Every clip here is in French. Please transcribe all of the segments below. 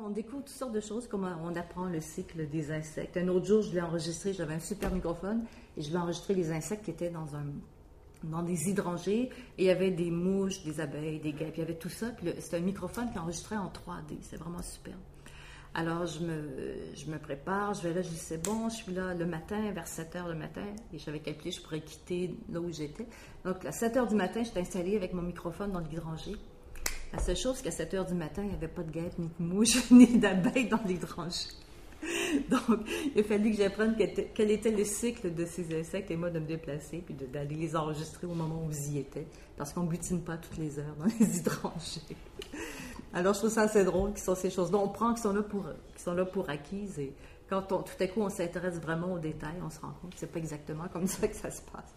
on découvre toutes sortes de choses, comme on apprend le cycle des insectes. Un autre jour, je l'ai enregistré, j'avais un super microphone, et je l'ai enregistré les insectes qui étaient dans des hydrangées, et il y avait des mouches, des abeilles, des guêpes, il y avait tout ça. C'était un microphone qui enregistrait en 3D, c'est vraiment super. Alors, je me prépare, je vais là, je dis, c'est bon, je suis là le matin, vers 7 heures le matin, et j'avais calculé, je pourrais quitter là où j'étais. Donc, à 7 heures du matin, j'étais installée avec mon microphone dans l'hydrangée. La seule chose, c'est qu'à 7 heures du matin, il n'y avait pas de guêpes, ni de mouches, ni d'abeilles dans l'hydrangée. Donc, il a fallu que j'apprenne quel était le cycle de ces insectes et moi de me déplacer, puis d'aller les enregistrer au moment où ils y étaient, parce qu'on ne butine pas toutes les heures dans les hydrangées. Alors, je trouve ça assez drôle qu'ils sont ces choses-là. On prend qu'ils sont là pour acquises, et quand tout à coup on s'intéresse vraiment aux détails, on se rend compte que c'est pas exactement comme ça que ça se passe.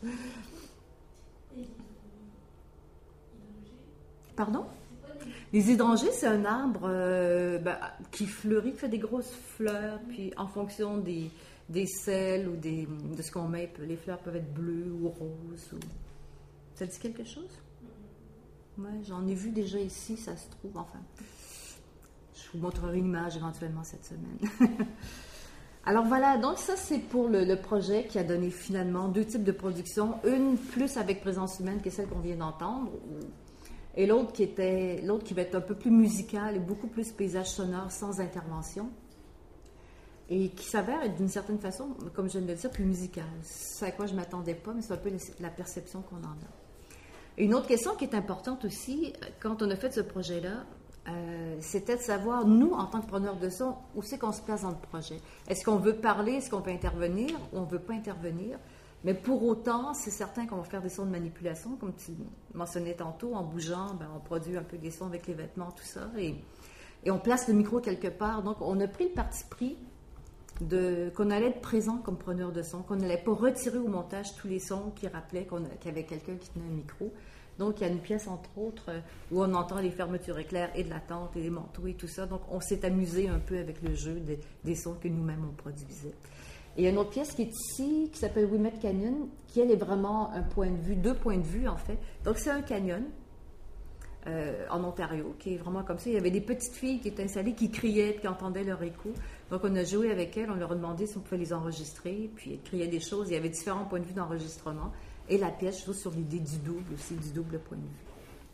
Pardon? Les hydrangées, c'est un arbre qui fleurit, qui fait des grosses fleurs, puis en fonction des sels ou de ce qu'on met, les fleurs peuvent être bleues ou roses. Ça dit quelque chose? Oui, j'en ai vu déjà ici, ça se trouve, enfin. Je vous montrerai une image éventuellement cette semaine. Alors voilà, donc ça c'est pour le projet qui a donné finalement 2 types de production. Une plus avec présence humaine, qui est celle qu'on vient d'entendre, et l'autre qui va être un peu plus musicale et beaucoup plus paysage sonore sans intervention, et qui s'avère être d'une certaine façon, comme je viens de le dire, plus musicale. C'est à quoi je ne m'attendais pas, mais c'est un peu la perception qu'on en a. Et une autre question qui est importante aussi, quand on a fait ce projet-là, c'était de savoir, nous, en tant que preneurs de son, où c'est qu'on se place dans le projet. Est-ce qu'on veut parler, est-ce qu'on veut intervenir, ou on ne veut pas intervenir? Mais pour autant, c'est certain qu'on va faire des sons de manipulation, comme tu mentionnais tantôt, en bougeant, on produit un peu des sons avec les vêtements, tout ça, et on place le micro quelque part. Donc, on a pris le parti pris qu'on allait être présent comme preneur de son, qu'on n'allait pas retirer au montage tous les sons qui rappelaient qu'il y avait quelqu'un qui tenait un micro. Donc, il y a une pièce, entre autres, où on entend les fermetures éclairs et de la tente et les manteaux et tout ça. Donc, on s'est amusé un peu avec le jeu des sons que nous-mêmes on produisait. Et il y a une autre pièce qui est ici, qui s'appelle Wilmette Canyon, qui, elle, est vraiment un point de vue, 2 points de vue, en fait. Donc, c'est un canyon en Ontario, qui est vraiment comme ça. Il y avait des petites filles qui étaient installées, qui criaient, qui entendaient leur écho. Donc, on a joué avec elles, on leur a demandé si on pouvait les enregistrer, puis elles criaient des choses. Il y avait différents points de vue d'enregistrement. Et la pièce joue sur l'idée du double aussi, du double point de vue.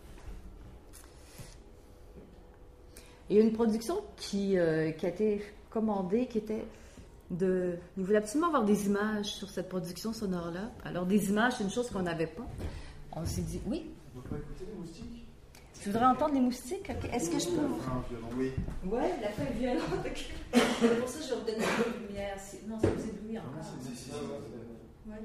Il y a une production qui a été commandée, qui était de... Nous voulions absolument avoir des images sur cette production sonore-là. Alors, des images, c'est une chose qu'on n'avait pas. On s'est dit, oui. On peut écouter les moustiques? Tu voudrais entendre les moustiques? Okay. Est-ce que je peux... Oui. Oui, la fin est violente. C'est pour ça que je redonne un peu de lumière. Non, ça vous éblouit encore. Oui.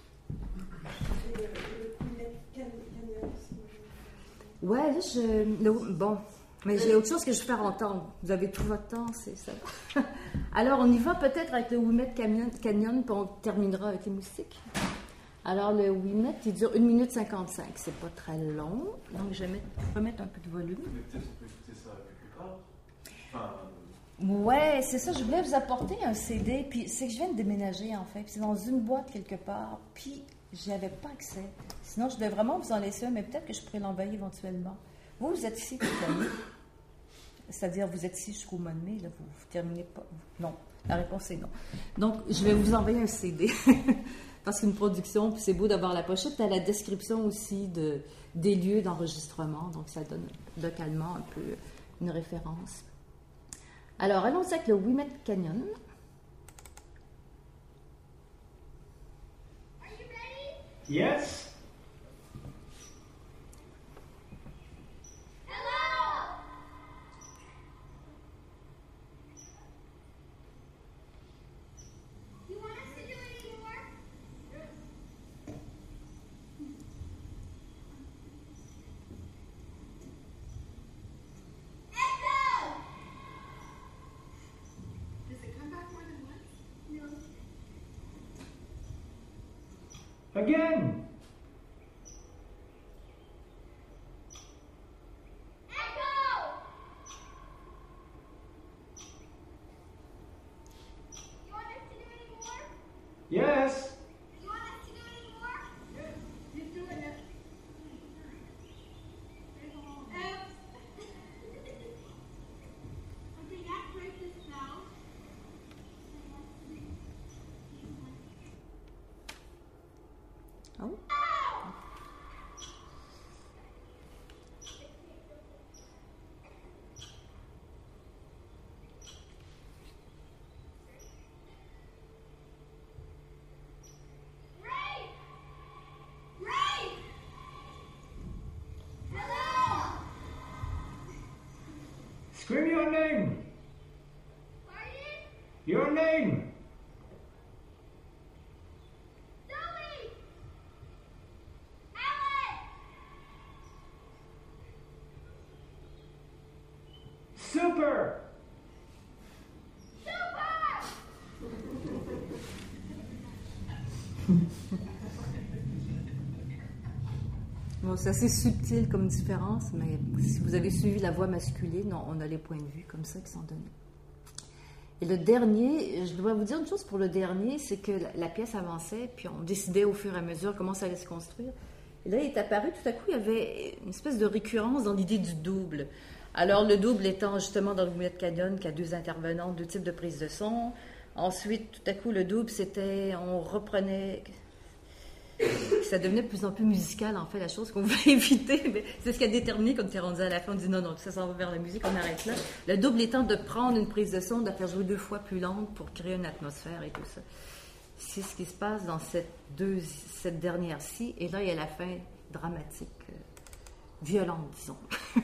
Ouais, là, bon, mais j'ai autre chose que je vais faire entendre. Vous avez tout votre temps, c'est ça. Alors, on y va peut-être avec le Wilmette Canyon, puis on terminera avec les moustiques. Alors, le Wilmette, il dure 1 minute 55. C'est pas très long, donc je vais remettre un peu de volume. Mais peut-être on peut écouter ça quelque part. Enfin... Ouais, c'est ça. Je voulais vous apporter un CD, puis c'est que je viens de déménager, en fait. Puis c'est dans une boîte quelque part, puis j'y avais pas accès. Sinon, je devais vraiment vous en laisser un, mais peut-être que je pourrais l'envoyer éventuellement. Vous êtes ici toute l'année. C'est-à-dire, vous êtes ici jusqu'au mois de mai, là, vous terminez pas. Non, la réponse est non. Donc, je vais vous envoyer un CD. Parce qu'une production, puis c'est beau d'avoir la pochette, tu as la description aussi des lieux d'enregistrement, donc ça donne localement un peu une référence. Alors, allons-y avec le Wilmette Canyon. Yes. Again. Echo! You want us to do any more? Yes. You want us to do any more? Yes. Keep doing it. Okay, that's Scream your name. Pardon? Your name. Zoe! Ellen! Super. Super! Bon, c'est assez subtil comme différence, mais si vous avez suivi la voix masculine, on a les points de vue comme ça qui sont donnés. Et le dernier, je dois vous dire une chose pour le dernier, c'est que la pièce avançait, puis on décidait au fur et à mesure comment ça allait se construire. Et là, il est apparu, tout à coup, il y avait une espèce de récurrence dans l'idée du double. Alors, le double étant justement dans le Moulette Canyon, qui a deux intervenants, deux types de prise de son. Ensuite, tout à coup, le double, c'était, on reprenait... Ça devenait de plus en plus musical, en fait, la chose qu'on voulait éviter. Mais c'est ce qui a déterminé, quand on est rendu à la fin, on dit non, non, ça s'en va vers la musique, on arrête là. Le double étant de prendre une prise de son, de la faire jouer 2 fois plus lente pour créer une atmosphère et tout ça. C'est ce qui se passe dans cette dernière-ci. Et là, il y a la fin dramatique, violente, disons.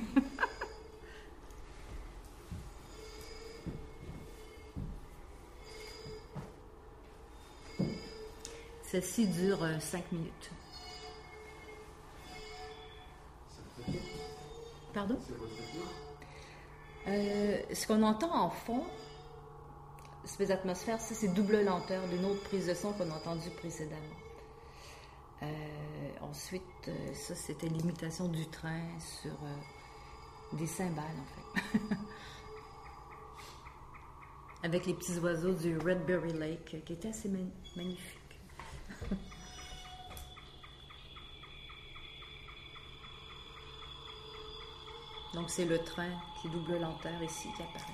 Celle-ci dure 5 minutes. Pardon? C'est votre tour. Ce qu'on entend en fond, espèce d'atmosphère, ça c'est double lenteur d'une autre prise de son qu'on a entendue précédemment. Ensuite, ça c'était l'imitation du train sur des cymbales en fait. Avec les petits oiseaux du Redberry Lake qui étaient assez magnifiques. Donc c'est le train qui double lenteur ici qui apparaît.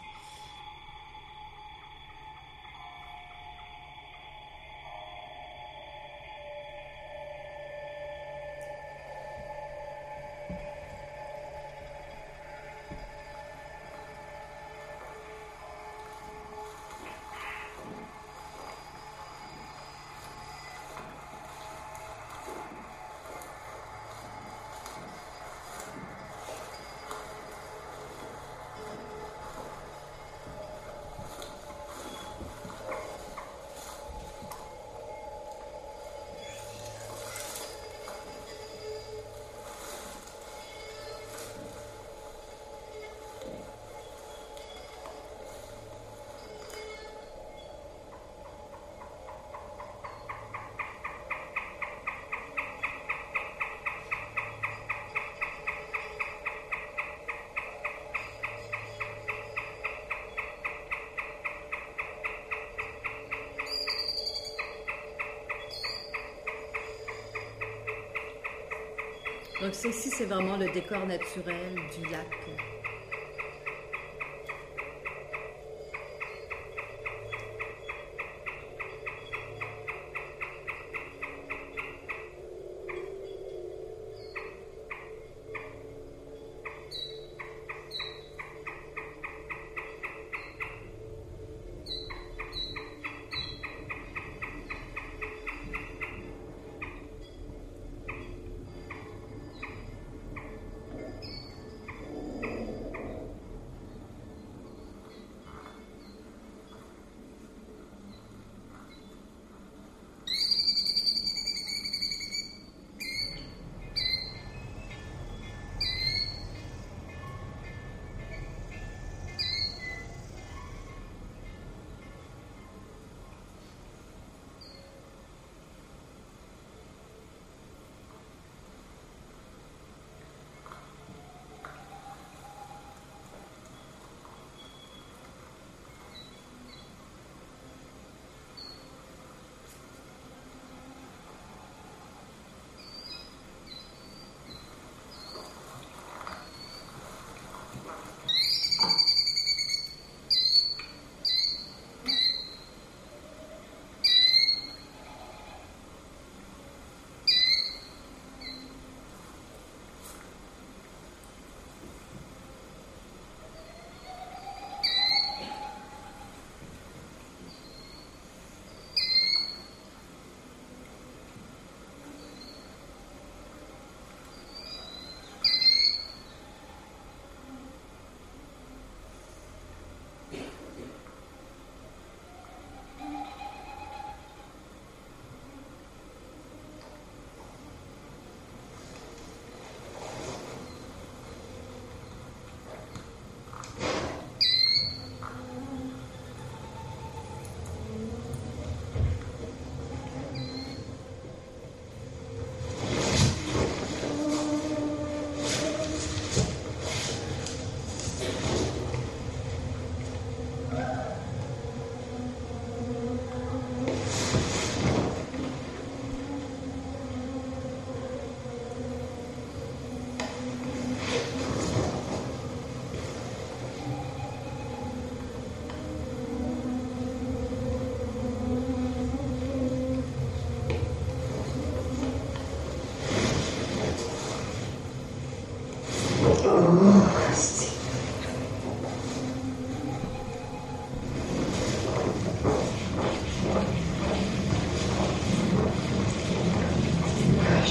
Donc ceci, c'est vraiment le décor naturel du lac.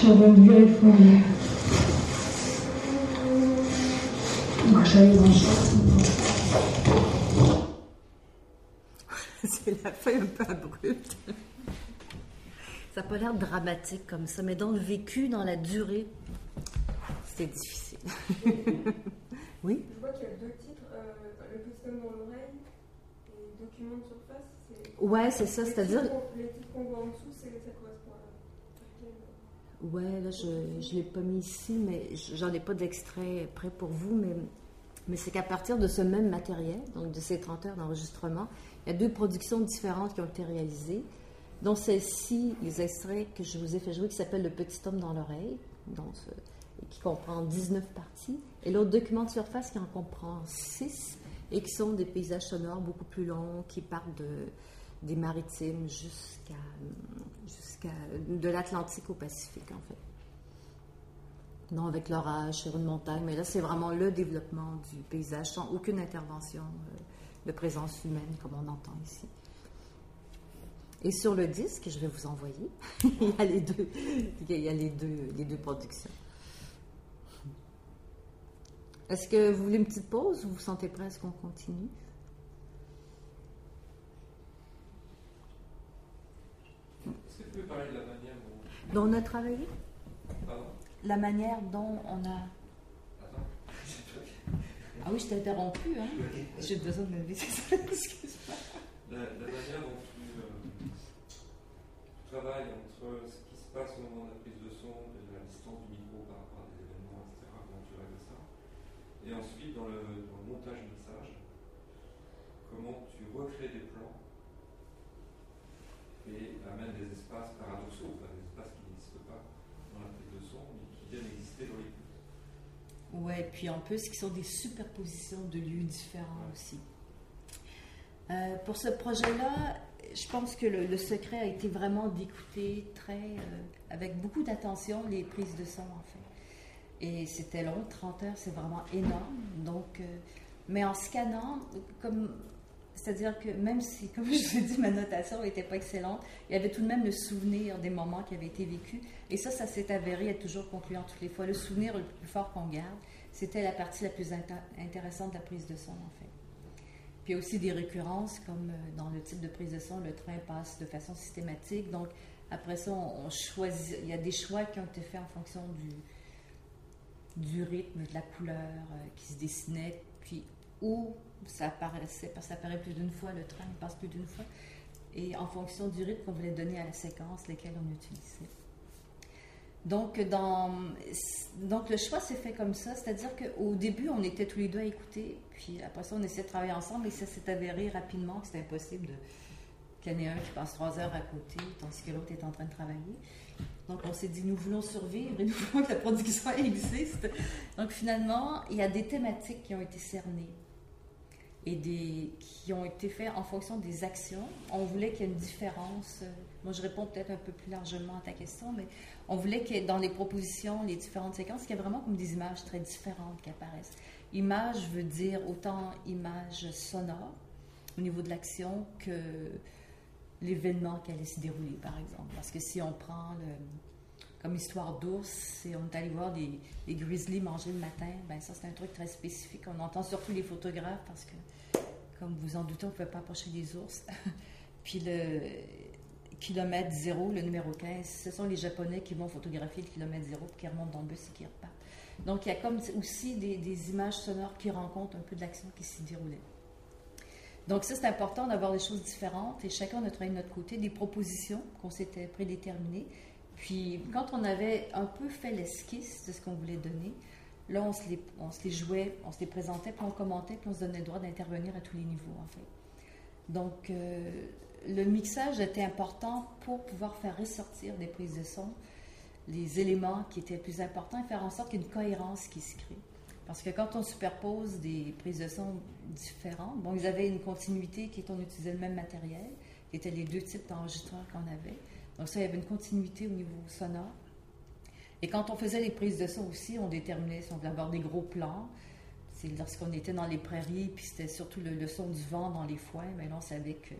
J'avais une vieille feuille. Moi, j'allais dans le jardin. C'est la fin un peu abrupte. Ça n'a pas l'air dramatique comme ça, mais dans le vécu, dans la durée, c'était difficile. Oui? Je vois qu'il y a deux titres, le petit homme dans l'oreille et document de surface. Ouais, c'est ça, c'est-à-dire... Les titres qu'on voit en dessous, ça correspond à quel... Ouais, là, je ne l'ai pas mis ici, mais j'en ai pas d'extrait prêt pour vous, mais c'est qu'à partir de ce même matériel, donc de ces 30 heures d'enregistrement, il y a deux productions différentes qui ont été réalisées, dont celle-ci, les extraits que je vous ai fait jouer, qui s'appelle Le petit homme dans l'oreille, qui comprend 19 parties, et l'autre document de surface qui en comprend 6, et qui sont des paysages sonores beaucoup plus longs, qui partent des maritimes jusqu'à de l'Atlantique au Pacifique, en fait. Non, avec l'orage sur une montagne, mais là, c'est vraiment le développement du paysage, sans aucune intervention de présence humaine, comme on entend ici. Et sur le disque, je vais vous envoyer, il y a les deux productions. Est-ce que vous voulez une petite pause ou vous sentez prêt à ce qu'on continue? Est-ce que tu peux parler de la manière dont... Dont on a travaillé? Pardon? La manière dont on a... Attends. Ah oui, je t'ai interrompu, hein? J'ai besoin de me lever, excuse-moi. La manière dont tu travailles entre ce qui se passe au moment de la prise de son, de la distance du micro par rapport à des événements, etc., comment tu règles ça, et ensuite dans le montage mixage, comment tu recrées des plans et amènes des espaces paradoxaux, enfin, des espaces qui n'existent pas dans la prise de son, mais qui viennent exister dans l'écoute. Ouais, puis en plus, qui sont des superpositions de lieux différents aussi. Pour ce projet-là, je pense que le secret a été vraiment d'écouter avec beaucoup d'attention les prises de son, en fait. Et c'était long, 30 heures, c'est vraiment énorme. Donc, mais en scannant, c'est-à-dire que même si, comme je vous ai dit, ma notation n'était pas excellente, il y avait tout de même le souvenir des moments qui avaient été vécus. Et ça s'est avéré être toujours concluant toutes les fois. Le souvenir le plus fort qu'on garde, c'était la partie la plus intéressante de la prise de son, en fait. Puis il y a aussi des récurrences, comme dans le type de prise de son, le train passe de façon systématique. Donc, après ça, on choisit. Il y a des choix qui ont été faits en fonction du rythme, de la couleur qui se dessinait, puis où ça apparaissait, parce que ça apparaît plus d'une fois, le train passe plus d'une fois, et en fonction du rythme qu'on voulait donner à la séquence, lesquelles on utilisait. Donc, le choix s'est fait comme ça, c'est-à-dire qu'au début, on était tous les deux à écouter, puis après ça, on essayait de travailler ensemble, et ça s'est avéré rapidement que c'était impossible qu'il y en ait un qui passe 3 heures à côté, tandis que l'autre est en train de travailler. Donc, on s'est dit, nous voulons survivre et nous voulons que la production existe. Donc, finalement, il y a des thématiques qui ont été cernées et qui ont été faites en fonction des actions. On voulait qu'il y ait une différence. Moi, je réponds peut-être un peu plus largement à ta question, mais on voulait que dans les propositions, les différentes séquences, qu'il y ait vraiment comme des images très différentes qui apparaissent. Image veut dire autant image sonore au niveau de l'action que l'événement qui allait se dérouler, par exemple. Parce que si on prend comme histoire d'ours, on est allé voir des grizzlies manger le matin, ben ça c'est un truc très spécifique. On entend surtout les photographes parce que, comme vous en doutez, on ne peut pas approcher des ours. Puis le kilomètre zéro, le numéro 15, ce sont les Japonais qui vont photographier le kilomètre zéro puis qui remontent dans le bus et qui repartent. Donc il y a comme aussi des images sonores qui rencontrent un peu de l'action qui s'y déroulait. Donc ça, c'est important d'avoir des choses différentes et chacun a travaillé de notre côté, des propositions qu'on s'était prédéterminées. Puis quand on avait un peu fait l'esquisse de ce qu'on voulait donner, là, on se les jouait, on se les présentait, puis on commentait, puis on se donnait le droit d'intervenir à tous les niveaux, en fait. Donc, le mixage était important pour pouvoir faire ressortir des prises de son, les éléments qui étaient les plus importants et faire en sorte qu'il y ait une cohérence qui se crée. Parce que quand on superpose des prises de son différentes, bon, ils avaient une continuité qui est qu'on utilisait le même matériel, qui étaient les deux types d'enregistreurs qu'on avait. Donc ça, il y avait une continuité au niveau sonore. Et quand on faisait les prises de son aussi, on déterminait si on voulait avoir des gros plans. C'est lorsqu'on était dans les prairies, puis c'était surtout le son du vent dans les foins, mais là, on savait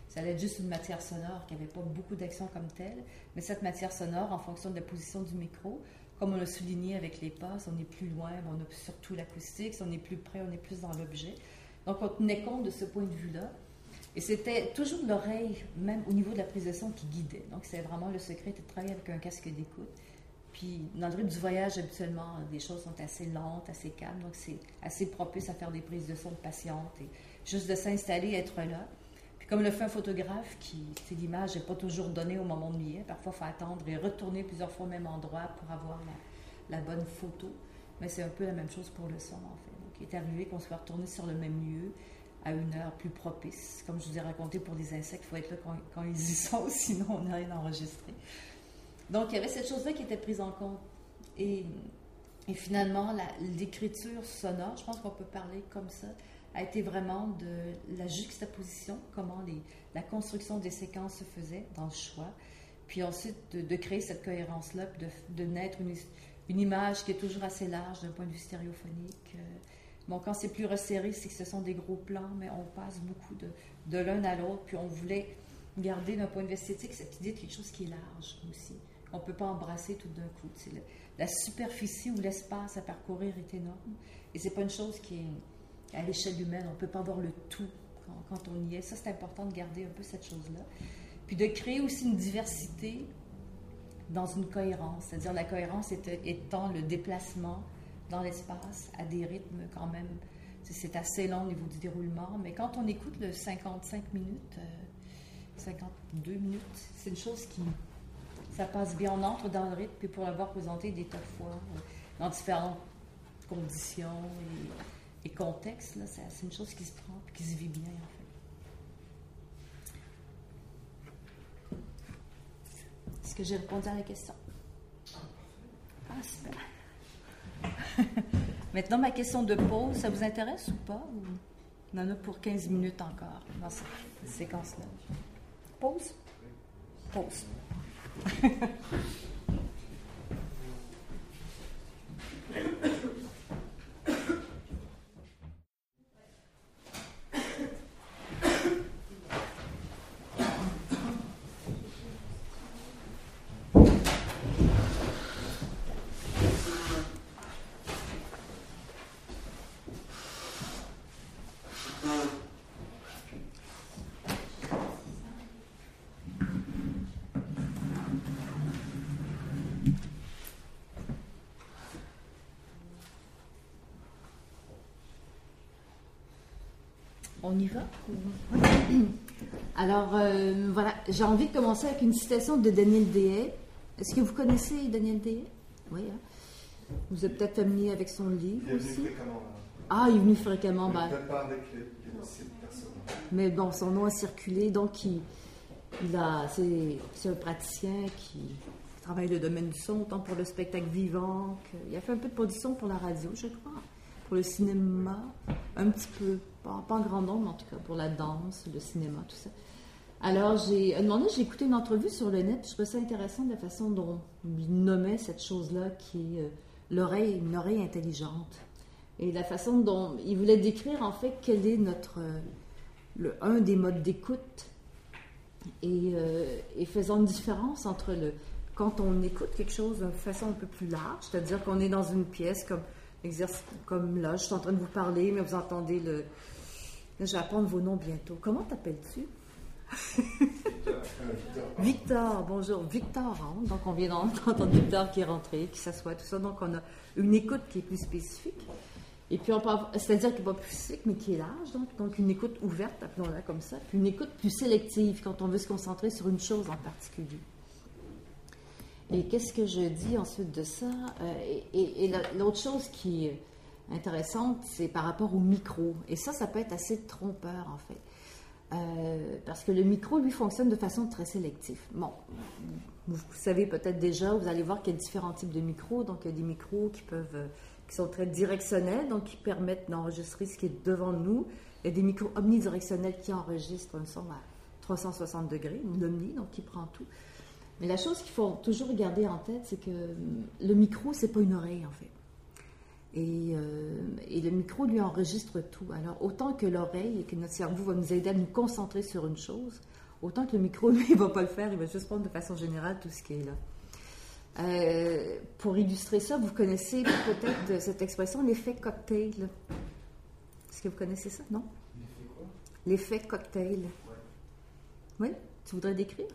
Ça allait être juste une matière sonore qui n'avait pas beaucoup d'action comme telle, mais cette matière sonore, en fonction de la position du micro, comme on l'a souligné avec les passes, on est plus loin, mais on a surtout l'acoustique, si on est plus près, on est plus dans l'objet. Donc on tenait compte de ce point de vue-là. Et c'était toujours l'oreille, même au niveau de la prise de son, qui guidait. Donc c'est vraiment le secret de travailler avec un casque d'écoute. Puis dans le rythme du voyage, habituellement, les choses sont assez lentes, assez calmes, donc c'est assez propice à faire des prises de son patientes et juste de s'installer, être là. Puis comme le fait un photographe, l'image n'est pas toujours donnée au moment de l'y est, parfois il faut attendre et retourner plusieurs fois au même endroit pour avoir la bonne photo. Mais c'est un peu la même chose pour le son, en fait. Donc il est arrivé qu'on soit retourné sur le même lieu à une heure plus propice. Comme je vous ai raconté pour les insectes, il faut être là quand ils y sont, sinon on n'a rien enregistré. Donc, il y avait cette chose-là qui était prise en compte. Et finalement, l'écriture sonore, je pense qu'on peut parler comme ça, a été vraiment de la juxtaposition, comment la construction des séquences se faisait dans le choix. Puis ensuite, de créer cette cohérence-là, puis de naître une image qui est toujours assez large d'un point de vue stéréophonique. Bon, quand c'est plus resserré, c'est que ce sont des gros plans, mais on passe beaucoup de l'un à l'autre. Puis on voulait garder d'un point de vue esthétique cette idée de quelque chose qui est large aussi. On ne peut pas embrasser tout d'un coup. La superficie ou l'espace à parcourir est énorme. Et ce n'est pas une chose qui est à l'échelle humaine. On ne peut pas voir le tout quand on y est. Ça, c'est important de garder un peu cette chose-là. Puis de créer aussi une diversité dans une cohérence. C'est-à-dire la cohérence étant le déplacement dans l'espace à des rythmes quand même. C'est assez long au niveau du déroulement. Mais quand on écoute le 55 minutes, 52 minutes, c'est une chose qui... Ça passe bien, on entre dans le rythme, puis pour l'avoir présenté des tas de fois, dans différentes conditions et contextes, là, c'est une chose qui se prend et qui se vit bien, en fait. Est-ce que j'ai répondu à la question? Ah, super. Maintenant, ma question de pause, ça vous intéresse ou pas? On en a pour 15 minutes encore dans cette séquence-là. Pause? Pause. On y va? Alors, voilà, j'ai envie de commencer avec une citation de Daniel Dehaye. Est-ce que vous connaissez Daniel Dehaye? Oui, hein? Vous êtes peut-être familier avec son livre aussi? Il est venu fréquemment. Ah, il est venu fréquemment. Peut-être pas avec les personnes. Mais bon, son nom a circulé, donc c'est un praticien qui travaille le domaine du son, tant pour le spectacle vivant, il a fait un peu de production pour la radio, je crois, pour le cinéma, un petit peu, pas en grand nombre, mais en tout cas pour la danse, le cinéma, tout ça. Alors, j'ai écouté une entrevue sur le net, je trouvais ça intéressant de la façon dont il nommait cette chose-là qui est une oreille intelligente. Et la façon dont il voulait décrire, en fait, quel est un des modes d'écoute et faisant une différence entre quand on écoute quelque chose d'une façon un peu plus large, c'est-à-dire qu'on est dans une pièce comme là, je suis en train de vous parler, mais vous entendez Là, je vais apprendre vos noms bientôt. Comment t'appelles-tu? Victor, bonjour. Victor rentre, donc on vient d'entendre Victor qui est rentré, qui s'assoit, tout ça. Donc on a une écoute qui est plus spécifique. Et puis c'est-à-dire qui n'est pas plus physique, mais qui est large, donc une écoute ouverte, appelons-la comme ça, puis une écoute plus sélective quand on veut se concentrer sur une chose en particulier. Et qu'est-ce que je dis ensuite de ça? Et l'autre chose qui est intéressante, c'est par rapport au micro. Et ça peut être assez trompeur, en fait. Parce que le micro, lui, fonctionne de façon très sélective. Bon, vous savez peut-être déjà, vous allez voir qu'il y a différents types de micros. Donc, il y a des micros qui sont très directionnels, donc qui permettent d'enregistrer ce qui est devant nous. Il y a des micros omnidirectionnels qui enregistrent un son à 360 degrés, une omni, donc qui prend tout. Mais la chose qu'il faut toujours garder en tête, c'est que le micro, c'est pas une oreille, en fait. Et le micro lui enregistre tout. Alors, autant que l'oreille et que notre cerveau va nous aider à nous concentrer sur une chose, autant que le micro, lui, il va pas le faire, il va juste prendre de façon générale tout ce qui est là. Pour illustrer ça, vous connaissez peut-être cette expression, l'effet cocktail. Est-ce que vous connaissez ça, non? L'effet quoi? L'effet cocktail. Ouais. Oui? Tu voudrais décrire?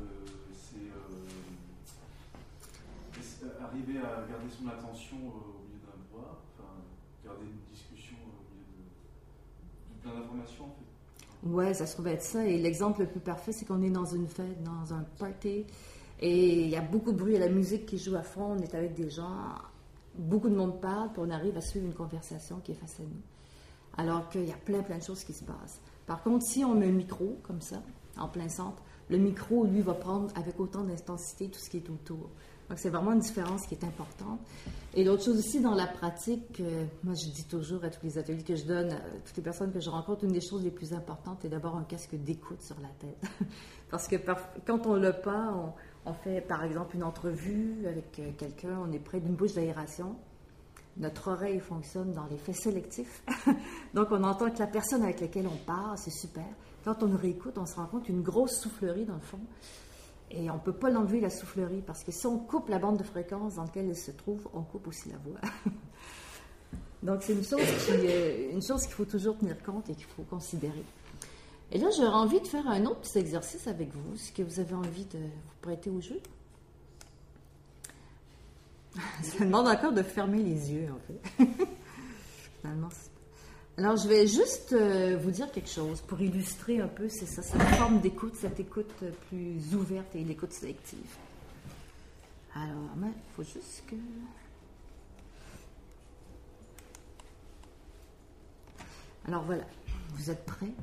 C'est arriver à garder son attention au milieu d'un bois, enfin, garder une discussion au milieu de plein d'informations, en fait. Ouais, ça se trouve être ça. Et l'exemple le plus parfait, c'est qu'on est dans une fête, dans un party, et il y a beaucoup de bruit, il y a la musique qui joue à fond, on est avec des gens, beaucoup de monde parle, puis on arrive à suivre une conversation qui est face à nous. Alors qu'il y a plein de choses qui se passent. Par contre, si on met un micro, comme ça, en plein centre, le micro, lui, va prendre avec autant d'intensité tout ce qui est autour. Donc, c'est vraiment une différence qui est importante. Et l'autre chose aussi, dans la pratique, moi, je dis toujours à tous les ateliers que je donne, à toutes les personnes que je rencontre, une des choses les plus importantes est d'avoir un casque d'écoute sur la tête. Parce que quand on l'a pas, on fait, par exemple, une entrevue avec quelqu'un, on est près d'une bouche d'aération. Notre oreille fonctionne dans l'effet sélectif. Donc, on entend que la personne avec laquelle on parle, c'est super. Quand on le réécoute, on se rend compte qu'une grosse soufflerie, dans le fond, et on ne peut pas l'enlever, la soufflerie, parce que si on coupe la bande de fréquence dans laquelle elle se trouve, on coupe aussi la voix. Donc, c'est une chose qu'il faut toujours tenir compte et qu'il faut considérer. Et là, j'aurais envie de faire un autre petit exercice avec vous. Est-ce que vous avez envie de vous prêter au jeu? Ça demande encore de fermer les yeux, en fait. Finalement, alors, je vais juste vous dire quelque chose pour illustrer un peu, c'est ça, cette forme d'écoute, cette écoute plus ouverte et l'écoute sélective. Alors, il faut juste que... Alors, voilà, vous êtes prêts?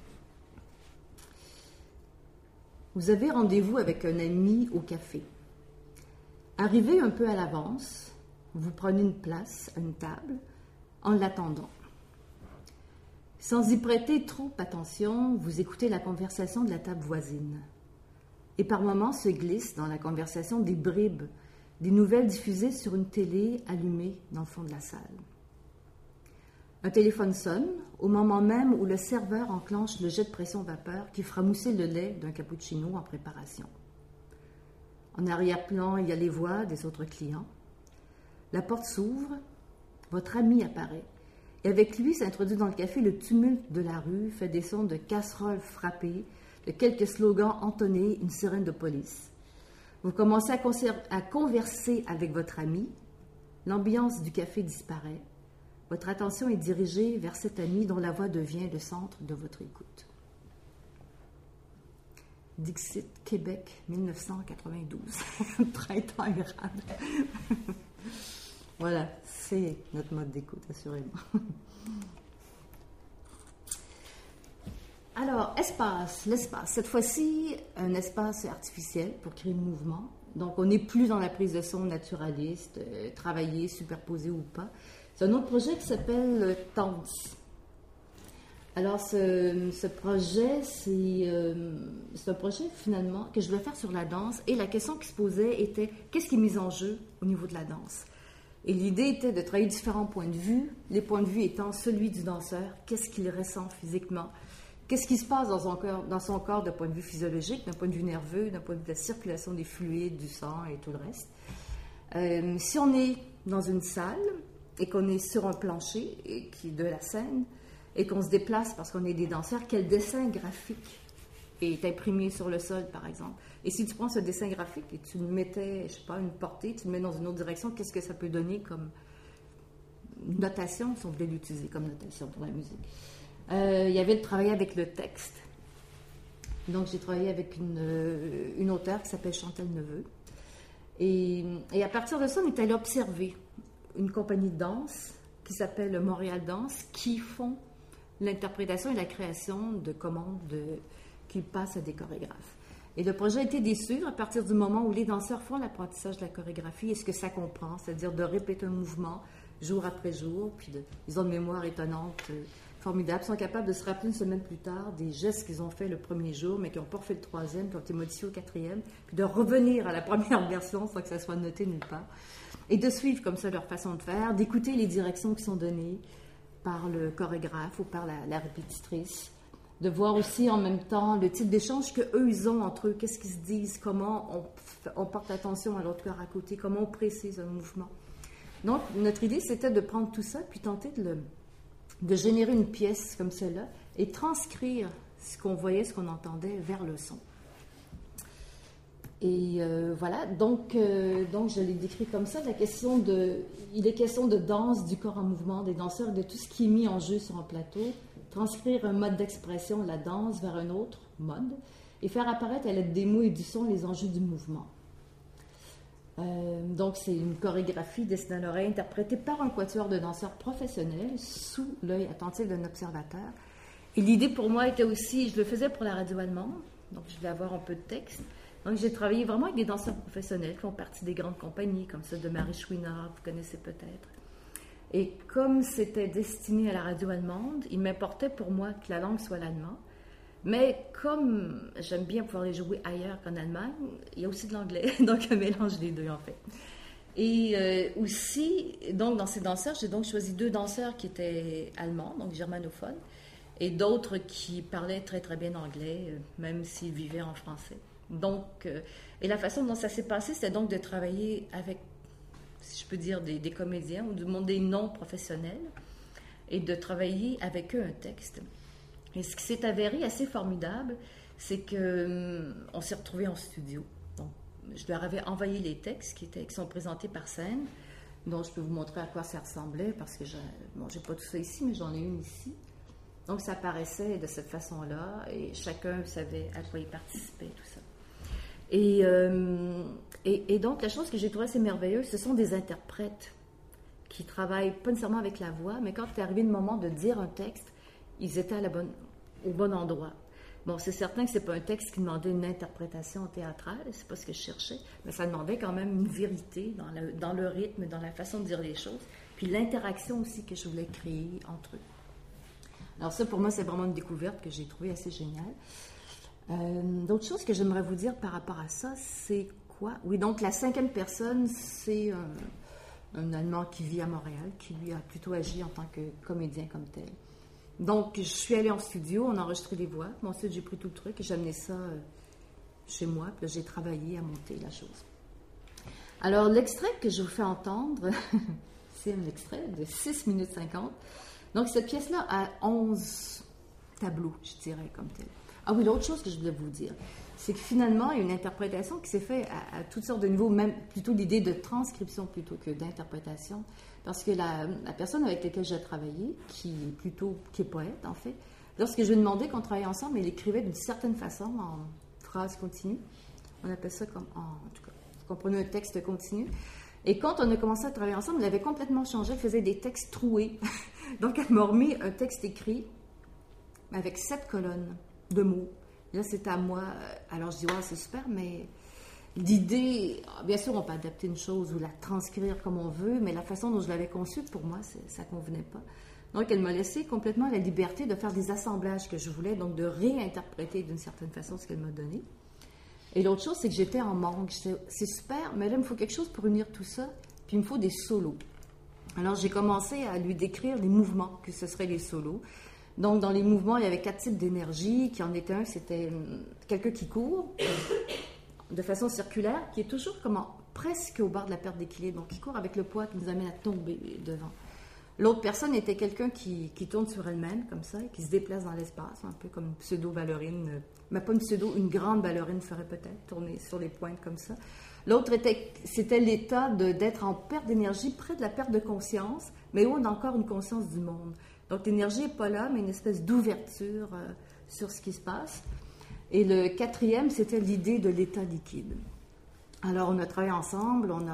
Vous avez rendez-vous avec un ami au café. Arrivez un peu à l'avance, vous prenez une place à une table en l'attendant. Sans y prêter trop attention, vous écoutez la conversation de la table voisine. Et par moments se glissent dans la conversation des bribes, des nouvelles diffusées sur une télé allumée dans le fond de la salle. Un téléphone sonne au moment même où le serveur enclenche le jet de pression vapeur qui fera mousser le lait d'un cappuccino en préparation. En arrière-plan, il y a les voix des autres clients. La porte s'ouvre, votre ami apparaît. Et avec lui s'introduit dans le café le tumulte de la rue, fait des sons de casseroles frappées, de quelques slogans entonnés, une sirène de police. Vous commencez à converser avec votre ami. L'ambiance du café disparaît. Votre attention est dirigée vers cet ami dont la voix devient le centre de votre écoute. Dixit, Québec, 1992. Printemps érable. Voilà, c'est notre mode d'écoute, assurément. Alors, l'espace. Cette fois-ci, un espace artificiel pour créer le mouvement. Donc, on n'est plus dans la prise de son naturaliste, travaillée, superposée ou pas. C'est un autre projet qui s'appelle Tense. Alors, ce projet, c'est un projet, finalement, que je voulais faire sur la danse. Et la question qui se posait était, qu'est-ce qui est mis en jeu au niveau de la danse? Et l'idée était de travailler différents points de vue, les points de vue étant celui du danseur, qu'est-ce qu'il ressent physiquement, qu'est-ce qui se passe dans son corps d'un point de vue physiologique, d'un point de vue nerveux, d'un point de vue de la circulation des fluides, du sang et tout le reste. Si on est dans une salle et qu'on est sur un plancher qui est de la scène et qu'on se déplace parce qu'on est des danseurs, quel dessin graphique est imprimé sur le sol, par exemple? Et si tu prends ce dessin graphique et tu le mettais, je sais pas, une portée, tu le mets dans une autre direction, qu'est-ce que ça peut donner comme notation, si on voulait l'utiliser comme notation pour la musique? Il y avait le travail avec le texte. Donc, j'ai travaillé avec une auteure qui s'appelle Chantal Neveu. Et à partir de ça, on est allé observer une compagnie de danse qui s'appelle Montréal Danse, qui font l'interprétation et la création de commandes qui passent à des chorégraphes. Et le projet a été déçu à partir du moment où les danseurs font l'apprentissage de la chorégraphie et ce que ça comprend, c'est-à-dire de répéter un mouvement jour après jour, puis ils ont une mémoire étonnante, formidable. Ils sont capables de se rappeler une semaine plus tard des gestes qu'ils ont fait le premier jour, mais qui n'ont pas fait le troisième, qui ont été modifiés au quatrième, puis de revenir à la première version sans que ça soit noté nulle part. et de suivre comme ça leur façon de faire, d'écouter les directions qui sont données par le chorégraphe ou par la répétitrice, de voir aussi en même temps le type d'échange qu'eux, ils ont entre eux, qu'est-ce qu'ils se disent, comment on porte attention à l'autre cœur à côté, comment on précise un mouvement. Donc, notre idée, c'était de prendre tout ça, puis tenter de générer une pièce comme celle-là et transcrire ce qu'on voyait, ce qu'on entendait vers le son. Et voilà, donc je l'ai décrit comme ça. Il est question de danse, du corps en mouvement, des danseurs, de tout ce qui est mis en jeu sur un plateau, transcrire un mode d'expression, la danse, vers un autre mode, et faire apparaître à l'aide des mots et du son les enjeux du mouvement. Donc c'est une chorégraphie destinée à l'oreille, interprétée par un quatuor de danseurs professionnels, sous l'œil attentif d'un observateur. Et l'idée pour moi était aussi, je le faisais pour la radio allemande, donc je voulais avoir un peu de texte. Donc, j'ai travaillé vraiment avec des danseurs professionnels qui font partie des grandes compagnies, comme celle de Marie Chouinard, vous connaissez peut-être. Et comme c'était destiné à la radio allemande, il m'importait pour moi que la langue soit l'allemand. Mais comme j'aime bien pouvoir les jouer ailleurs qu'en Allemagne, il y a aussi de l'anglais, donc un mélange des deux en fait. Et aussi, donc dans ces danseurs, j'ai donc choisi 2 danseurs qui étaient allemands, donc germanophones, et d'autres qui parlaient très très bien anglais, même s'ils vivaient en français. Donc, et la façon dont ça s'est passé, c'était donc de travailler avec, si je peux dire, des comédiens ou du monde des non-professionnels et de travailler avec eux un texte. Et ce qui s'est avéré assez formidable, c'est qu'on s'est retrouvés en studio. Donc, je leur avais envoyé les textes qui sont présentés par scène, dont je peux vous montrer à quoi ça ressemblait, parce que j'ai pas tout ça ici, mais j'en ai une ici. Donc, ça apparaissait de cette façon-là, et chacun savait à quoi il participait, tout ça. Et donc, la chose que j'ai trouvée assez merveilleuse, ce sont des interprètes qui travaillent pas nécessairement avec la voix, mais quand il est arrivé le moment de dire un texte, ils étaient au bon endroit. Bon, c'est certain que c'est pas un texte qui demandait une interprétation théâtrale, c'est pas ce que je cherchais, mais ça demandait quand même une vérité dans le rythme, dans la façon de dire les choses, puis l'interaction aussi que je voulais créer entre eux. Alors ça, pour moi, c'est vraiment une découverte que j'ai trouvée assez géniale. D'autres choses que j'aimerais vous dire par rapport à ça, c'est quoi? Oui, donc la 5e personne, c'est un Allemand qui vit à Montréal, qui lui a plutôt agi en tant que comédien comme tel. Donc, je suis allée en studio, on a enregistré les voix, puis ensuite j'ai pris tout le truc et j'ai amené ça chez moi, puis là, j'ai travaillé à monter la chose. Alors, l'extrait que je vous fais entendre, c'est un extrait de 6 minutes 50. Donc, cette pièce-là a 11 tableaux, je dirais, comme tel. Ah oui, l'autre chose que je voulais vous dire, c'est que finalement, il y a une interprétation qui s'est faite à toutes sortes de niveaux, même plutôt l'idée de transcription plutôt que d'interprétation, parce que la personne avec laquelle j'ai travaillé, qui est poète en fait, lorsque je lui ai demandé qu'on travaille ensemble, elle écrivait d'une certaine façon, en phrase continue. On appelle ça en tout cas, vous comprenez, un texte continu. Et quand on a commencé à travailler ensemble, elle avait complètement changé, elle faisait des textes troués. Donc, elle m'a remis un texte écrit avec 7 colonnes de mots. Là, c'était à moi. Alors, je dis, ouais, c'est super, mais l'idée, bien sûr, on peut adapter une chose ou la transcrire comme on veut, mais la façon dont je l'avais conçue, pour moi, ça ne convenait pas. Donc, elle m'a laissé complètement la liberté de faire des assemblages que je voulais, donc de réinterpréter d'une certaine façon ce qu'elle m'a donné. Et l'autre chose, c'est que j'étais en manque. C'est super, mais là, il me faut quelque chose pour unir tout ça, puis il me faut des solos. Alors, j'ai commencé à lui décrire les mouvements, que ce seraient les solos. Donc, dans les mouvements, il y avait 4 types d'énergie, qui en était un, c'était quelqu'un qui court de façon circulaire, qui est toujours presque au bord de la perte d'équilibre, donc qui court avec le poids qui nous amène à tomber devant. L'autre personne était quelqu'un qui tourne sur elle-même, comme ça, et qui se déplace dans l'espace, un peu comme une pseudo-ballerine, mais pas une grande ballerine ferait peut-être, tourner sur les pointes comme ça. L'autre, c'était l'état d'être en perte d'énergie, près de la perte de conscience, mais où on a encore une conscience du monde. Donc, l'énergie n'est pas là, mais une espèce d'ouverture sur ce qui se passe. Et le 4e, c'était l'idée de l'état liquide. Alors, on a travaillé ensemble, on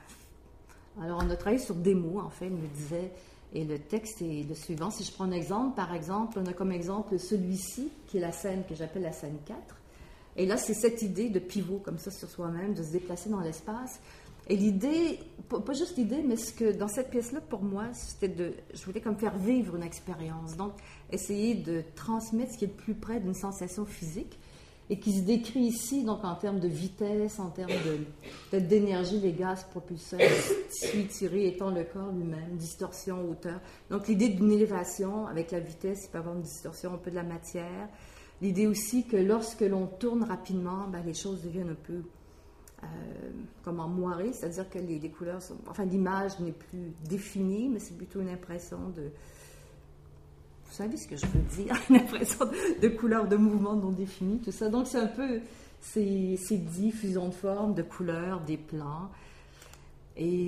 a travaillé sur des mots, en fait, il me disait, et le texte est le suivant. Si je prends un exemple, par exemple, on a comme exemple celui-ci, qui est la scène que j'appelle la scène 4. Et là, c'est cette idée de pivot, comme ça, sur soi-même, de se déplacer dans l'espace. Et l'idée, pas juste l'idée, mais ce que dans cette pièce-là, pour moi, je voulais comme faire vivre une expérience. Donc, essayer de transmettre ce qui est le plus près d'une sensation physique. et qui se décrit ici donc en termes de vitesse, en termes peut-être d'énergie, les gaz propulseurs, tissu tiré étant le corps lui-même, distorsion, hauteur. Donc l'idée d'une élévation avec la vitesse, il peut y avoir une distorsion un peu de la matière. L'idée aussi que lorsque l'on tourne rapidement, ben, les choses deviennent un peu comment moirées, c'est-à-dire que les couleurs sont, enfin l'image n'est plus définie, mais c'est plutôt une impression de, vous savez ce que je veux dire, une impression de couleurs, de mouvements non définis, tout ça. Donc c'est un peu ces diffusions de formes, de couleurs, des plans. Et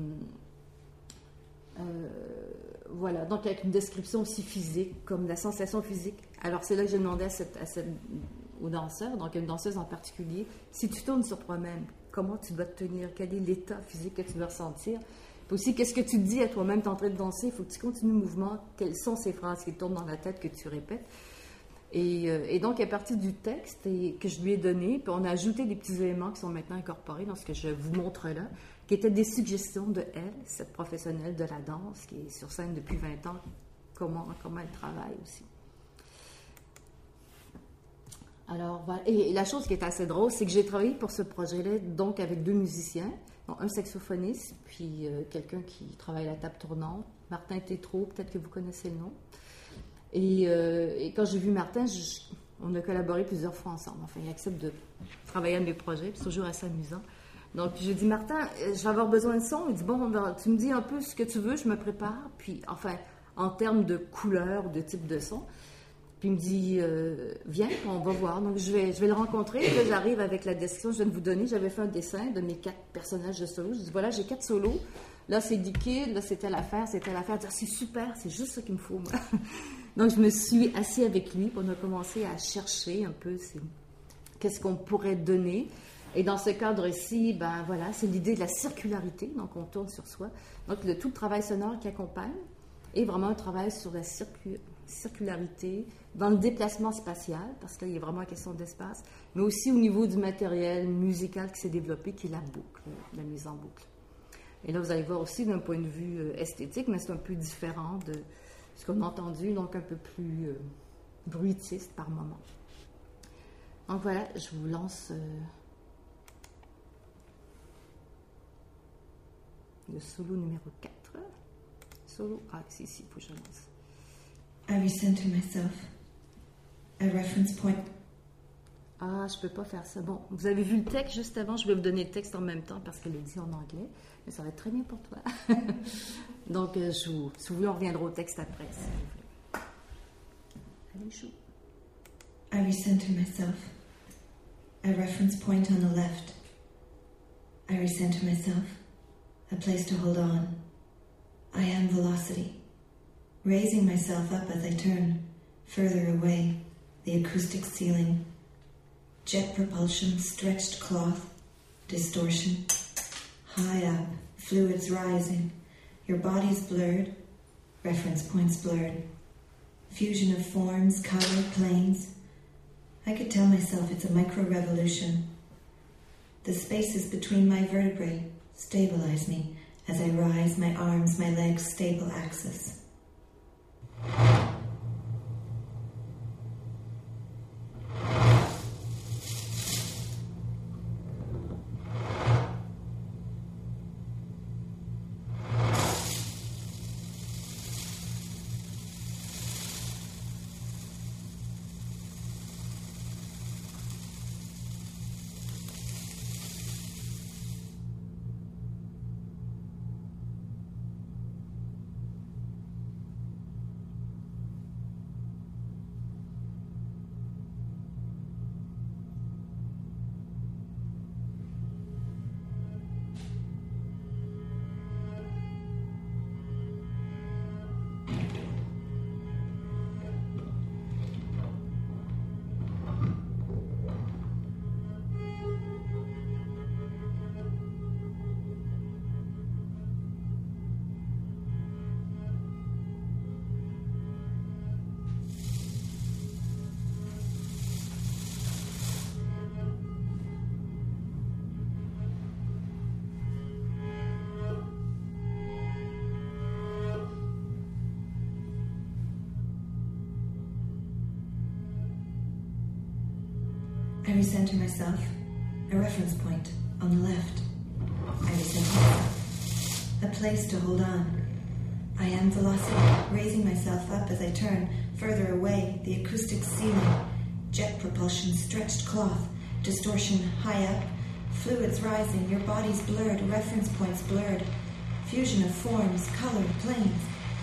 voilà, donc avec une description aussi physique, comme la sensation physique. Alors c'est là que j'ai demandé aux danseurs, donc une danseuse en particulier, si tu tournes sur toi-même, comment tu dois te tenir, quel est l'état physique que tu dois ressentir. Puis aussi, qu'est-ce que tu te dis à toi-même, tu es en train de danser, il faut que tu continues le mouvement, quelles sont ces phrases qui tournent dans la tête que tu répètes. Et donc, à partir du texte que je lui ai donné, puis on a ajouté des petits éléments qui sont maintenant incorporés dans ce que je vous montre là, qui étaient des suggestions de elle, cette professionnelle de la danse, qui est sur scène depuis 20 ans, comment elle travaille aussi. Alors, voilà. Et la chose qui est assez drôle, c'est que j'ai travaillé pour ce projet-là, donc avec 2 musiciens, donc un saxophoniste, puis quelqu'un qui travaille à la table tournante, Martin Tétrault, peut-être que vous connaissez le nom. Et quand j'ai vu Martin, on a collaboré plusieurs fois ensemble. Enfin, il accepte de travailler à mes projets, c'est toujours assez amusant. Donc, j'ai dit, Martin, je vais avoir besoin de son. Il dit, bon, tu me dis un peu ce que tu veux, je me prépare. Puis, enfin, en termes de couleur, de type de son. Puis il me dit, viens, on va voir. Donc je vais le rencontrer. Et là, j'arrive avec la description que je viens de vous donner. J'avais fait un dessin de mes 4 personnages de solo. Je dis, voilà, j'ai 4 solos. Là, c'est Dicky, là, c'était l'affaire, c'était l'affaire. C'est super, c'est juste ce qu'il me faut, moi. Donc je me suis assise avec lui. Puis on a commencé à chercher un peu qu'est-ce qu'on pourrait donner. Et dans ce cadre-ci, ben voilà, c'est l'idée de la circularité. Donc on tourne sur soi. Donc tout le travail sonore qui accompagne. Et vraiment un travail sur la circularité, dans le déplacement spatial, parce qu'il y a vraiment une question d'espace, mais aussi au niveau du matériel musical qui s'est développé, qui est la boucle, la mise en boucle. Et là, vous allez voir aussi d'un point de vue esthétique, mais c'est un peu différent de ce qu'on a entendu, donc un peu plus bruitiste par moment. Donc voilà, je vous lance le solo numéro 4. Solo, c'est ici, il faut que je lance. I recenter myself. I reference point. Ah, je peux pas faire ça. Bon, vous avez vu le texte juste avant, je vais vous donner le texte en même temps parce qu'elle est dit en anglais, mais ça va être très bien pour toi. Donc, si vous voulez, on reviendra au texte après, si vous voulez. Allez, chou. I recenter myself. I reference point on the left. I recenter myself. A place to hold on. I am velocity. Raising myself up as I turn, further away, the acoustic ceiling. Jet propulsion, stretched cloth, distortion. High up, fluids rising. Your body's blurred, reference points blurred. Fusion of forms, color, planes. I could tell myself it's a micro-revolution. The spaces between my vertebrae stabilize me as I rise, my arms, my legs, stable axis. I recenter myself. A reference point on the left. I recenter myself. A place to hold on. I am velocity, raising myself up as I turn further away. The acoustic ceiling. Jet propulsion, stretched cloth. Distortion high up. Fluids rising, your body's blurred, reference points blurred. Fusion of forms, color, planes.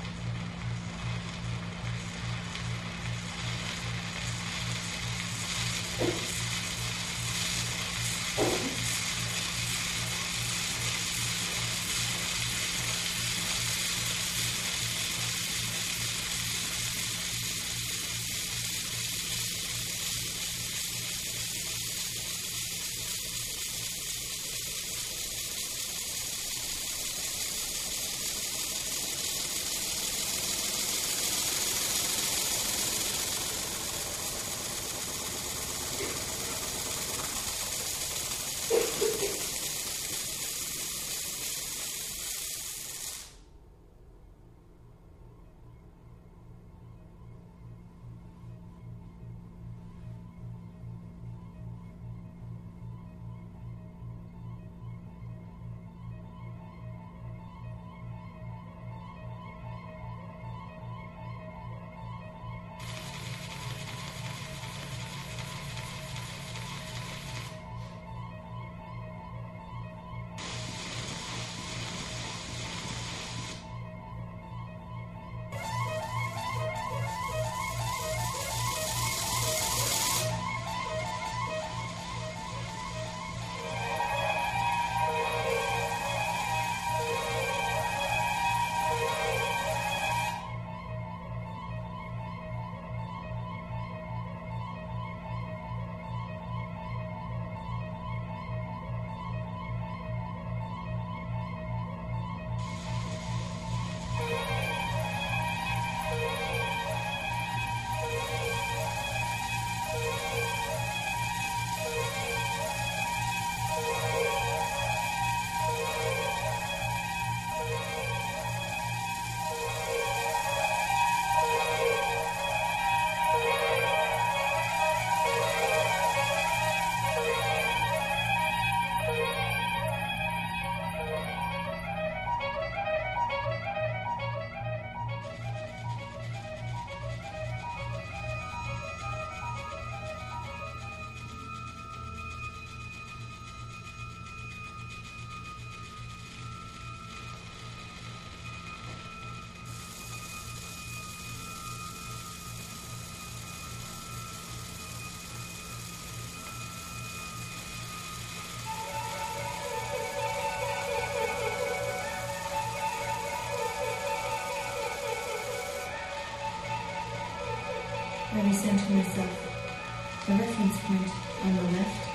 I recenter myself. A reference point on the left.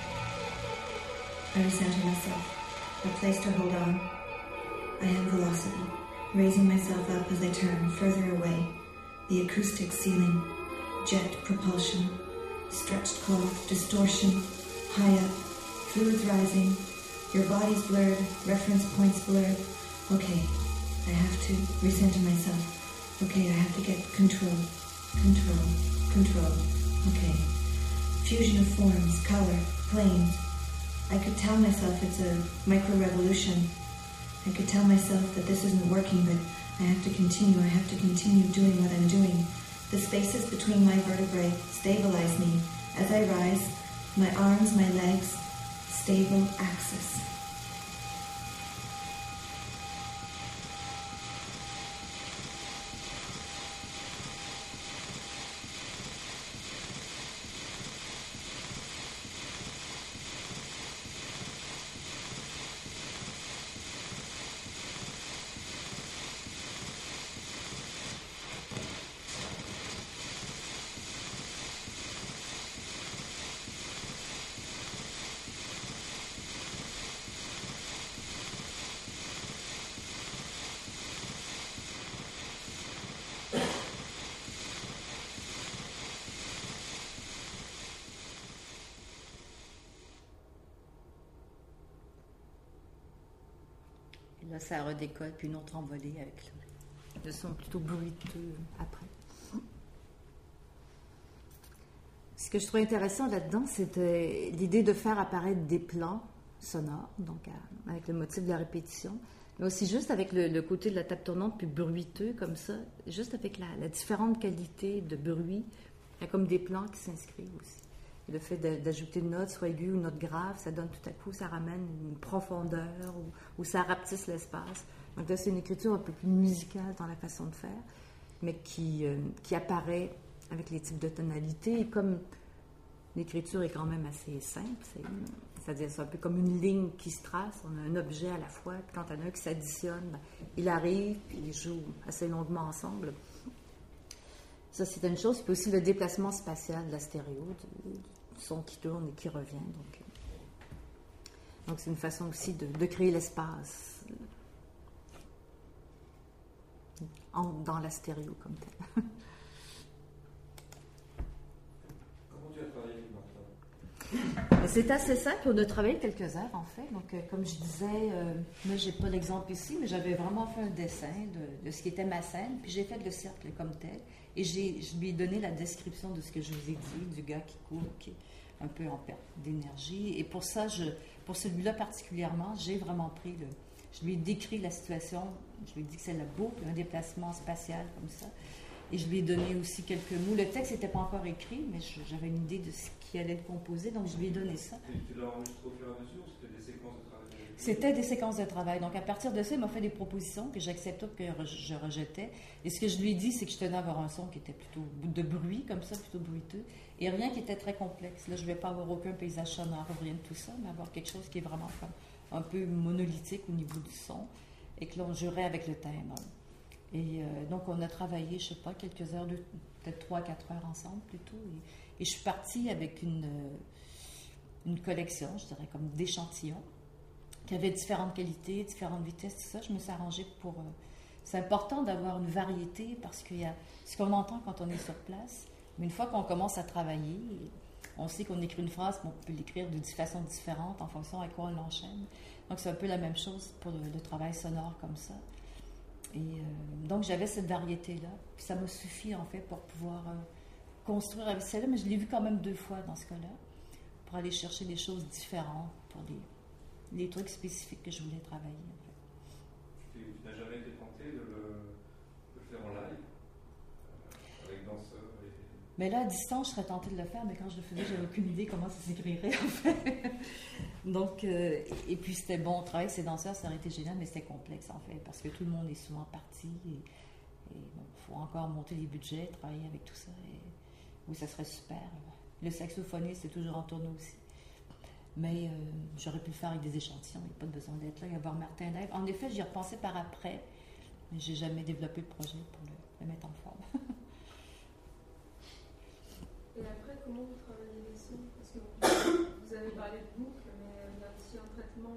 I recenter myself. A place to hold on. I am velocity, raising myself up as I turn further away. The acoustic ceiling. Jet propulsion. Stretched cloth. Distortion. High up. Fluids rising. Your body's blurred. Reference points blurred. Okay, I have to recenter myself. Okay, I have to get control. Control. Okay. Fusion of forms, color, planes. I could tell myself it's a micro-revolution. I could tell myself that this isn't working, but I have to continue. I have to continue doing what I'm doing. The spaces between my vertebrae stabilize me. As I rise, my arms, my legs, stable axis. Là, ça redécolle, puis une autre envolée avec le son plutôt bruiteux après. Ce que je trouve intéressant là-dedans, c'était l'idée de faire apparaître des plans sonores, donc avec le motif de la répétition, mais aussi juste avec le côté de la table tournante, puis bruiteux comme ça, juste avec la différente qualité de bruit, il y a comme des plans qui s'inscrivent aussi. Et le fait d'ajouter une note, soit aiguë ou une note grave, ça donne tout à coup, ça ramène une profondeur ou ça rapetisse l'espace. Donc là, c'est une écriture un peu plus musicale dans la façon de faire, mais qui apparaît avec les types de tonalités. Et comme l'écriture est quand même assez simple, c'est-à-dire c'est un peu comme une ligne qui se trace, on a un objet à la fois, puis quand il y en a un qui s'additionne, il arrive, puis ils jouent assez longuement ensemble. Ça, c'est une chose. Puis aussi le déplacement spatial de la stéréo, du son qui tourne et qui revient. Donc c'est une façon aussi de créer l'espace dans la stéréo comme telle. Comment tu as travaillé, Martha? C'est assez simple. On a travaillé quelques heures, en fait. Donc, comme je disais, moi, j'ai pas l'exemple ici, mais j'avais vraiment fait un dessin de ce qui était ma scène. Puis j'ai fait le cercle comme tel. Et je lui ai donné la description de ce que je vous ai dit, du gars qui court, qui est un peu en perte d'énergie. Et pour ça, pour celui-là particulièrement, j'ai vraiment pris je lui ai décrit la situation. Je lui ai dit que c'est la boucle, un déplacement spatial comme ça. Et je lui ai donné aussi quelques mots. Le texte n'était pas encore écrit, mais j'avais une idée de ce qui allait le composer, donc je lui ai donné ça. Et tu l'as enregistré au fur et à mesure ou c'était des séquences de travail? C'était des séquences de travail. Donc, à partir de ça, il m'a fait des propositions que j'acceptais ou que je rejetais. Et ce que je lui ai dit, c'est que je tenais à avoir un son qui était plutôt de bruit, comme ça, plutôt bruiteux, et rien qui était très complexe. Là, je ne vais pas avoir aucun paysage sonore ou rien de tout ça, mais avoir quelque chose qui est vraiment comme un peu monolithique au niveau du son, et que l'on jouerait avec le timbre. Et donc, on a travaillé, je ne sais pas, quelques heures, peut-être 3-4 heures ensemble plutôt. Et je suis partie avec une collection, je dirais, comme d'échantillons, qui avait différentes qualités, différentes vitesses, tout ça. Je me suis arrangée pour... c'est important d'avoir une variété parce qu'il y a ce qu'on entend quand on est sur place. Mais une fois qu'on commence à travailler, on sait qu'on écrit une phrase, mais on peut l'écrire de façons différentes en fonction à quoi on l'enchaîne. Donc, c'est un peu la même chose pour le travail sonore comme ça. Et donc, j'avais cette variété-là. Puis ça m'a suffi, en fait, pour pouvoir construire avec celle-là. Mais je l'ai vu quand même 2 fois dans ce cas-là, pour aller chercher des choses différentes, pour les trucs spécifiques que je voulais travailler. En fait. Tu n'as jamais été tenté de le faire en live avec danseurs et... Mais là, à distance, je serais tentée de le faire, mais quand je le faisais, j'avais aucune idée comment ça s'écrirait, en fait. Donc, et puis c'était bon, travailler avec ces danseurs, ça aurait été génial, mais c'était complexe, en fait, parce que tout le monde est souvent parti, et bon, il faut encore monter les budgets, travailler avec tout ça, et oui, ça serait super. Le saxophoniste est toujours en tournée aussi. Mais j'aurais pu le faire avec des échantillons, il n'y a pas de besoin d'être là, il y a avoir Martin live. En effet, j'y repensais par après, mais je n'ai jamais développé le projet pour le mettre en forme. Et après, comment vous travaillez les sons? Parce que vous avez parlé de boucle, mais il y a aussi un traitement.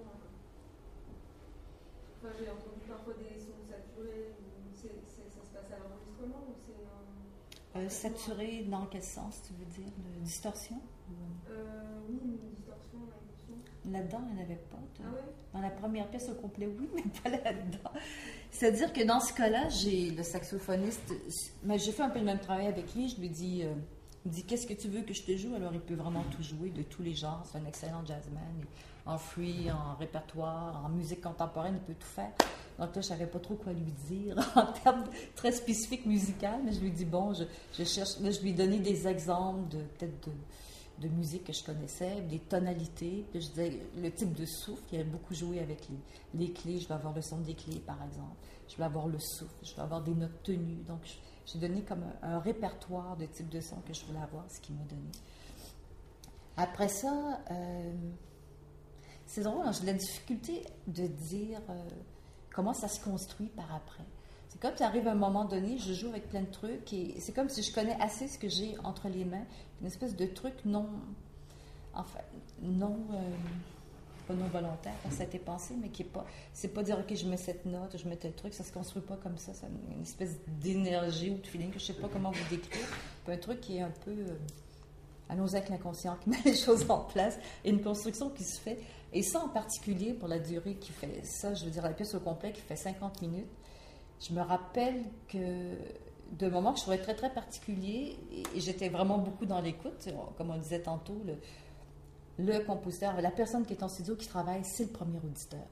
Enfin, j'ai entendu parfois des sons saturés. Ça se passe à l'enregistrement ou c'est un... Saturé dans quel sens, tu veux dire? De distorsion? Oui, une distorsion, une émotion. Là-dedans, il n'y en avait pas. Ah ouais? Dans la première pièce au complet, oui, mais pas là-dedans. C'est-à-dire que dans ce cas-là, j'ai le saxophoniste... Mais j'ai fait un peu le même travail avec lui. Je lui dis... il me dit, qu'est-ce que tu veux que je te joue? Alors, il peut vraiment tout jouer de tous les genres. C'est un excellent jazzman. En free, en répertoire, en musique contemporaine, il peut tout faire. Donc là, je ne savais pas trop quoi lui dire en termes très spécifiques musicaux. Mais je lui dis, bon, je cherche... Là, je lui ai donné des exemples peut-être de musique que je connaissais, des tonalités. Puis je disais, le type de souffle. Il a beaucoup joué avec les clés. Je vais avoir le son des clés, par exemple. Je vais avoir le souffle. Je vais avoir des notes tenues. Donc, j'ai donné comme un répertoire de types de sons que je voulais avoir, ce qu'il m'a donné. Après ça, c'est drôle, j'ai de la difficulté de dire comment ça se construit par après. C'est comme si arrive à un moment donné, je joue avec plein de trucs et c'est comme si je connais assez ce que j'ai entre les mains, une espèce de truc pas non volontaire, ça a été pensé, mais qui est pas, c'est pas dire ok je mets cette note, je mets tel truc, ça se construit pas comme ça, c'est une espèce d'énergie ou de feeling que je sais pas comment vous décrire, un truc qui est un peu allons-y avec l'inconscient qui met les choses en place et une construction qui se fait, et ça en particulier pour la durée qui fait ça, je veux dire la pièce au complet qui fait 50 minutes, je me rappelle que de moments que je trouvais très, très particuliers et j'étais vraiment beaucoup dans l'écoute. Comme on disait tantôt, le compositeur, la personne qui est en studio, qui travaille, c'est le premier auditeur.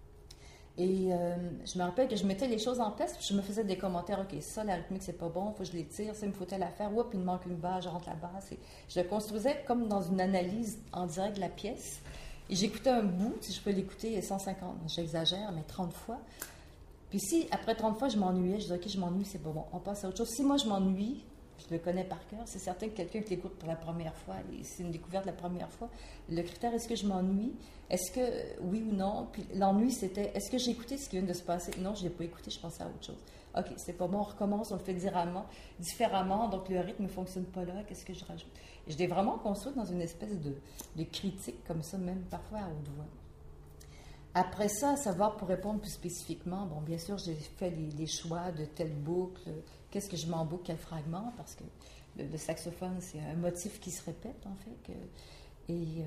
Et je me rappelle que je mettais les choses en place, puis je me faisais des commentaires. OK, ça, la rythmique, c'est pas bon, il faut que je l'étire, ça, il me faut telle affaire. Oups, il me manque une base, je rentre la basse. Et je le construisais comme dans une analyse en direct de la pièce. Et j'écoutais un bout, si je peux l'écouter 150, j'exagère, mais 30 fois. Puis si, après 30 fois, je m'ennuyais, je disais, OK, je m'ennuie, c'est pas bon, on passe à autre chose. Si moi, je m'ennuie, je le connais par cœur, c'est certain que quelqu'un qui l'écoute pour la première fois, et c'est une découverte la première fois, le critère, est-ce que je m'ennuie? Est-ce que, oui ou non? Puis l'ennui, c'était, est-ce que j'ai écouté ce qui vient de se passer? Non, je ne l'ai pas écouté, je pensais à autre chose. OK, c'est pas bon, on recommence, on le fait différemment, donc le rythme ne fonctionne pas là, qu'est-ce que je rajoute? Et je l'ai vraiment construit dans une espèce de critique comme ça, même parfois à haute voix. Après ça, à savoir, pour répondre plus spécifiquement, bon, bien sûr, j'ai fait les choix de telle boucle, qu'est-ce que je m'emboucle, quel fragment, parce que le saxophone, c'est un motif qui se répète, en fait. Et il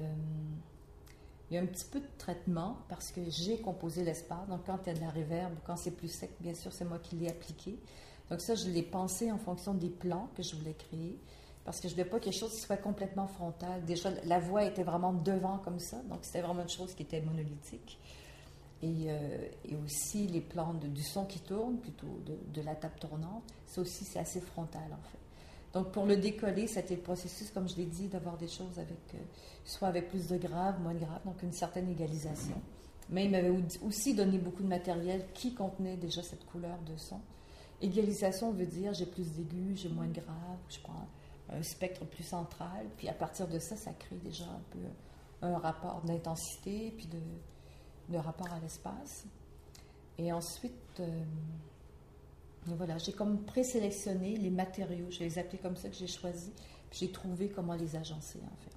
y a un petit peu de traitement, parce que j'ai composé l'espace, donc quand il y a de la reverb, quand c'est plus sec, bien sûr, c'est moi qui l'ai appliqué. Donc ça, je l'ai pensé en fonction des plans que je voulais créer, parce que je ne voulais pas quelque chose qui soit complètement frontal. Déjà, la voix était vraiment devant comme ça, donc c'était vraiment une chose qui était monolithique. Et aussi les plans du son qui tourne, plutôt de la table tournante, ça aussi, c'est assez frontal, en fait. Donc, pour le décoller, c'était le processus, comme je l'ai dit, d'avoir des choses avec, soit avec plus de graves, moins de graves, donc une certaine égalisation. Mais il m'avait aussi donné beaucoup de matériel qui contenait déjà cette couleur de son. Égalisation veut dire j'ai plus d'aigus, j'ai moins de graves, je prends un spectre plus central, puis à partir de ça, ça crée déjà un peu un rapport d'intensité, puis de rapport à l'espace. Et ensuite, voilà, j'ai comme présélectionné les matériaux, je vais les appeler comme ça, que j'ai choisis, puis j'ai trouvé comment les agencer, en fait.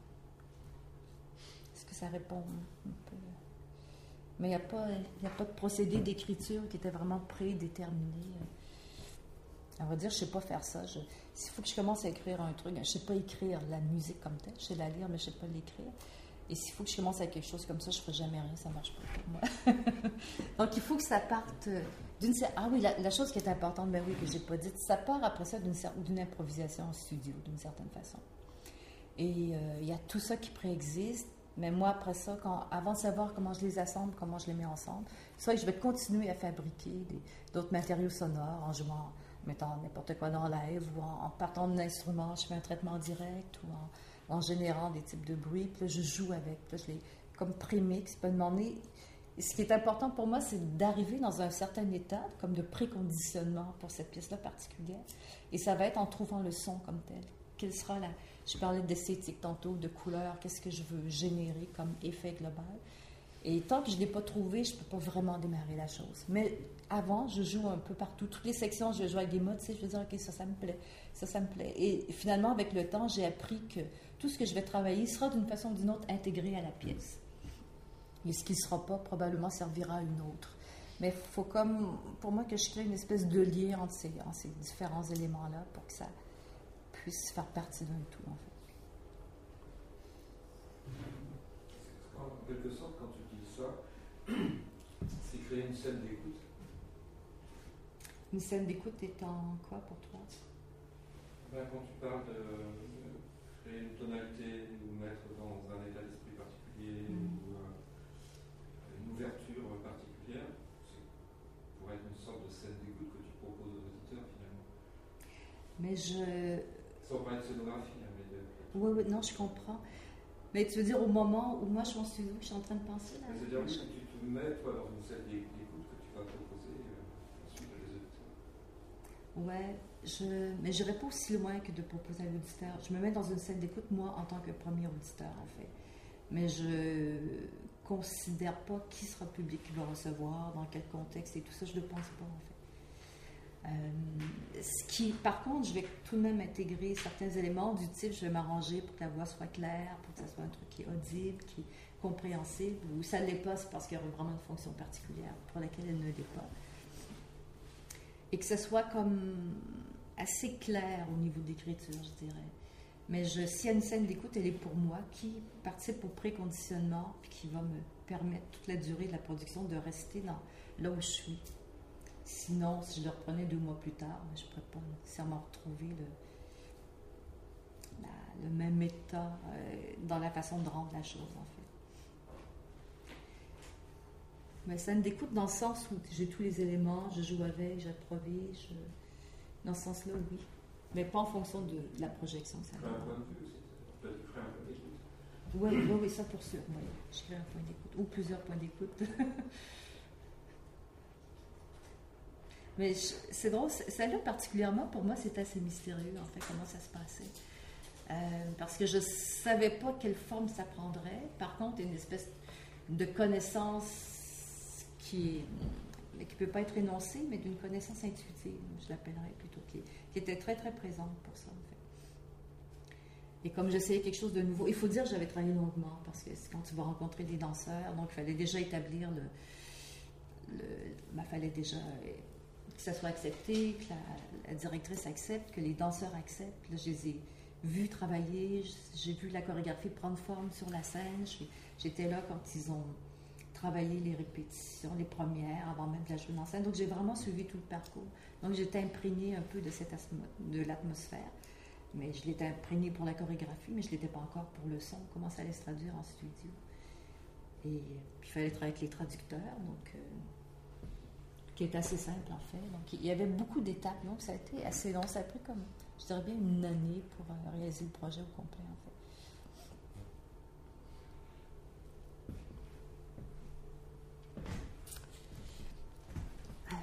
Est-ce que ça répond un peu? Mais il n'y a pas de procédé d'écriture qui était vraiment prédéterminé. On va dire, je ne sais pas faire ça. S'il faut que je commence à écrire un truc, je ne sais pas écrire la musique comme telle, je sais la lire, mais je ne sais pas l'écrire. Et s'il faut que je commence avec quelque chose comme ça, je ne ferai jamais rien, ça ne marche pas pour moi. Donc, il faut que ça parte d'une... Ah oui, la chose qui est importante, ben oui, que je n'ai pas dite, ça part après ça d'une improvisation en studio, d'une certaine façon. Et il y a tout ça qui préexiste, mais moi, après ça, avant de savoir comment je les assemble, comment je les mets ensemble, soit je vais continuer à fabriquer d'autres matériaux sonores en jouant, en mettant n'importe quoi dans live, ou en partant d'un instrument, je fais un traitement direct, ou en générant des types de bruits, puis là, je joue avec, puis là, je les comme prémix, puis demander. Ce qui est important pour moi, c'est d'arriver dans un certain état, comme de préconditionnement pour cette pièce-là particulière, et ça va être en trouvant le son comme tel. Quelle sera je parlais d'esthétique tantôt, de couleur, qu'est-ce que je veux générer comme effet global. Et tant que je ne l'ai pas trouvé, je ne peux pas vraiment démarrer la chose. Mais avant, je joue un peu partout. Toutes les sections, je joue avec des mots, tu sais, je veux dire, OK, ça me plaît, ça me plaît. Et finalement, avec le temps, j'ai appris que tout ce que je vais travailler sera d'une façon ou d'une autre intégré à la pièce. Et ce qui ne sera pas, probablement, servira à une autre. Mais il faut comme, pour moi, que je crée une espèce de lien entre ces différents éléments-là pour que ça puisse faire partie d'un tout, en fait. En quelque sorte, quand tu dis ça, c'est créer une scène d'écoute. Une scène d'écoute étant quoi pour toi? Quand tu parles de créer une tonalité, ou mettre dans un état d'esprit particulier, ou une ouverture particulière, c'est pour être une sorte de scène d'écoute que tu proposes aux auditeurs finalement. Mais sans parler de scénographie, hein, mais Oui, non, je comprends. Mais tu veux dire au moment où moi je suis en studio, je suis en train de penser là? C'est-à-dire que tu te mets toi dans une scène d'écoute que tu vas proposer ensuite à les auditeurs. Ouais, mais je n'irai pas aussi loin que de proposer à l'auditeur. Je me mets dans une scène d'écoute, moi, en tant que premier auditeur, en fait. Mais je ne considère pas qui sera le public qui va recevoir, dans quel contexte et tout ça, je ne le pense pas, en fait. Par contre, je vais tout de même intégrer certains éléments du type, je vais m'arranger pour que la voix soit claire, pour que ça soit un truc qui est audible, qui est compréhensible, ou ça ne l'est pas, c'est parce qu'il y aura vraiment une fonction particulière pour laquelle elle ne l'est pas. Et que ce soit comme assez clair au niveau d'écriture, je dirais. Mais s'il y a une scène d'écoute, elle est pour moi, qui participe au préconditionnement, puis qui va me permettre toute la durée de la production de rester là où je suis. Sinon, si je le reprenais 2 mois plus tard, je ne pourrais pas nécessairement retrouver le même état dans la façon de rendre la chose, en fait. Mais scène d'écoute dans le sens où j'ai tous les éléments, je joue avec, j'improvise, dans ce sens-là, oui. Mais pas en fonction de la projection. Ça un point de vue aussi. Tu ferais un point d'écoute. Oui, ça pour sûr. Oui. Je ferais un point d'écoute. Ou plusieurs points d'écoute. Mais c'est drôle, celle-là particulièrement, pour moi, c'est assez mystérieux, en fait, comment ça se passait. Parce que je ne savais pas quelle forme ça prendrait. Par contre, une espèce de connaissance qui ne peut pas être énoncée, mais d'une connaissance intuitive, je l'appellerais plutôt, qui était très, très présente pour ça, en fait. Et comme j'essayais quelque chose de nouveau, il faut dire que j'avais travaillé longuement, parce que quand tu vas rencontrer des danseurs, donc il fallait déjà établir il fallait déjà que ça soit accepté, que la directrice accepte, que les danseurs acceptent. Là, je les ai vus travailler, j'ai vu la chorégraphie prendre forme sur la scène. J'étais là quand ils ont travaillé les répétitions, les premières, avant même de la jouer en scène. Donc, j'ai vraiment suivi tout le parcours. Donc, j'étais imprégnée un peu de l'atmosphère. Mais je l'étais imprégnée pour la chorégraphie, mais je ne l'étais pas encore pour le son, comment ça allait se traduire en studio. Et puis, il fallait travailler avec les traducteurs, donc... qui est assez simple en fait. Donc, il y avait beaucoup d'étapes, donc ça a été assez long. Ça a pris comme, je dirais bien, 1 année pour réaliser le projet au complet en fait.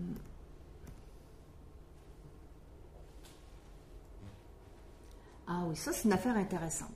Ah oui, ça c'est une affaire intéressante.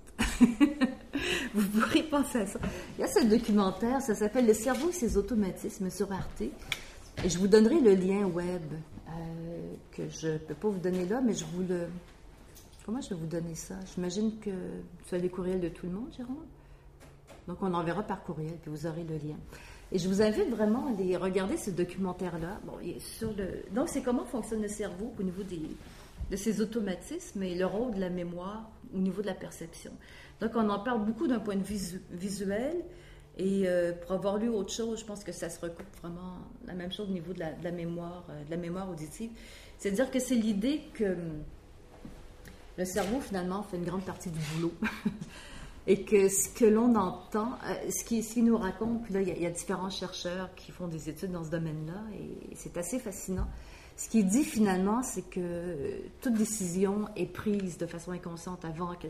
Vous pourrez penser à ça. Il y a ce documentaire, ça s'appelle « Le cerveau et ses automatismes » sur Arte. Et je vous donnerai le lien web que je ne peux pas vous donner là, mais je vous le... Comment je vais vous donner ça? J'imagine que c'est les courriels de tout le monde, Jérôme. Donc, on enverra par courriel, puis vous aurez le lien. Et je vous invite vraiment à aller regarder ce documentaire-là. Bon, il est sur le... Donc, c'est comment fonctionne le cerveau au niveau de ses automatismes et le rôle de la mémoire au niveau de la perception. Donc, on en parle beaucoup d'un point de vue visuel. Et pour avoir lu autre chose, je pense que ça se recoupe vraiment la même chose au niveau de la mémoire auditive. C'est-à-dire que c'est l'idée que le cerveau, finalement, fait une grande partie du boulot. Et que ce que l'on entend, ce qui nous raconte, puis là, il y a différents chercheurs qui font des études dans ce domaine-là, et c'est assez fascinant. Ce qui dit finalement, c'est que toute décision est prise de façon inconsciente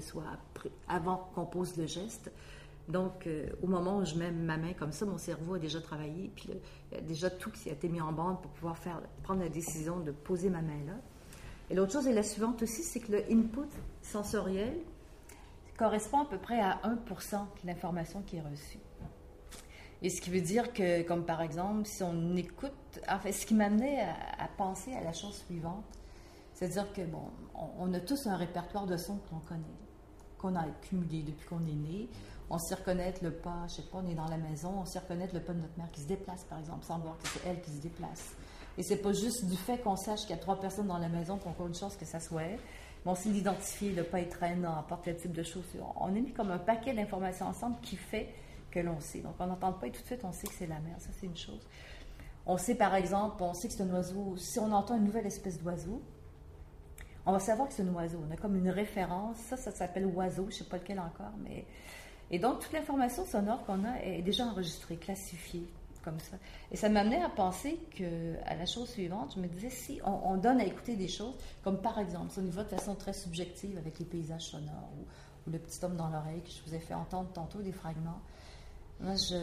avant qu'on pose le geste. Donc, au moment où je mets ma main comme ça, mon cerveau a déjà travaillé, puis là, il y a déjà tout qui a été mis en bande pour pouvoir prendre la décision de poser ma main là. Et l'autre chose est la suivante aussi, c'est que le input sensoriel correspond à peu près à 1% de l'information qui est reçue. Et ce qui veut dire que, comme par exemple, si on écoute, en fait, ce qui m'amenait à penser à la chose suivante, c'est-à-dire que, bon, on a tous un répertoire de sons que l'on connaît, qu'on a accumulé depuis qu'on est né. On sait reconnaître le pas, je sais pas, on est dans la maison, on sait reconnaître le pas de notre mère qui se déplace, par exemple, sans voir que c'est elle qui se déplace. Et c'est pas juste du fait qu'on sache qu'il y a 3 personnes dans la maison qu'on a une chance que ça soit elle, mais on sait l'identifier, le pas est traînant, apporte tel type de chaussures. On a mis comme un paquet d'informations ensemble qui fait que l'on sait. Donc, on n'entend pas et tout de suite, on sait que c'est la mère. Ça, c'est une chose. On sait, par exemple, on sait que c'est un oiseau. Si on entend une nouvelle espèce d'oiseau, on va savoir que c'est un oiseau. On a comme une référence. Ça s'appelle oiseau. Je ne sais pas lequel encore, mais... Et donc, toute l'information sonore qu'on a est déjà enregistrée, classifiée, comme ça. Et ça m'amenait à penser à la chose suivante. Je me disais, si on donne à écouter des choses, comme par exemple, si on y va de façon très subjective avec les paysages sonores ou le petit homme dans l'oreille que je vous ai fait entendre tantôt, des fragments, moi, ce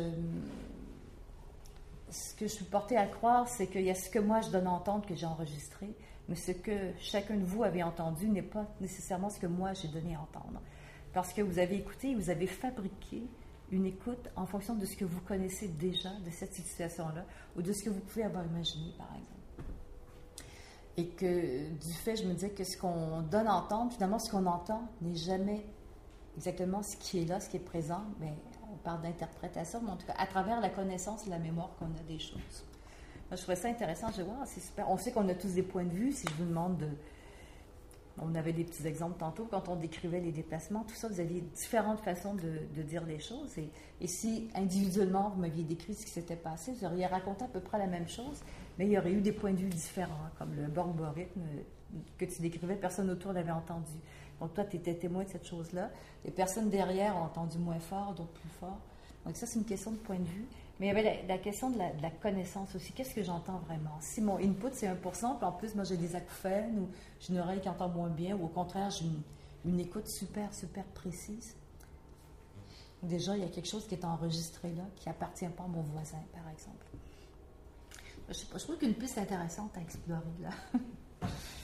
que je suis portée à croire, c'est qu'il y a ce que moi je donne à entendre que j'ai enregistré, mais ce que chacun de vous avez entendu n'est pas nécessairement ce que moi j'ai donné à entendre. Parce que vous avez écouté, vous avez fabriqué une écoute en fonction de ce que vous connaissez déjà de cette situation-là ou de ce que vous pouvez avoir imaginé, par exemple. Et que du fait, je me disais que ce qu'on donne à entendre, finalement, ce qu'on entend n'est jamais exactement ce qui est là, ce qui est présent, mais on parle d'interprétation, mais en tout cas, à travers la connaissance et la mémoire qu'on a des choses. Moi, je trouvais ça intéressant. Je dis, wow, c'est super. On sait qu'on a tous des points de vue. Si je vous demande on avait des petits exemples tantôt, quand on décrivait les déplacements, tout ça, vous aviez différentes façons de dire les choses. Et si individuellement, vous m'aviez décrit ce qui s'était passé, vous auriez raconté à peu près la même chose, mais il y aurait eu des points de vue différents, comme le borborithme que tu décrivais, personne autour l'avait entendu. Donc toi, tu étais témoin de cette chose-là. Les personnes derrière ont entendu moins fort, d'autres plus fort. Donc ça, c'est une question de point de vue. Mais il y avait la question de la connaissance aussi. Qu'est-ce que j'entends vraiment? Si mon input, c'est 1%, puis en plus, moi, j'ai des acouphènes, ou j'ai une oreille qui entend moins bien, ou au contraire, j'ai une écoute super, super précise. Déjà, il y a quelque chose qui est enregistré là, qui n'appartient pas à mon voisin, par exemple. Je sais pas, je trouve qu'une piste intéressante à explorer, là.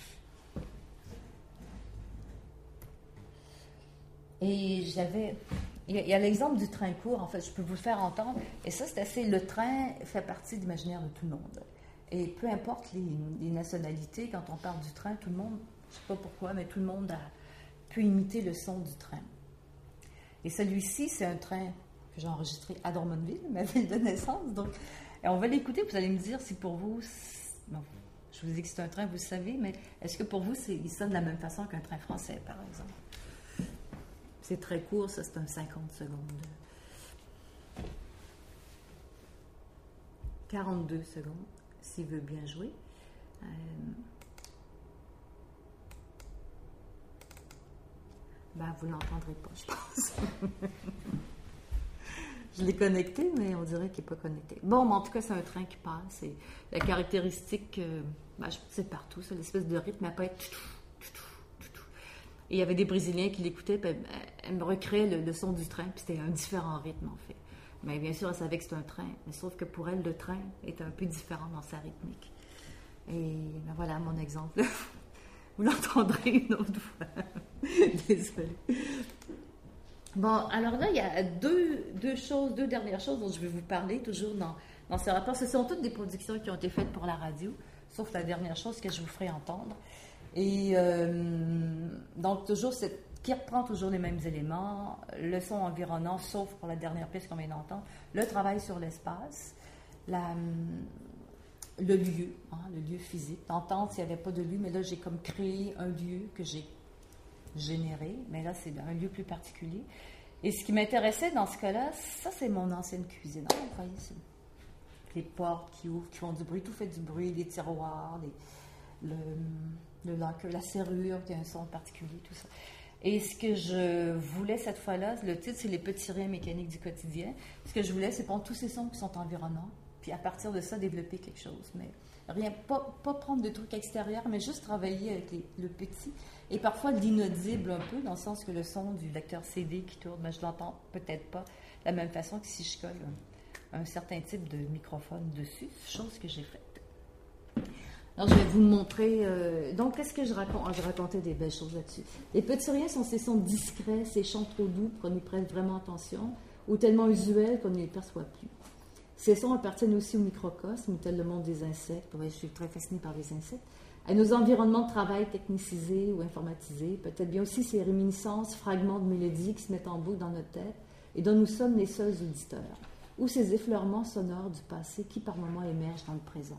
Et il y a l'exemple du train court, en fait, je peux vous le faire entendre. Et ça, c'est assez, le train fait partie de l'imaginaire de tout le monde. Et peu importe les nationalités, quand on parle du train, tout le monde, je ne sais pas pourquoi, mais tout le monde peut imiter le son du train. Et celui-ci, c'est un train que j'ai enregistré à Drummondville, ma ville de naissance. Donc, et on va l'écouter, vous allez me dire si pour vous, bon, je vous dis que c'est un train, vous le savez, mais est-ce que pour vous, il sonne de la même façon qu'un train français, par exemple? C'est très court, ça, c'est un 50 secondes. 42 secondes, s'il veut bien jouer. Vous ne l'entendrez pas, je pense. Je l'ai connecté, mais on dirait qu'il n'est pas connecté. Bon, mais en tout cas, c'est un train qui passe. Et la caractéristique, je pense que c'est partout, c'est l'espèce de rythme, mais pas être... Et il y avait des Brésiliens qui l'écoutaient, puis elle me recréait le son du train, puis c'était un différent rythme, en fait. Mais bien sûr, elle savait que c'était un train, mais sauf que pour elle, le train était un peu différent dans sa rythmique. Et voilà mon exemple. Vous l'entendrez une autre fois. Désolée. Bon, alors là, il y a deux dernières choses dont je vais vous parler, toujours dans ce rapport. Ce sont toutes des productions qui ont été faites pour la radio, sauf la dernière chose que je vous ferai entendre. Et donc, toujours, qui reprend toujours les mêmes éléments, le son environnant, sauf pour la dernière pièce qu'on vient d'entendre, le travail sur l'espace, le lieu physique. D'entendre s'il n'y avait pas de lieu, mais là, j'ai comme créé un lieu que j'ai généré, mais là, c'est un lieu plus particulier. Et ce qui m'intéressait dans ce cas-là, ça, c'est mon ancienne cuisine. Vous voyez, c'est les portes qui ouvrent, qui font du bruit, tout fait du bruit, les tiroirs, le locker, la serrure, qui a un son particulier, tout ça. Et ce que je voulais cette fois-là, le titre, c'est « Les petits riens mécaniques du quotidien ». Ce que je voulais, c'est prendre tous ces sons qui sont environnants, puis à partir de ça, développer quelque chose. Mais rien, pas prendre de trucs extérieurs, mais juste travailler avec le petit. Et parfois l'inaudible un peu, dans le sens que le son du lecteur CD qui tourne, je l'entends peut-être pas de la même façon que si je colle un certain type de microphone dessus, chose que j'ai faite. Alors, je vais vous montrer. Donc, qu'est-ce que je raconte? Je racontais des belles choses là-dessus. Les petits riens sont ces sons discrets, ces chants trop doux qu'on y prête vraiment attention, ou tellement usuels qu'on ne les perçoit plus. Ces sons appartiennent aussi au microcosme, tel le monde des insectes. Je suis très fascinée par les insectes. À nos environnements de travail technicisés ou informatisés, peut-être bien aussi ces réminiscences, fragments de mélodies qui se mettent en boucle dans notre tête et dont nous sommes les seuls auditeurs, ou ces effleurements sonores du passé qui par moments émergent dans le présent.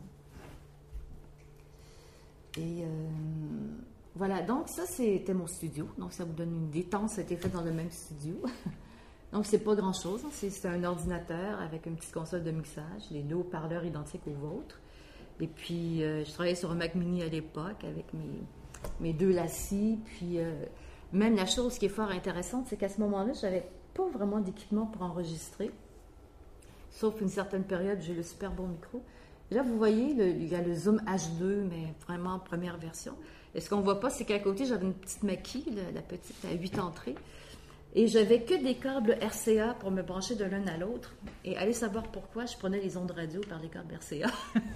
Et voilà, donc ça c'était mon studio, donc ça vous donne une idée, tant ça a été fait dans le même studio. Donc c'est pas grand chose, c'est un ordinateur avec une petite console de mixage, les deux haut-parleurs identiques aux vôtres. Et puis je travaillais sur un Mac Mini à l'époque avec mes deux lacis, puis même la chose qui est fort intéressante, c'est qu'à ce moment-là, j'avais pas vraiment d'équipement pour enregistrer, sauf une certaine période, j'ai le super bon micro. Là, vous voyez, il y a le Zoom H2, mais vraiment première version. Et ce qu'on ne voit pas, c'est qu'à côté, j'avais une petite maquille, la petite à 8 entrées. Et j'avais que des câbles RCA pour me brancher de l'un à l'autre. Et allez savoir pourquoi, je prenais les ondes radio par les câbles RCA.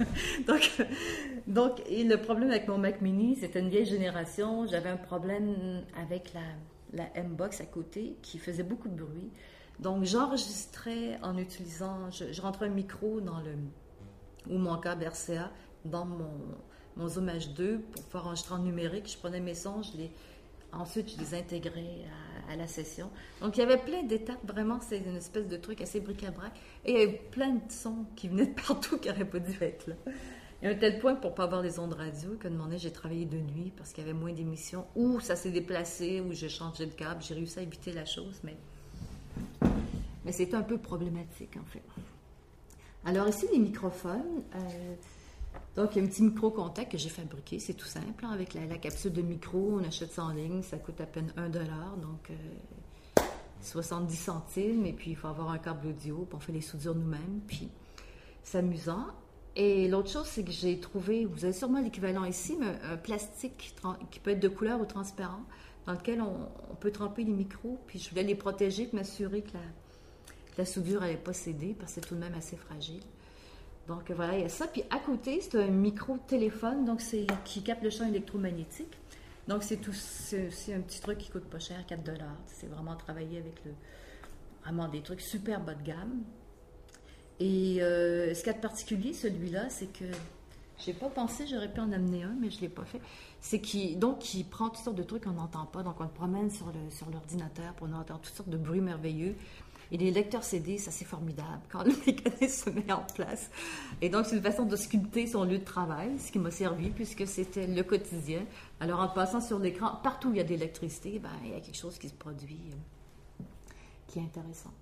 donc, et le problème avec mon Mac Mini, c'était une vieille génération. J'avais un problème avec la M-Box à côté qui faisait beaucoup de bruit. Donc, j'enregistrais en utilisant... Je rentrais un micro ou mon câble RCA dans mon Zoom H2 pour faire enregistrer en numérique. Je prenais mes sons, ensuite je les intégrais à la session. Donc il y avait plein d'étapes, vraiment c'est une espèce de truc assez bric-à-brac. Et il y avait plein de sons qui venaient de partout qui n'auraient pas dû être là. Et à un tel point, pour ne pas avoir les ondes radio, qu'à un moment donné, j'ai travaillé de nuit parce qu'il y avait moins d'émissions, ou ça s'est déplacé, ou j'ai changé de câble. J'ai réussi à éviter la chose, mais c'était un peu problématique en fait. Alors ici, les microphones, Donc, il y a un petit micro-contact que j'ai fabriqué, c'est tout simple, hein, avec la capsule de micro, on achète ça en ligne, ça coûte à peine $1, donc 70 centimes, et puis il faut avoir un câble audio, puis on fait les soudures nous-mêmes, puis c'est amusant. Et l'autre chose, c'est que j'ai trouvé, vous avez sûrement l'équivalent ici, mais un plastique qui peut être de couleur ou transparent, dans lequel on peut tremper les micros, puis je voulais les protéger, puis m'assurer que la soudure n'allait pas céder, parce que c'est tout de même assez fragile. Donc voilà, il y a ça. Puis à côté, c'est un micro-téléphone, donc qui capte le champ électromagnétique. Donc c'est un petit truc qui coûte pas cher, $4. C'est vraiment travailler avec vraiment des trucs super bas de gamme. Et ce qu'il y a de particulier, celui-là, c'est que j'ai pas pensé, j'aurais pu en amener un, mais je l'ai pas fait. C'est qu'il prend toutes sortes de trucs qu'on n'entend pas. Donc on le promène sur l'ordinateur pour entendre toutes sortes de bruits merveilleux. Et les lecteurs CD, ça c'est formidable quand le mécanisme se met en place. Et donc c'est une façon de sculpter son lieu de travail, ce qui m'a servi puisque c'était le quotidien. Alors en passant sur l'écran, partout où il y a de l'électricité, ben, il y a quelque chose qui se produit qui est intéressant.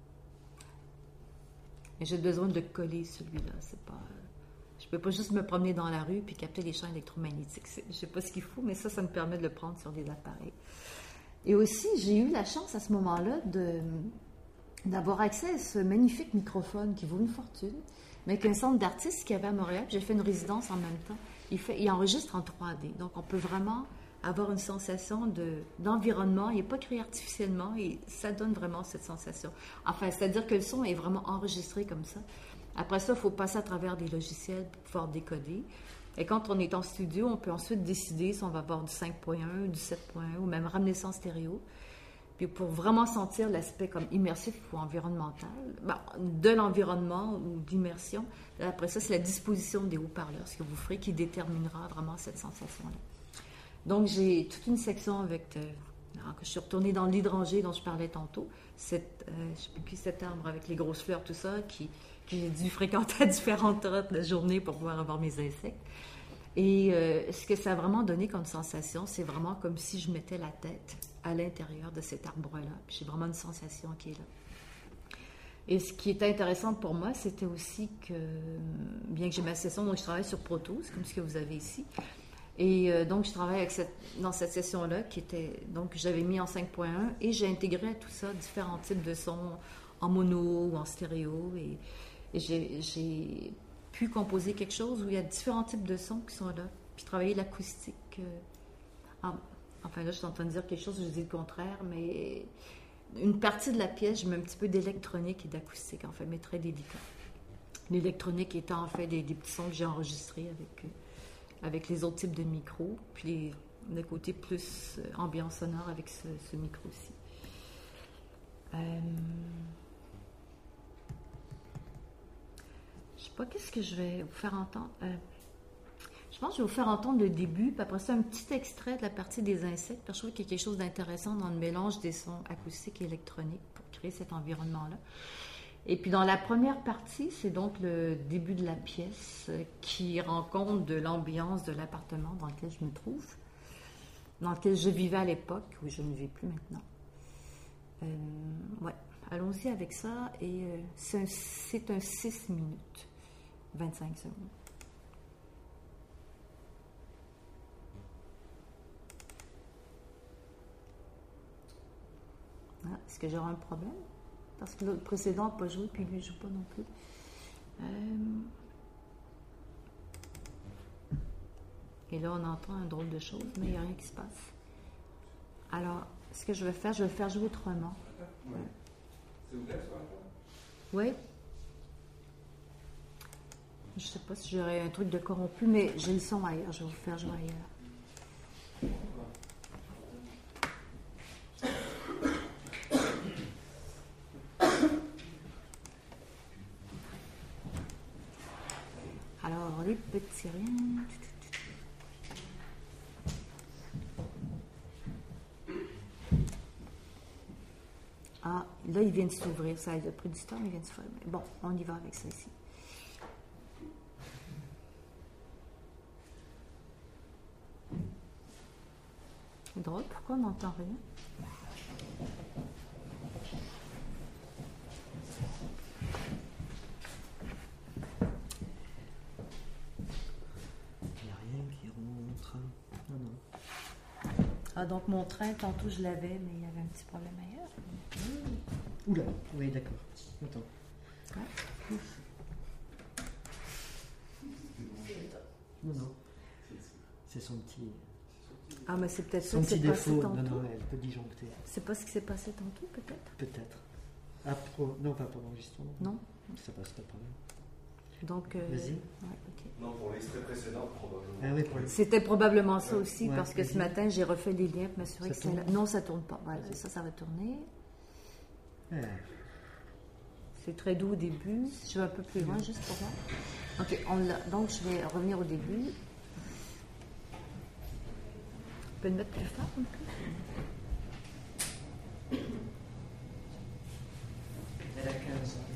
Et j'ai besoin de le coller celui-là. C'est pas, je peux pas juste me promener dans la rue puis capter les champs électromagnétiques. Je sais pas ce qu'il faut, mais ça me permet de le prendre sur des appareils. Et aussi, j'ai eu la chance à ce moment-là d'avoir accès à ce magnifique microphone qui vaut une fortune, mais qu'un centre d'artistes qui avait à Montréal, j'ai fait une résidence en même temps, il enregistre en 3D. Donc, on peut vraiment avoir une sensation d'environnement. Il n'est pas créé artificiellement et ça donne vraiment cette sensation. Enfin, c'est-à-dire que le son est vraiment enregistré comme ça. Après ça, il faut passer à travers des logiciels pour pouvoir décoder. Et quand on est en studio, on peut ensuite décider si on va avoir du 5.1, du 7.1 ou même ramener ça en stéréo. Puis pour vraiment sentir l'aspect comme immersif ou environnemental, de l'environnement ou d'immersion, après ça, c'est la disposition des haut-parleurs, ce que vous ferez, qui déterminera vraiment cette sensation-là. Donc, j'ai toute une section avec... je suis retournée dans l'hydrangée dont je parlais tantôt, je ne sais plus qui, cet arbre avec les grosses fleurs, tout ça, que j'ai dû fréquenter à différentes heures de la journée pour pouvoir avoir mes insectes. Et ce que ça a vraiment donné comme sensation, c'est vraiment comme si je mettais la tête à l'intérieur de cet arbre-là. Puis j'ai vraiment une sensation qui est là. Et ce qui était intéressant pour moi, c'était aussi que, bien que j'ai ma session, donc je travaille sur Pro Tools, comme ce que vous avez ici. Et donc je travaille dans cette session-là, donc j'avais mis en 5.1 et j'ai intégré à tout ça différents types de sons en mono ou en stéréo. Et j'ai pu composer quelque chose où il y a différents types de sons qui sont là. Puis travailler l'acoustique. Enfin là, je suis en train de dire quelque chose, je dis le contraire, mais une partie de la pièce, je mets un petit peu d'électronique et d'acoustique, en fait, mais très délicat. L'électronique étant en fait des petits sons que j'ai enregistrés avec les autres types de micros, puis le côté plus ambiance sonore avec ce micro-ci. Je sais pas qu'est-ce que je vais vous faire entendre. Je pense que je vais vous faire entendre le début, puis après ça, un petit extrait de la partie des insectes, parce que je trouve qu'il y a quelque chose d'intéressant dans le mélange des sons acoustiques et électroniques pour créer cet environnement-là. Et puis dans la première partie, c'est donc le début de la pièce qui rend compte de l'ambiance de l'appartement dans lequel je me trouve, dans lequel je vivais à l'époque, où je ne vis plus maintenant. Ouais, allons-y avec ça, et c'est un 6 minutes, 25 secondes. Est-ce que j'aurai un problème? Parce que le précédent n'a pas joué, puis lui ne joue pas non plus. Et là, on entend un drôle de choses, mais il n'y a rien qui se passe. Alors, ce que je vais faire jouer autrement. Ouais. C'est ouvert sur la table? Oui. Je ne sais pas si j'aurai un truc de corrompu, mais j'ai le son ailleurs. Je vais vous faire jouer ailleurs. Alors, les petits riens. Ah, là, il vient de s'ouvrir. Ça a pris du temps, mais il vient de s'ouvrir. Bon, on y va avec ça ici. C'est drôle, pourquoi on n'entend rien? Ah, donc mon train, tantôt je l'avais, mais il y avait un petit problème ailleurs. Oula, oui, d'accord. Attends. Ouais. Non, non. C'est son petit, Ah, mais c'est peut-être ça son qui s'est petit passé défaut. tantôt. Non, non, elle peut disjoncter. C'est pas ce qui s'est passé tantôt, peut-être? Peut-être. Non, pas pour l'enregistrement. Non. Ça passe pas par là. Donc, Vas-y. ouais, ok. Non, pour l'extrait précédent, probablement. Ah oui, pour le... C'était probablement ça aussi, Ouais, parce que ce vas-y. matin, j'ai refait les liens pour m'assurer Ça que c'est là. tourne? Non, ça tourne pas. Voilà, ça va tourner. Ah, C'est très doux au début. Je vais un peu plus loin, juste pour voir. Ok, on l'a. Donc, je vais revenir au début. Je peux le mettre plus fort un peu? elle a 15 ans.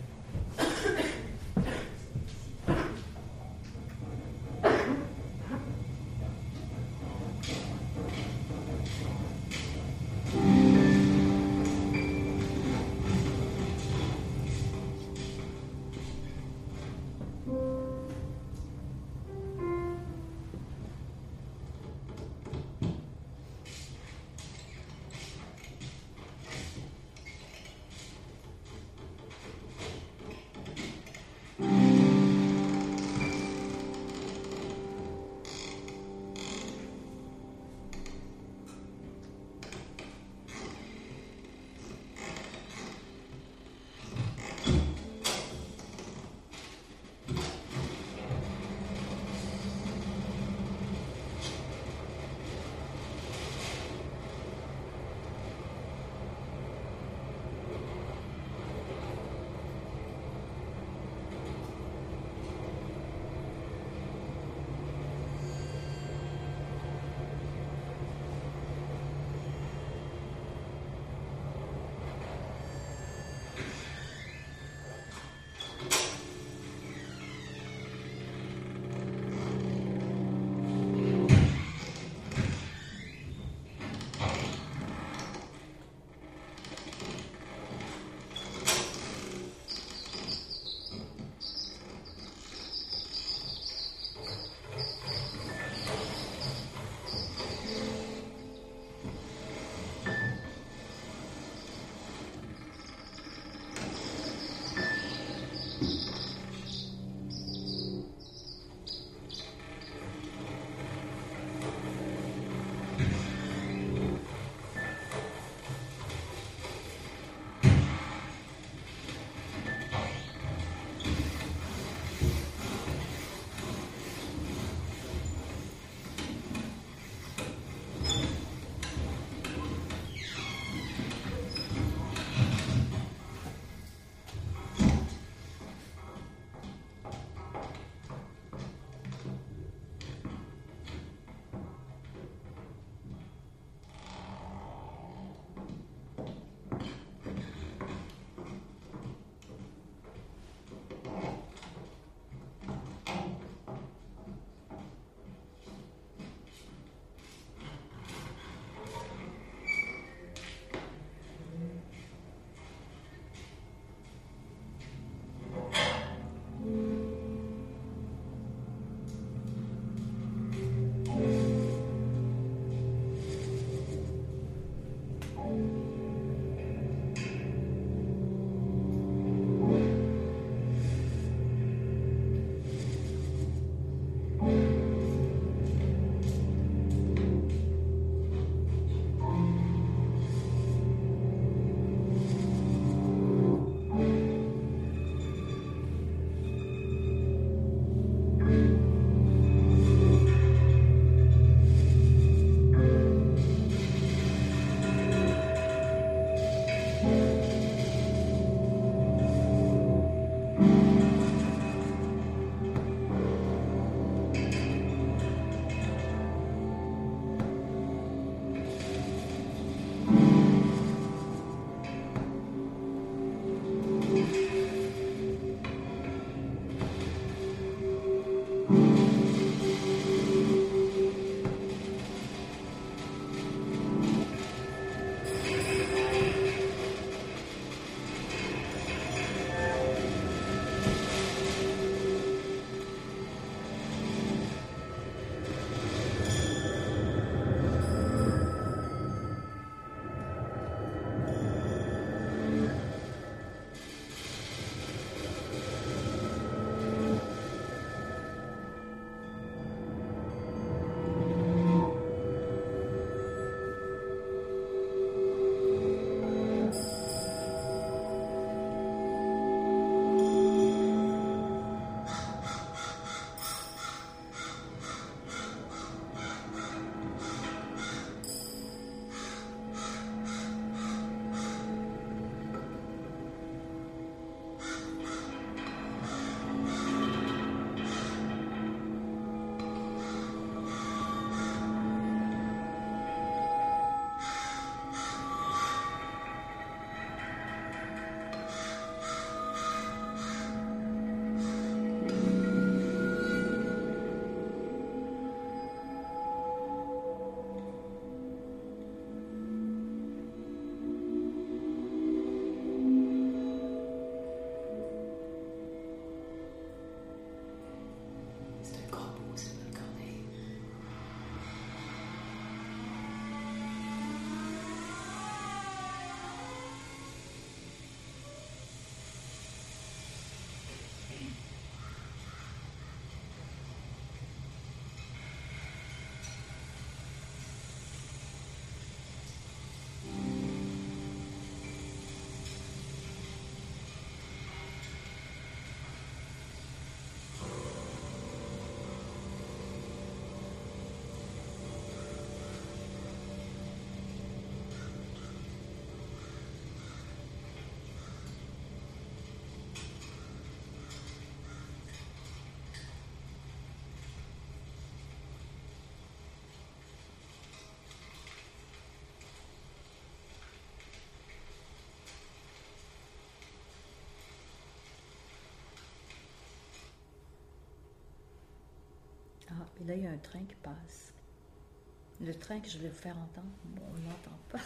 Et là, il y a un train qui passe. Le train que je vais vous faire entendre, bon, on ne l'entend pas.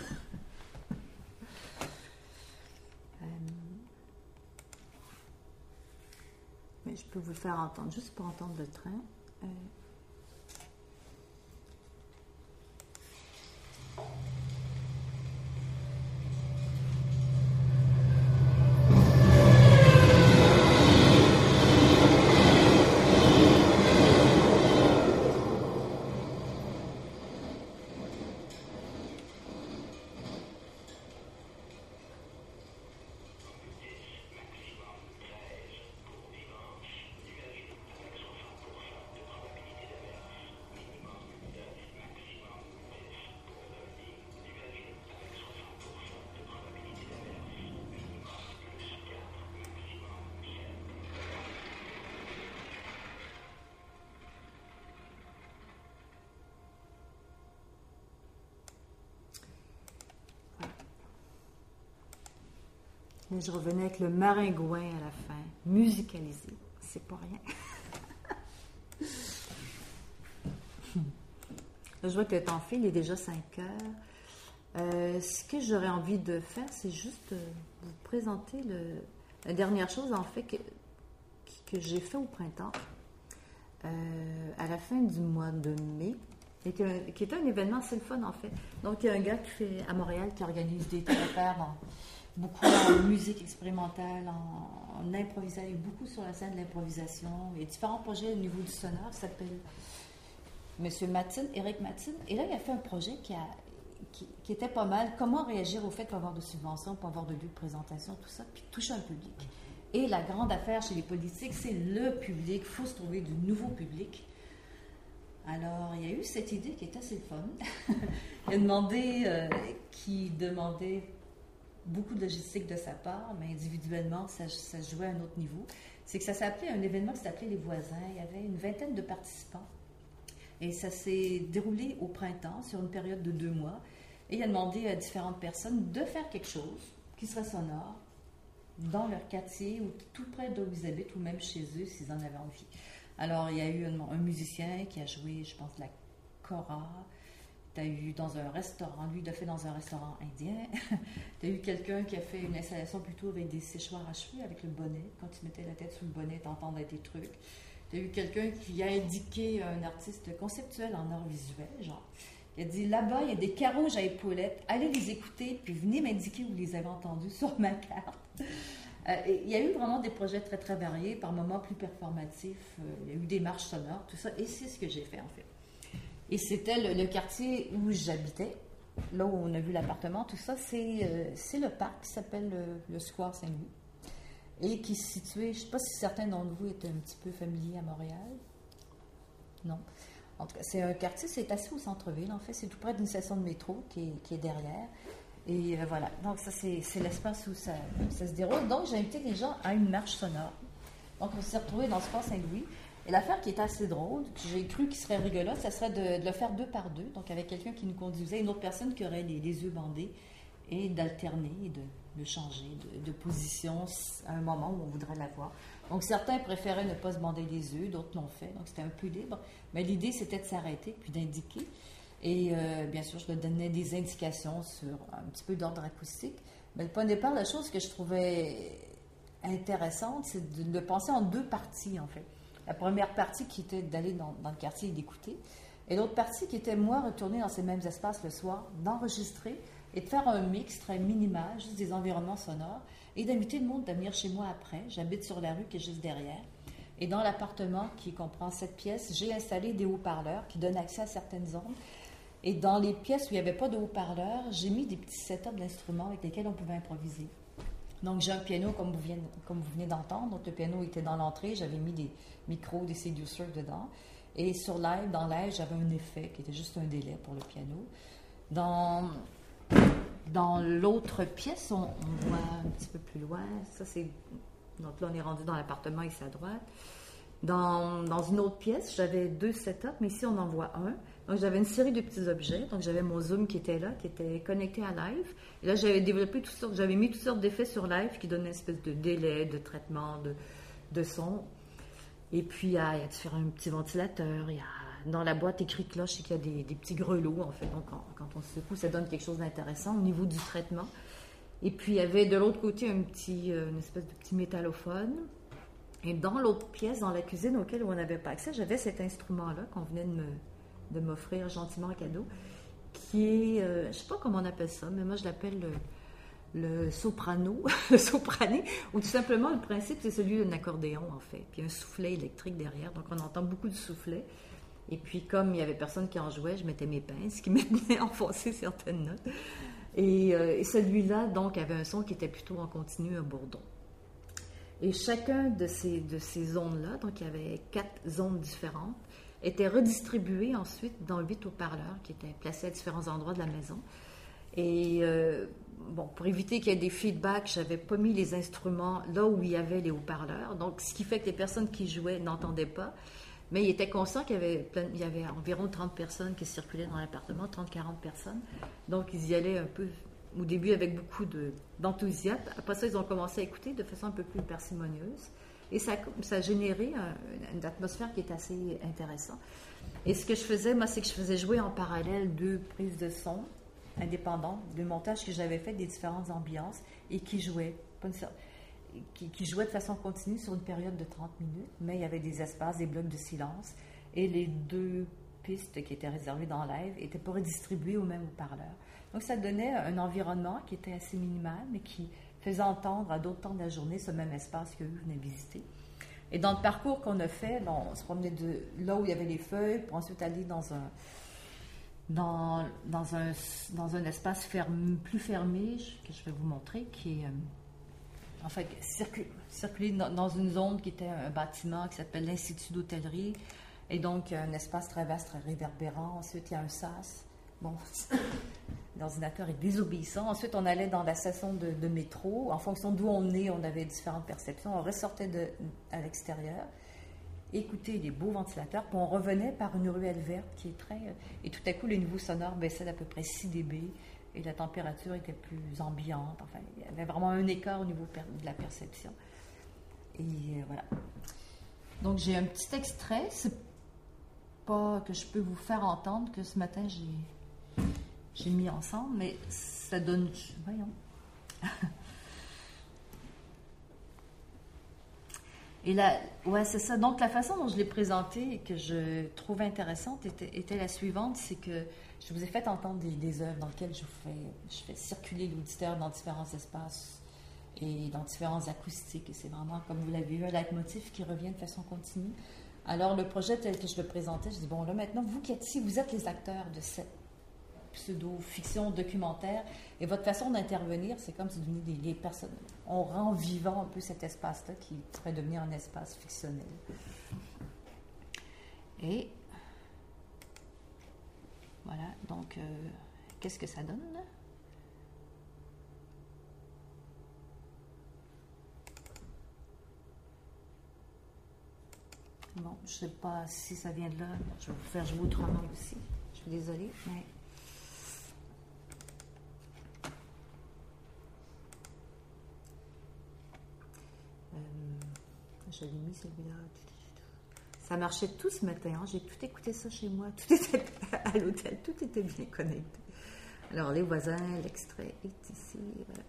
Mais je peux vous le faire entendre, juste pour entendre le train. Et je revenais avec le maringouin à la fin, musicalisé. C'est pas rien. Là, je vois que le temps file, il est déjà 5 heures. Ce que j'aurais envie de faire, c'est juste vous présenter la dernière chose, en fait, que j'ai fait au printemps, à la fin du mois de mai, et qui était un événement assez le fun, en fait. Donc, il y a un gars à Montréal qui organise des trucs à faire beaucoup en musique expérimentale, en improvisation, beaucoup sur la scène de l'improvisation. Il y a différents projets au niveau du sonore, qui s'appelle M. Mattin, Eric Mattin. Et là, il a fait un projet qui était pas mal. Comment réagir au fait de pas avoir de subventions, pas avoir de lieu de présentation, tout ça, puis toucher un public. Et la grande affaire chez les politiques, c'est le public. Il faut se trouver du nouveau public. Alors, il y a eu cette idée qui est assez fun. Il a demandé, qui demandait beaucoup de logistique de sa part, mais individuellement, ça se jouait à un autre niveau. C'est que ça s'appelait un événement qui s'appelait Les Voisins. Il y avait une vingtaine de participants. Et ça s'est déroulé au printemps, sur une période de 2 mois. Et il a demandé à différentes personnes de faire quelque chose qui serait sonore dans leur quartier ou tout près d'où ils habitent ou même chez eux s'ils en avaient envie. Alors, il y a eu un musicien qui a joué, je pense, la kora. Tu as eu dans un restaurant, lui, il l'a fait dans un restaurant indien. Tu as eu quelqu'un qui a fait une installation plutôt avec des séchoirs à cheveux, avec le bonnet. Quand il mettait la tête sous le bonnet, t'entendais des trucs. Tu as eu quelqu'un qui a indiqué un artiste conceptuel en art visuel, genre. Il a dit, là-bas, il y a des carreaux à épaulettes, allez les écouter, puis venez m'indiquer où vous les avez entendus sur ma carte. Il y a eu vraiment des projets très, très variés, par moments plus performatifs. Il y a eu des marches sonores, tout ça, et c'est ce que j'ai fait, en fait. Et c'était le quartier où j'habitais, là où on a vu l'appartement, tout ça, c'est le parc qui s'appelle le Square Saint-Louis et qui est situé, je ne sais pas si certains d'entre vous étaient un petit peu familiers à Montréal. Non. En tout cas, c'est un quartier, c'est assez au centre-ville, en fait, c'est tout près d'une station de métro qui est derrière. Et voilà, donc ça, c'est l'espace où ça se déroule. Donc, j'ai invité les gens à une marche sonore. Donc, on s'est retrouvés dans le Square Saint-Louis. Et l'affaire qui était assez drôle, que j'ai cru qu'il serait rigolo, ça serait de le faire 2 par 2, donc avec quelqu'un qui nous conduisait, une autre personne qui aurait les yeux bandés, et d'alterner, de changer de position à un moment où on voudrait la voir. Donc certains préféraient ne pas se bander les yeux, d'autres l'ont fait, donc c'était un peu libre. Mais l'idée, c'était de s'arrêter, puis d'indiquer. Et bien sûr, je leur donnais des indications sur un petit peu d'ordre acoustique. Mais le point de départ, la chose que je trouvais intéressante, c'est de le penser en 2 parties, en fait. La première partie qui était d'aller dans le quartier et d'écouter. Et l'autre partie qui était, moi, retourner dans ces mêmes espaces le soir, d'enregistrer et de faire un mix très minimal, juste des environnements sonores, et d'inviter le monde à venir chez moi après. J'habite sur la rue qui est juste derrière. Et dans l'appartement qui comprend 7 pièces, j'ai installé des haut-parleurs qui donnent accès à certaines zones. Et dans les pièces où il n'y avait pas de haut-parleurs, j'ai mis des petits setups d'instruments avec lesquels on pouvait improviser. Donc, j'ai un piano comme vous venez d'entendre. Donc, le piano était dans l'entrée. J'avais mis des micros, des seducers dedans. Et sur live, dans live, j'avais un effet qui était juste un délai pour le piano. Dans l'autre pièce, on voit un petit peu plus loin. Ça, c'est... Donc là, on est rendu dans l'appartement ici à droite. Dans une autre pièce, j'avais 2 setups, mais ici, on en voit un. Donc, j'avais une série de petits objets. Donc, j'avais mon Zoom qui était là, qui était connecté à live. Et là, j'avais développé j'avais mis toutes sortes d'effets sur live qui donnaient une espèce de délai, de traitement, de son. Et puis, il y a différents petits ventilateurs, il y a dans la boîte écrit cloche, c'est qu'il y a des petits grelots, en fait. Donc, quand on se secoue, ça donne quelque chose d'intéressant au niveau du traitement. Et puis, il y avait de l'autre côté une espèce de petit métallophone. Et dans l'autre pièce, dans la cuisine auquel on n'avait pas accès, j'avais cet instrument-là qu'on venait de m'offrir gentiment en cadeau, qui est, je ne sais pas comment on appelle ça, mais moi je l'appelle le soprano, le soprané, ou tout simplement le principe c'est celui d'un accordéon en fait, puis un soufflet électrique derrière, donc on entend beaucoup de soufflets. Et puis comme il n'y avait personne qui en jouait, je mettais mes pinces qui m'aidaient à enfoncer certaines notes. Et celui-là, donc, avait un son qui était plutôt en continu, un bourdon. Et chacun de ces zones-là, donc il y avait 4 zones différentes, était redistribué ensuite dans 8 haut-parleurs qui étaient placés à différents endroits de la maison. Et bon, pour éviter qu'il y ait des feedbacks, je n'avais pas mis les instruments là où il y avait les haut-parleurs. Donc, ce qui fait que les personnes qui jouaient n'entendaient pas. Mais il était conscient qu'il y avait environ 30 personnes qui circulaient dans l'appartement, 30-40 personnes. Donc, ils y allaient un peu, au début, avec beaucoup d'enthousiasme. Après ça, ils ont commencé à écouter de façon un peu plus parcimonieuse. Et ça a généré une atmosphère qui est assez intéressante. Et ce que je faisais, moi, c'est que je faisais jouer en parallèle 2 prises de son indépendantes, de montage que j'avais fait des différentes ambiances et qui jouaient. Qui jouait de façon continue sur une période de 30 minutes, mais il y avait des espaces, des blocs de silence, et les 2 pistes qui étaient réservées dans live n'étaient pas redistribuées au même haut-parleur. Donc ça donnait un environnement qui était assez minimal, mais qui faisait entendre à d'autres temps de la journée ce même espace qu'eux venaient visiter. Et dans le parcours qu'on a fait, bon, on se promenait de là où il y avait les feuilles, pour ensuite aller dans un espace plus fermé, que je vais vous montrer, qui est... En fait, circuler dans une zone qui était un bâtiment qui s'appelle l'Institut d'hôtellerie, et donc un espace très vaste, très réverbérant. Ensuite, il y a un sas. Bon, l'ordinateur est désobéissant. Ensuite, on allait dans la station de métro. En fonction d'où on est, on avait différentes perceptions. On ressortait à l'extérieur, écoutait les beaux ventilateurs, puis on revenait par une ruelle verte qui est très... Et tout à coup, les niveaux sonores baissaient d'à peu près 6 dB. Et la température était plus ambiante. Enfin, il y avait vraiment un écart au niveau de la perception. Et voilà. Donc, j'ai un petit extrait. C'est pas que je peux vous faire entendre, que ce matin, j'ai mis ensemble, mais ça donne... Voyons. Et là, ouais, c'est ça. Donc, la façon dont je l'ai présenté et que je trouve intéressante était la suivante, c'est que je vous ai fait entendre des œuvres dans lesquelles je fais circuler l'auditeur dans différents espaces et dans différents acoustiques. Et c'est vraiment, comme vous l'avez vu, un leitmotiv qui revient de façon continue. Alors, le projet tel que je le présentais, je dis, bon, là, maintenant, vous qui êtes ici, vous êtes les acteurs de cette pseudo-fiction documentaire. Et votre façon d'intervenir, c'est comme si vous deveniez des personnes. On rend vivant un peu cet espace-là qui pourrait devenir un espace fictionnel. Et... Voilà, donc, qu'est-ce que ça donne? Bon, je ne sais pas si ça vient de là. Je vais vous faire jouer autrement aussi. Je suis désolée, mais... je l'ai mis celui-là. Ça marchait tout ce matin, hein. J'ai tout écouté ça chez moi, tout était à l'hôtel, tout était bien connecté. Alors les voisins, l'extrait est ici, voilà.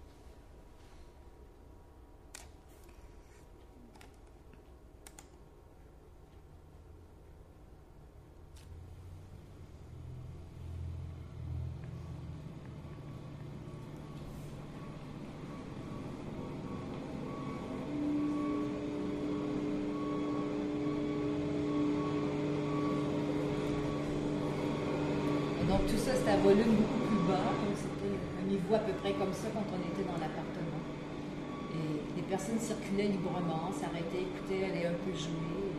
Donc tout ça, c'était à volume beaucoup plus bas, donc c'était un niveau à peu près comme ça quand on était dans l'appartement. Et les personnes circulaient librement, s'arrêtaient, écoutaient, allaient un peu jouer.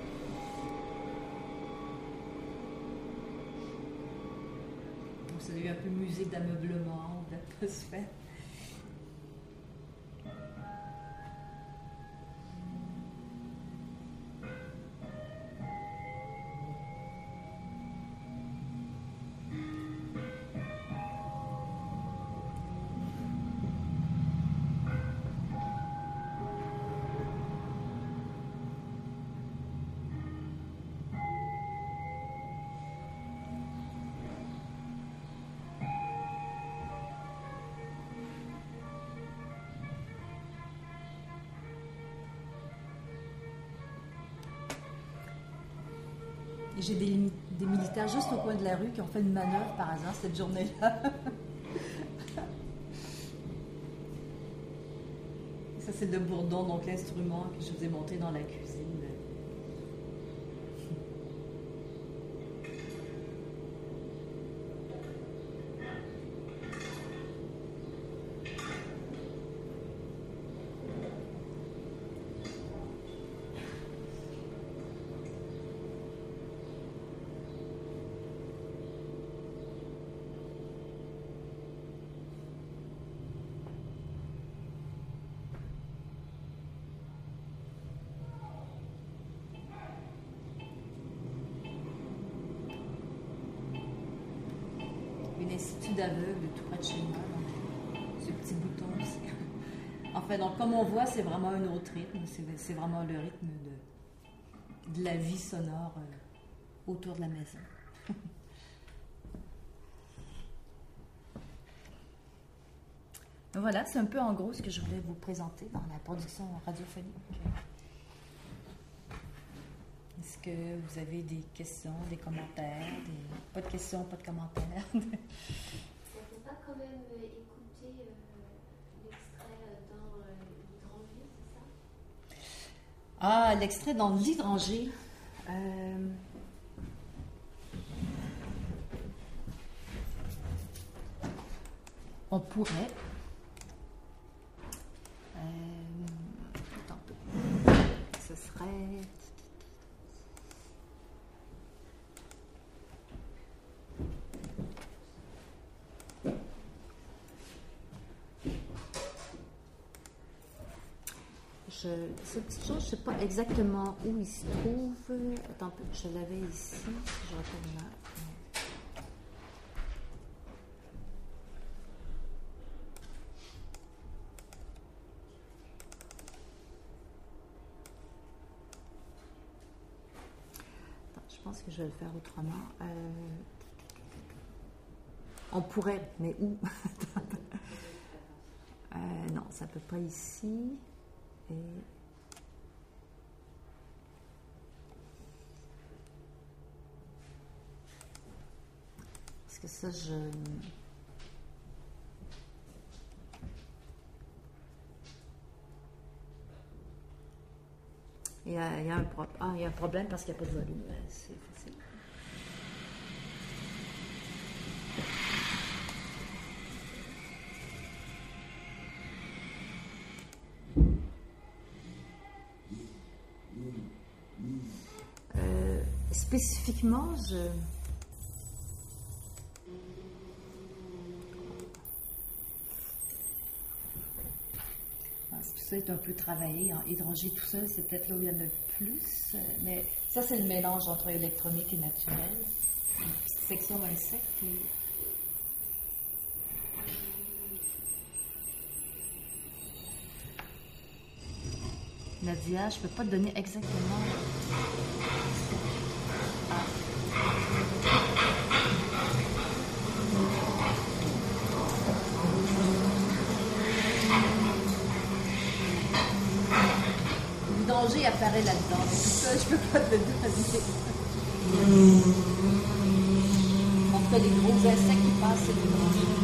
Donc ça a eu un peu musée d'ameublement, d'atmosphère. Et j'ai des militaires juste au coin de la rue qui ont fait une manœuvre par hasard cette journée-là. Ça, c'est le bourdon, donc l'instrument que je vous ai montré dans la cuisine. L'Institut d'aveugle tout près de chez moi, donc, ce petit bouton aussi. Enfin, donc, comme on voit, c'est vraiment un autre rythme. C'est vraiment le rythme de la vie sonore autour de la maison. Voilà, c'est un peu en gros ce que je voulais vous présenter dans la production radiophonique. Est-ce que vous avez des questions, des commentaires, pas de questions, pas de commentaires? On ne peut pas quand même écouter l'extrait dans l'hydrangée, c'est ça? Ah, l'extrait dans l'hydrangée. On pourrait. Attends un peu. Ce serait. Ce petit chose, je ne sais pas exactement où il se trouve. Attends un peu, je l'avais ici. Je retourne là. Attends, je pense que je vais le faire autrement. On pourrait, mais où? Non, ça ne peut pas ici. Et parce que ça, il y a un problème parce qu'il n'y a pas de volume. C'est facile. Spécifiquement, tout ça est un peu travaillé en hydrangée tout seul, c'est peut-être là où il y en a le plus, mais ça c'est le mélange entre électronique et naturel. Une petite section insecte. Nadia, je ne peux pas te donner exactement. Le danger apparaît là-dedans, mais tout ça, je ne peux pas te le donner. En tout cas, les gros insectes qui passent, c'est le danger.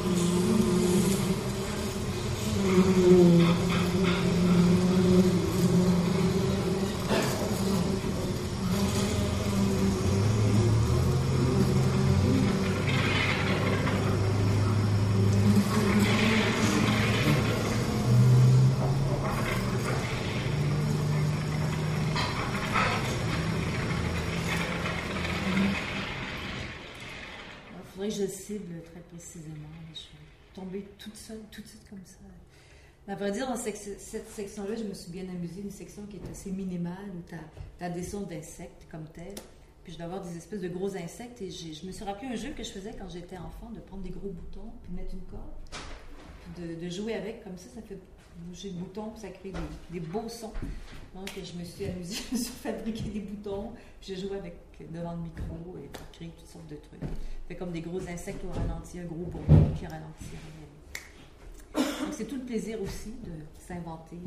Je le cible très précisément. Je suis tombée toute seule, tout de suite comme ça. Mais à vrai dire, dans cette section-là, je me suis bien amusée. Une section qui est assez minimale, où tu as des sons d'insectes comme tel. Puis je dois avoir des espèces de gros insectes. Et je me suis rappelé un jeu que je faisais quand j'étais enfant, de prendre des gros boutons, puis de mettre une corde, puis de jouer avec. Comme ça fait bouger le bouton, puis ça crée des beaux sons. Donc je me suis amusée, je me suis fabriqué des boutons, puis j'ai joué avec devant le micro et pour créer toutes sortes de trucs. Fait comme des gros insectes au ralenti, un gros bourdon qui ralentirait. Donc c'est tout le plaisir aussi de s'inventer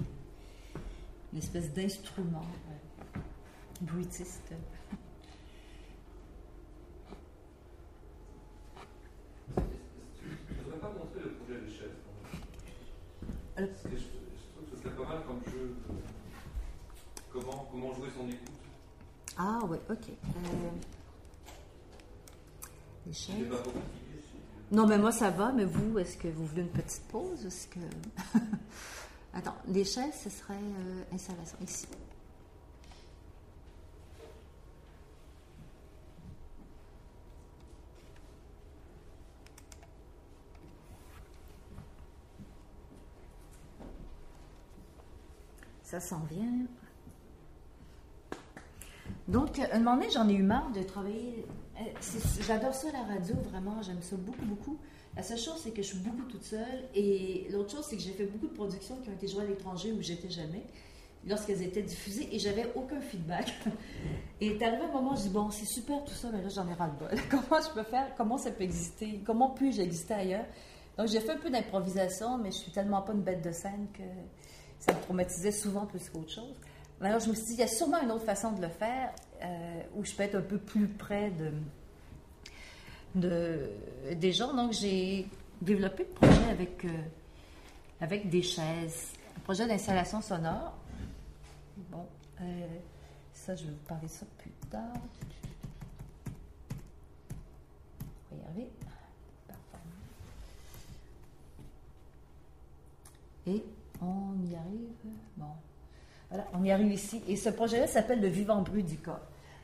une espèce d'instrument bruitiste. Je trouve que ce serait pas mal comme jeu. Comment jouer son écoute. Ah oui, ok. Les Il chaises. n'est pas trop fatigué. Non, mais moi ça va, mais vous, est-ce que vous voulez une petite pause? Est-ce que... Attends, les chaises, ce serait installation ici. Ça s'en vient. Donc, un moment donné, j'en ai eu marre de travailler. J'adore ça, la radio, vraiment. J'aime ça beaucoup, beaucoup. La seule chose, c'est que je suis beaucoup toute seule. Et l'autre chose, c'est que j'ai fait beaucoup de productions qui ont été jouées à l'étranger où j'étais jamais, lorsqu'elles étaient diffusées, et j'avais aucun feedback. Et est arrivé un moment où je dis, bon, c'est super tout ça, mais là, j'en ai ras-le-bol. Comment je peux faire? Comment ça peut exister? Comment puis-je exister ailleurs? Donc, j'ai fait un peu d'improvisation, mais je suis tellement pas une bête de scène que ça me traumatisait souvent plus qu'autre chose. Mais alors, je me suis dit, il y a sûrement une autre façon de le faire où je peux être un peu plus près des gens. Donc, j'ai développé le projet avec des chaises, un projet d'installation sonore. Bon, ça, je vais vous parler de ça plus tard. On va y arriver. Parfait. Et on y arrive. Bon. Voilà, on y arrive ici. Et ce projet-là s'appelle le vivant bruit du corps.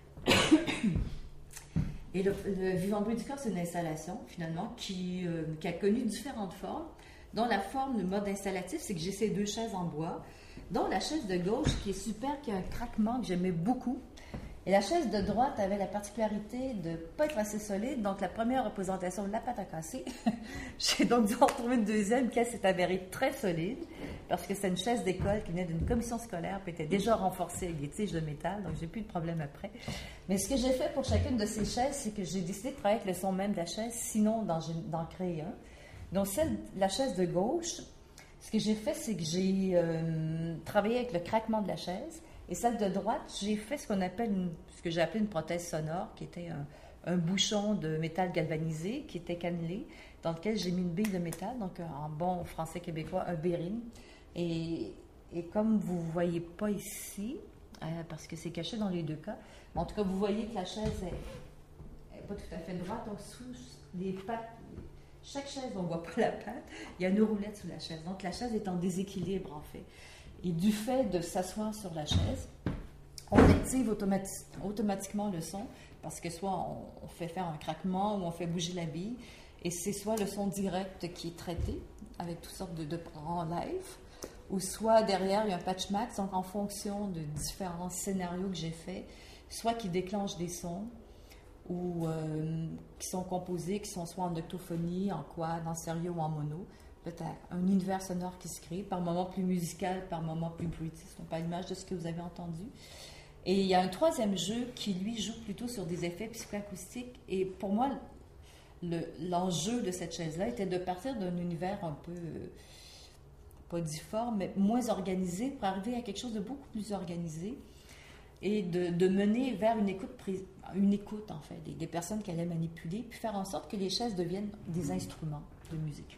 Et le vivant bruit du corps, c'est une installation, finalement, qui a connu différentes formes, dont la forme, le mode installatif, c'est que j'ai ces deux chaises en bois, dont la chaise de gauche, qui est super, qui a un craquement que j'aimais beaucoup. Et la chaise de droite avait la particularité de ne pas être assez solide. Donc, la première représentation, la pâte à casser. J'ai donc dû en retrouver une deuxième qui s'est avérée très solide, parce que c'est une chaise d'école qui venait d'une commission scolaire, puis était déjà renforcée avec des tiges de métal, donc j'ai plus de problème après. Mais ce que j'ai fait pour chacune de ces chaises, c'est que j'ai décidé de travailler avec le son même de la chaise, sinon d'en créer un. Donc, la chaise de gauche, ce que j'ai fait, c'est que j'ai travaillé avec le craquement de la chaise. Et celle de droite, j'ai fait ce que j'ai appelé une prothèse sonore, qui était un bouchon de métal galvanisé, qui était cannelé, dans lequel j'ai mis une bille de métal, donc en bon français québécois, un bearing. Et comme vous ne voyez pas ici, parce que c'est caché dans les deux cas, mais en tout cas, vous voyez que la chaise n'est pas tout à fait droite, donc sous les pattes, chaque chaise, on ne voit pas la patte, il y a une roulette sous la chaise. Donc la chaise est en déséquilibre, en fait. Et du fait de s'asseoir sur la chaise, on active automatiquement le son, parce que soit on fait faire un craquement ou on fait bouger la bille, et c'est soit le son direct qui est traité, avec toutes sortes de en live, ou soit derrière, il y a un patch max, donc en fonction de différents scénarios que j'ai faits, soit qui déclenchent des sons, ou qui sont composés, qui sont soit en octophonie, en quad, en stéréo ou en mono. Peut-être un univers sonore qui se crée, par moments plus musical, par moments plus bruitiste, donc à l'image de ce que vous avez entendu. Et il y a un troisième jeu qui, lui, joue plutôt sur des effets psychoacoustiques. Et pour moi, l'enjeu de cette chaise-là était de partir d'un univers un peu, pas difforme, mais moins organisé, pour arriver à quelque chose de beaucoup plus organisé et de mener vers une écoute en fait, des personnes qu'elle allait manipuler, puis faire en sorte que les chaises deviennent des instruments de musique.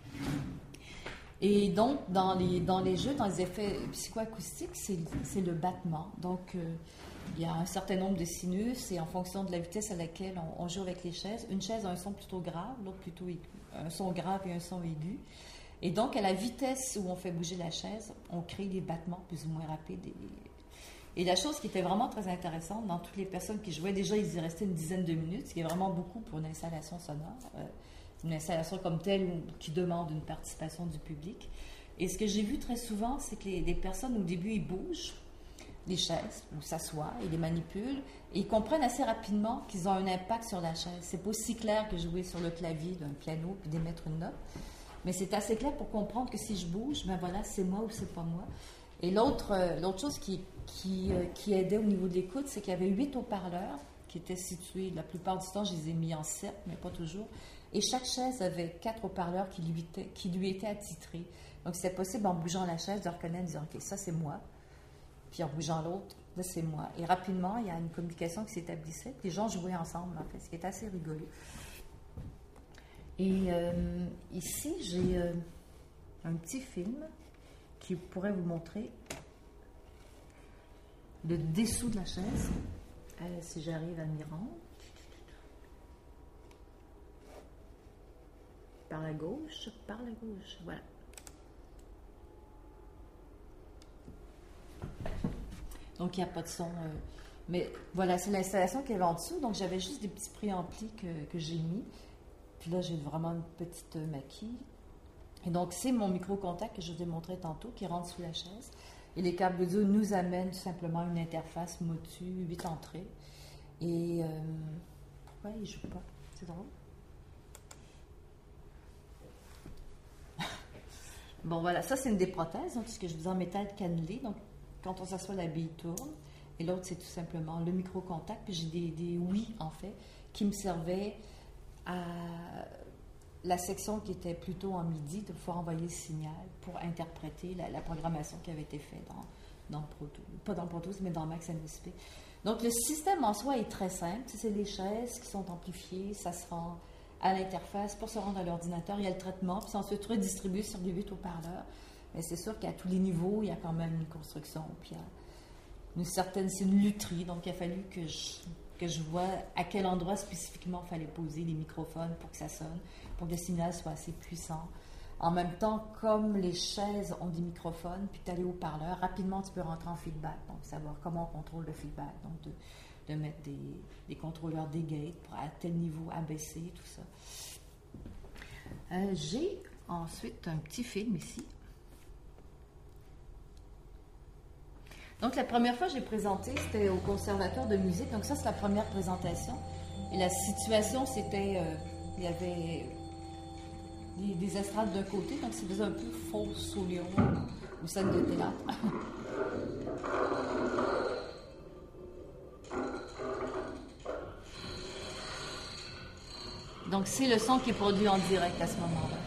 Et donc, dans les jeux, dans les effets psychoacoustiques, c'est le battement. Donc, il y a un certain nombre de sinus et en fonction de la vitesse à laquelle on joue avec les chaises, une chaise a un son plutôt grave, l'autre plutôt un son grave et un son aigu. Et donc, à la vitesse où on fait bouger la chaise, on crée des battements plus ou moins rapides. Et la chose qui était vraiment très intéressante, dans toutes les personnes qui jouaient, déjà, ils y restaient une dizaine de minutes, ce qui est vraiment beaucoup pour une installation sonore. Une installation comme telle qui demande une participation du public. Et ce que j'ai vu très souvent, c'est que les personnes, au début, ils bougent les chaises, ou s'assoient, ils les manipulent, et ils comprennent assez rapidement qu'ils ont un impact sur la chaise. C'est pas aussi clair que jouer sur le clavier d'un piano puis d'émettre une note, mais c'est assez clair pour comprendre que si je bouge, ben voilà, c'est moi ou c'est pas moi. Et l'autre chose qui aidait au niveau de l'écoute, c'est qu'il y avait 8 haut-parleurs qui étaient situés, la plupart du temps, je les ai mis en 7, mais pas toujours. Et chaque chaise avait 4 haut-parleurs qui lui étaient attitrés. Donc, c'était possible, en bougeant la chaise, de reconnaître, de dire, OK, ça, c'est moi. Puis, en bougeant l'autre, là, c'est moi. Et rapidement, il y a une communication qui s'établissait. Les gens jouaient ensemble, en fait, ce qui est assez rigolo. Et ici, j'ai un petit film qui pourrait vous montrer le dessous de la chaise. Si j'arrive à m'y rendre. Par la gauche, voilà. Donc, il n'y a pas de son. Mais voilà, c'est l'installation qu'il y avait en dessous. Donc, j'avais juste des petits préamplis que j'ai mis. Puis là, j'ai vraiment une petite maquille. Et donc, c'est mon micro-contact que je vous ai montré tantôt qui rentre sous la chaise. Et les câbles audio nous amènent tout simplement une interface Motu 8 entrées. Et pourquoi il ne joue pas? C'est drôle. Bon, voilà, ça c'est une des prothèses, donc, ce que je vous ai en métal cannelé. Donc, quand on s'assoit, la bille tourne. Et l'autre, c'est tout simplement le micro-contact. Puis j'ai des oui, en fait, qui me servaient à la section qui était plutôt en MIDI, de pouvoir envoyer le signal pour interpréter la programmation qui avait été faite dans Pro Tools. Pas dans Pro Tools, mais dans Max MSP. Donc, le système en soi est très simple. C'est des chaises qui sont amplifiées, ça se rend à l'interface pour se rendre à l'ordinateur. Il y a le traitement, puis c'est ensuite redistribué sur des 8 haut-parleurs. Mais c'est sûr qu'à tous les niveaux, il y a quand même une construction, puis il y a c'est une lutherie. Donc, il a fallu que je vois à quel endroit spécifiquement il fallait poser les microphones pour que ça sonne, pour que le signal soit assez puissant. En même temps, comme les chaises ont des microphones, puis tu as les haut-parleurs, rapidement tu peux rentrer en feedback. Donc, savoir comment on contrôle le feedback. Donc, de mettre des contrôleurs des gates pour à tel niveau abaisser, tout ça. J'ai ensuite un petit film ici. Donc, la première fois que j'ai présenté, c'était au Conservatoire de musique. Donc, ça, c'est la première présentation. Et la situation, c'était... il y avait des estrades d'un côté, donc ça faisait un peu fausse au lion ou scène de théâtre. Donc, c'est le son qui est produit en direct à ce moment-là.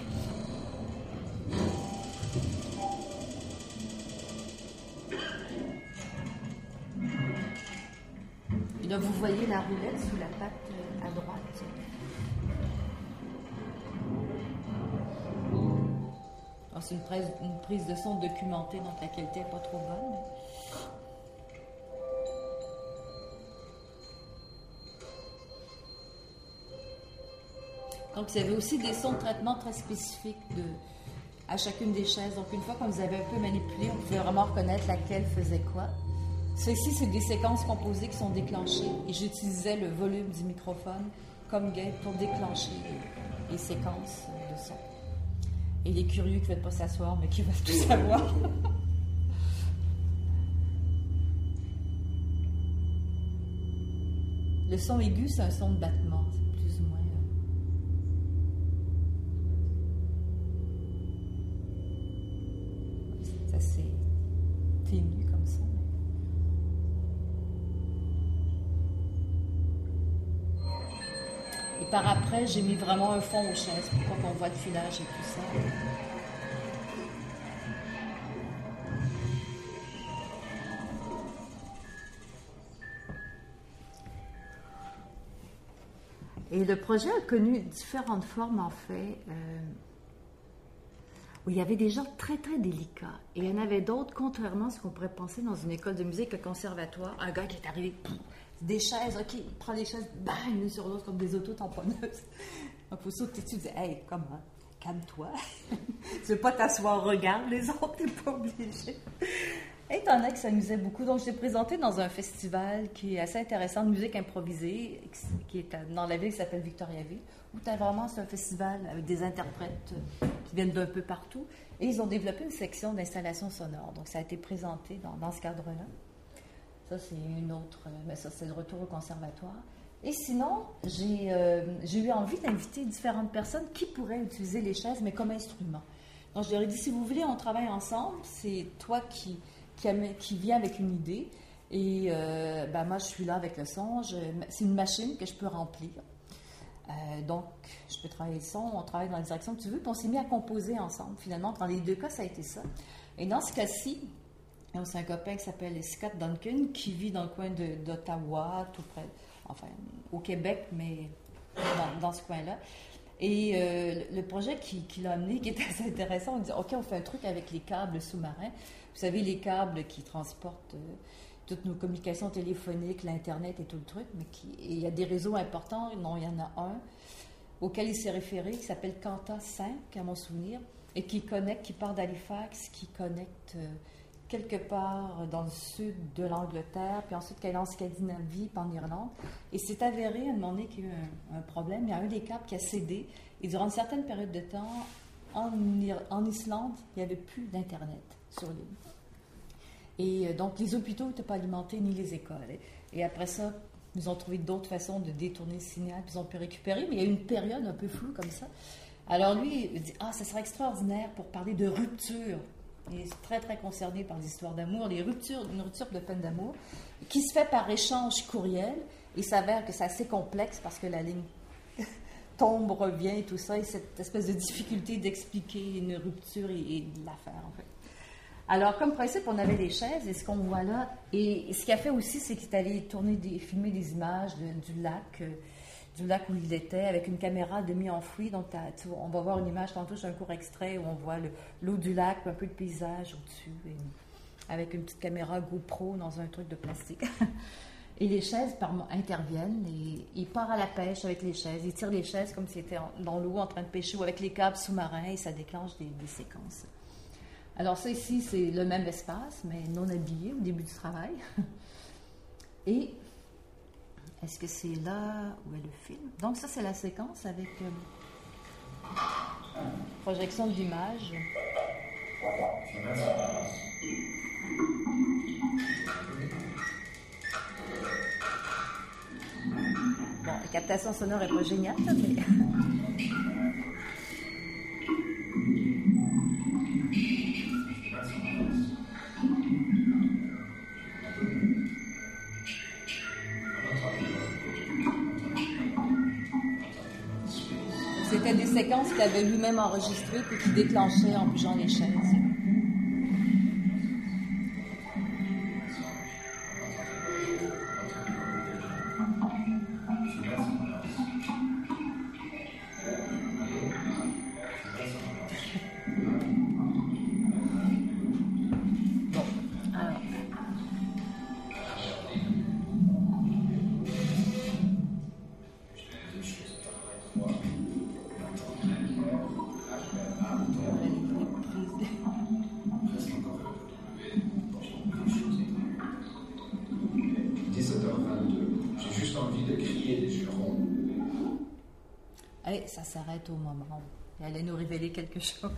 Et là, vous voyez la roulette sous la patte à droite. Alors, c'est une prise de son documentée, donc la qualité n'est pas trop bonne. Donc, vous avez aussi des sons de traitement très spécifiques à chacune des chaises. Donc, une fois qu'on les avait un peu manipulés, on pouvait vraiment reconnaître laquelle faisait quoi. Ceci, c'est des séquences composées qui sont déclenchées. Et j'utilisais le volume du microphone comme gate pour déclencher les séquences de son. Et les curieux qui ne veulent pas s'asseoir, mais qui veulent tout savoir. Le son aigu, c'est un son de battement. C'est plus ou moins... C'est assez ténu comme ça. Et par après, j'ai mis vraiment un fond aux chaises pour pas qu'on voit le filage et tout ça. Et le projet a connu différentes formes, en fait, où il y avait des gens très, très délicats. Et il y en avait d'autres, contrairement à ce qu'on pourrait penser dans une école de musique, le conservatoire. Un gars qui est arrivé, des chaises, OK, il prend les chaises, bang, l'une sur l'autre, comme des auto-tamponneuses. Donc, il faut sauter dessus, tu dis, hey, comment? Calme-toi. Tu veux pas t'asseoir, regarde les autres, t'es pas obligé. Étant donné que ça amusait beaucoup, donc je l'ai présenté dans un festival qui est assez intéressant de musique improvisée, qui est dans la ville qui s'appelle Victoriaville, où c'est un festival avec des interprètes qui viennent d'un peu partout, et ils ont développé une section d'installation sonore. Donc ça a été présenté dans ce cadre-là. Ça, c'est une autre, mais ça, c'est le retour au conservatoire. Et sinon, j'ai eu envie d'inviter différentes personnes qui pourraient utiliser les chaises, mais comme instrument. Donc je leur ai dit, si vous voulez, on travaille ensemble, c'est toi qui vient avec une idée, et moi, je suis là avec le son, c'est une machine que je peux remplir. Donc, je peux travailler le son, on travaille dans la direction que tu veux, puis on s'est mis à composer ensemble. Finalement, dans les deux cas, ça a été ça. Et dans ce cas-ci, c'est un copain qui s'appelle Scott Duncan, qui vit dans le coin d'Ottawa, tout près, enfin, au Québec, mais dans ce coin-là. Et le projet qui l'a amené, qui était assez intéressant, on dit, OK, on fait un truc avec les câbles sous-marins. Vous savez, les câbles qui transportent toutes nos communications téléphoniques, l'Internet et tout le truc, mais et il y a des réseaux importants, non, il y en a un, auquel il s'est référé, qui s'appelle Quanta 5, à mon souvenir, et qui part d'Halifax, qui connecte quelque part dans le sud de l'Angleterre, puis ensuite qui est en Scandinavie, puis en Irlande. Et c'est avéré, à un moment donné, qu'il y a eu un problème. Il y a un des câbles qui a cédé, et durant une certaine période de temps, en Islande, il n'y avait plus d'Internet sur l'île. Et donc, les hôpitaux n'étaient pas alimentés, ni les écoles. Et après ça, ils ont trouvé d'autres façons de détourner le signal, puis ils ont pu récupérer, mais il y a eu une période un peu floue comme ça. Alors lui, il dit, ça serait extraordinaire pour parler de rupture. Il est très, très concerné par l'histoire d'amour, une rupture de peine d'amour, qui se fait par échange courriel. Il s'avère que c'est assez complexe parce que la ligne tombe, revient et tout ça, et cette espèce de difficulté d'expliquer une rupture et de la faire, en fait. Alors, comme principe, on avait les chaises, et ce qu'on voit là, et ce qu'il a fait aussi, c'est qu'il est allé filmer des images du lac où il était, avec une caméra demi-enfouie. Donc, on va voir une image tantôt, j'ai un court extrait où on voit l'eau du lac, un peu de paysage au-dessus, avec une petite caméra GoPro dans un truc de plastique. Et les chaises interviennent, et il part à la pêche avec les chaises. Il tire les chaises comme s'il était dans l'eau en train de pêcher, ou avec les câbles sous-marins, et ça déclenche des séquences. Alors ça ici, c'est le même espace, mais non habillé au début du travail. Et est-ce que c'est là où est le film? Donc ça, c'est la séquence avec projection de l'image. Bon, la captation sonore n'est pas géniale, mais... C'était des séquences qu'il avait lui-même enregistrées et qui déclenchaient en bougeant les chaises. Ça s'arrête au moment où elle allait nous révéler quelque chose.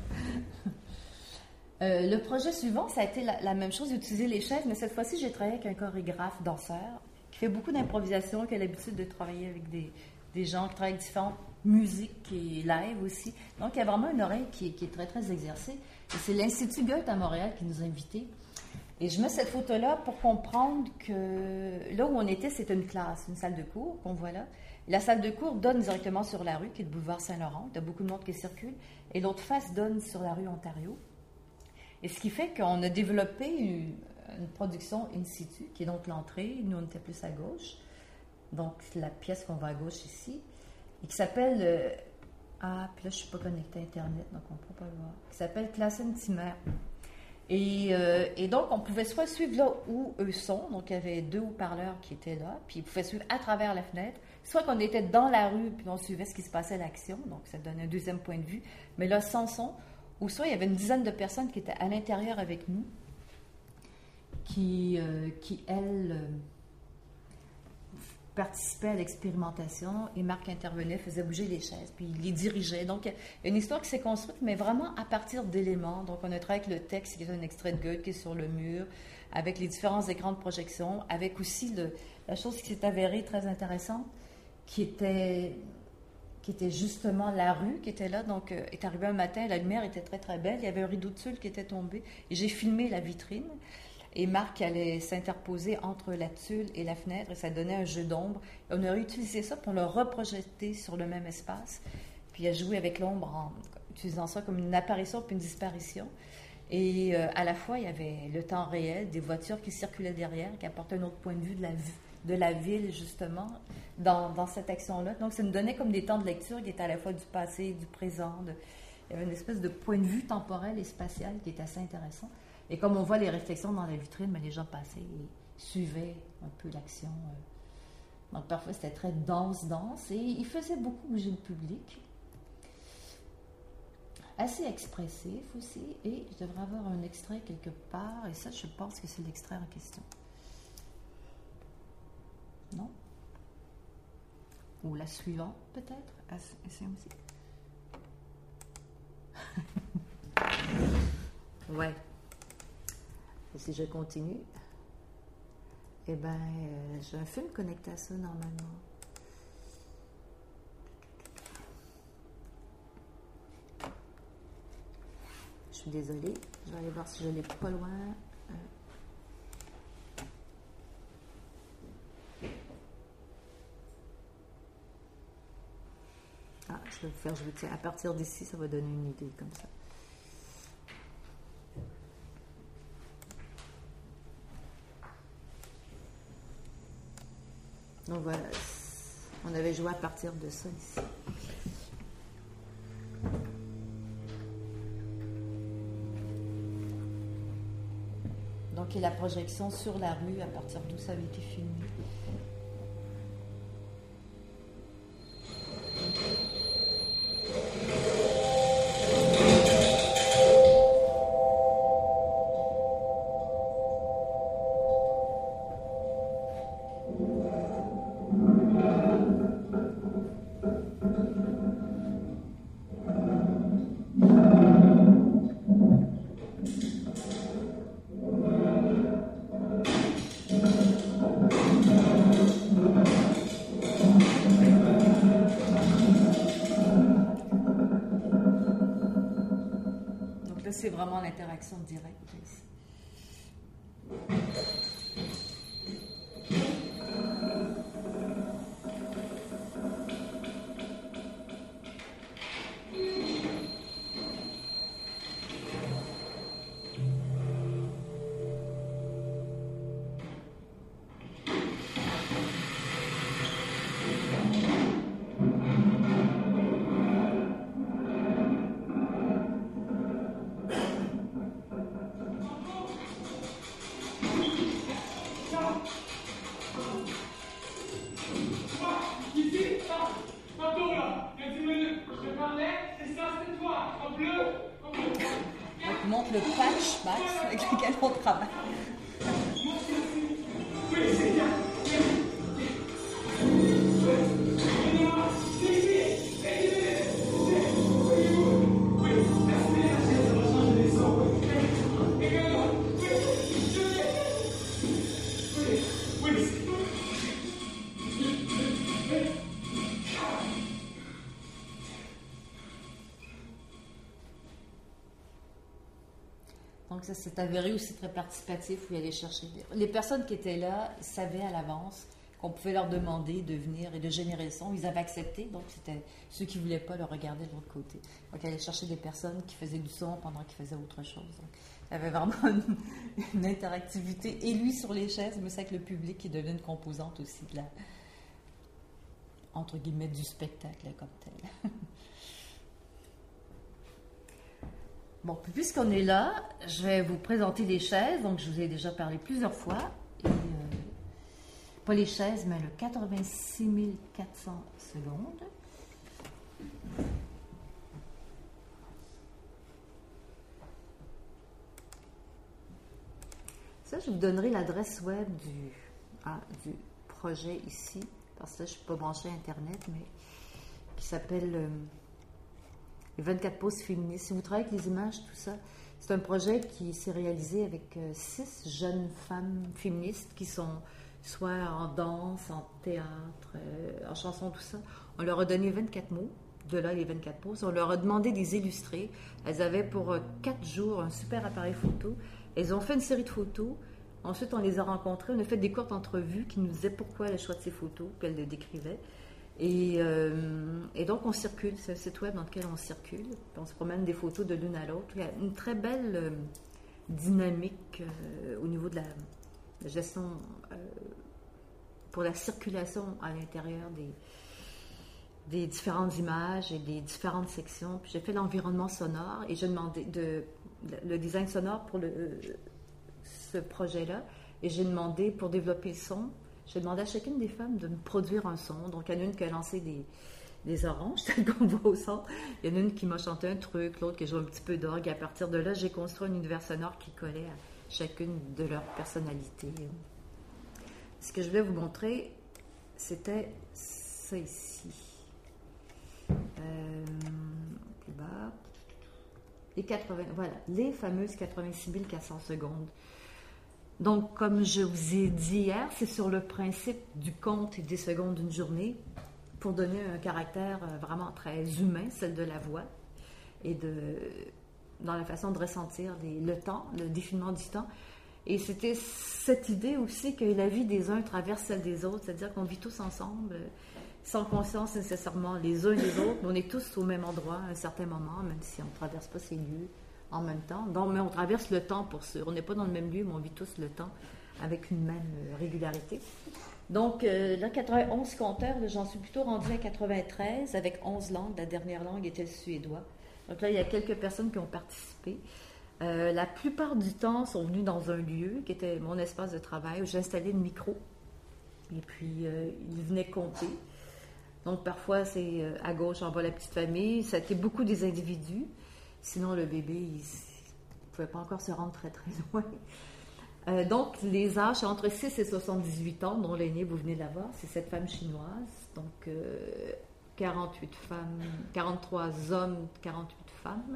Le projet suivant, ça a été la même chose, d'utiliser les chaises, mais cette fois-ci, j'ai travaillé avec un chorégraphe, danseur, qui fait beaucoup d'improvisation, qui a l'habitude de travailler avec des gens qui travaillent avec différentes musiques et live aussi. Donc, il y a vraiment une oreille qui est très, très exercée. Et c'est l'Institut Goethe à Montréal qui nous a invités. Et je mets cette photo-là pour comprendre que là où on était, c'était une classe, une salle de cours qu'on voit là. La salle de cours donne directement sur la rue, qui est le boulevard Saint-Laurent. Il y a beaucoup de monde qui circule. Et l'autre face donne sur la rue Ontario. Et ce qui fait qu'on a développé une production in situ, qui est donc l'entrée. Nous, on était plus à gauche. Donc, la pièce qu'on voit à gauche ici. Et qui s'appelle... puis là, je ne suis pas connectée à Internet, donc on ne peut pas le voir. Qui s'appelle Klassenzimmer. Et donc, on pouvait soit suivre là où eux sont. Donc, il y avait 2 haut-parleurs qui étaient là. Puis, ils pouvaient suivre à travers la fenêtre. Soit qu'on était dans la rue, puis on suivait ce qui se passait à l'action, donc ça donnait un deuxième point de vue, mais là, sans son, ou soit il y avait une dizaine de personnes qui étaient à l'intérieur avec nous, qui elles, participaient à l'expérimentation, et Marc intervenait, faisait bouger les chaises, puis il les dirigeait. Donc, il y a une histoire qui s'est construite, mais vraiment à partir d'éléments. Donc, on a travaillé avec le texte, qui est un extrait de Goethe, qui est sur le mur, avec les différents écrans de projection, avec aussi la chose qui s'est avérée très intéressante, qui était justement la rue qui était là. Donc, est arrivé un matin, la lumière était très, très belle. Il y avait un rideau de tulle qui était tombé. Et j'ai filmé la vitrine. Et Marc allait s'interposer entre la tulle et la fenêtre. Et ça donnait un jeu d'ombre. Et on a utilisé ça pour le reprojeter sur le même espace. Puis, il a joué avec l'ombre en utilisant ça comme une apparition puis une disparition. Et à la fois, il y avait le temps réel, des voitures qui circulaient derrière, qui apportaient un autre point de vue de de la ville, justement, dans cette action-là. Donc, ça nous donnait comme des temps de lecture qui étaient à la fois du passé, du présent. Il y avait une espèce de point de vue temporel et spatial qui est assez intéressant. Et comme on voit les réflexions dans la vitrine, mais les gens passaient et suivaient un peu l'action. Donc, parfois, c'était très dense, et il faisait beaucoup bouger le public. Assez expressif aussi, et je devrais avoir un extrait quelque part, et ça, je pense que c'est l'extrait en question. Non? Ou la suivante, peut-être? Essayons aussi. Ouais. Et si je continue, eh bien, j'ai un film connecté à ça, normalement. Je suis désolée. Je vais aller voir si je l'ai pas loin. Je vais faire, tiens, à partir d'ici, ça va donner une idée comme ça. Donc voilà, on avait joué à partir de ça ici. Donc, et la projection sur la rue à partir d'où ça avait été filmé. C'est vraiment l'interaction directe ici. Le patch, Max, avec lequel on travaille. Donc ça s'est avéré aussi très participatif où il allait chercher. Les personnes qui étaient là savaient à l'avance qu'on pouvait leur demander de venir et de générer le son. Ils avaient accepté, donc c'était ceux qui ne voulaient pas le regarder de l'autre côté. Donc il allait chercher des personnes qui faisaient du son pendant qu'ils faisaient autre chose. Donc, il y avait vraiment une interactivité. Et lui sur les chaises, mais c'est avec le public qui devenait une composante aussi de la, entre guillemets, du spectacle comme tel. Bon, puisqu'on est là, je vais vous présenter les chaises. Donc, je vous ai déjà parlé plusieurs fois. Et, pas les chaises, mais le 86 400 secondes. Ça, je vous donnerai l'adresse web du projet ici, parce que là, je ne suis pas branchée à Internet, mais qui s'appelle... les 24 poses féministes. Si vous travaillez avec les images, tout ça, c'est un projet qui s'est réalisé avec 6 jeunes femmes féministes qui sont soit en danse, en théâtre, en chanson, tout ça. On leur a donné 24 mots, de là les 24 poses. On leur a demandé des illustrés. Elles avaient pour 4 jours un super appareil photo. Elles ont fait une série de photos. Ensuite, on les a rencontrées. On a fait des courtes entrevues qui nous disaient pourquoi le choix de ces photos, puis elles les décrivaient. Et donc, on circule, c'est un site web dans lequel on circule. On se promène des photos de l'une à l'autre. Il y a une très belle dynamique au niveau de la gestion pour la circulation à l'intérieur des différentes images et des différentes sections. Puis j'ai fait l'environnement sonore et j'ai demandé le design sonore pour ce projet-là. Et j'ai demandé, pour développer le son, j'ai demandé à chacune des femmes de me produire un son. Donc, il y en a une qui a lancé des oranges, telles qu'on voit au centre. Il y en a une qui m'a chanté un truc, l'autre qui a joué un petit peu d'orgue. À partir de là, j'ai construit un univers sonore qui collait à chacune de leurs personnalités. Ce que je voulais vous montrer, c'était ça ici. Plus bas. Les fameuses 86 400 secondes. Donc, comme je vous ai dit hier, c'est sur le principe du compte des secondes d'une journée pour donner un caractère vraiment très humain, celle de la voix, et dans la façon de ressentir le temps, le défilement du temps. Et c'était cette idée aussi que la vie des uns traverse celle des autres, c'est-à-dire qu'on vit tous ensemble, sans conscience nécessairement les uns des autres, mais on est tous au même endroit à un certain moment, même si on ne traverse pas ces lieux en même temps. Donc, mais on traverse le temps pour sûr. On n'est pas dans le même lieu, mais on vit tous le temps avec une même régularité. Donc, là, 91 compteurs, là, j'en suis plutôt rendue à 93 avec 11 langues. La dernière langue était le suédois. Donc là, il y a quelques personnes qui ont participé. La plupart du temps sont venus dans un lieu qui était mon espace de travail où j'ai installé le micro. Et puis, ils venaient compter. Donc, parfois, c'est à gauche, en bas, la petite famille. Ça a été beaucoup des individus. Sinon, le bébé, il ne pouvait pas encore se rendre très, très loin. Donc, les âges, c'est entre 6 et 78 ans, dont l'aîné, vous venez de la voir, c'est cette femme chinoise. Donc, 48 femmes, 43 hommes, 48 femmes.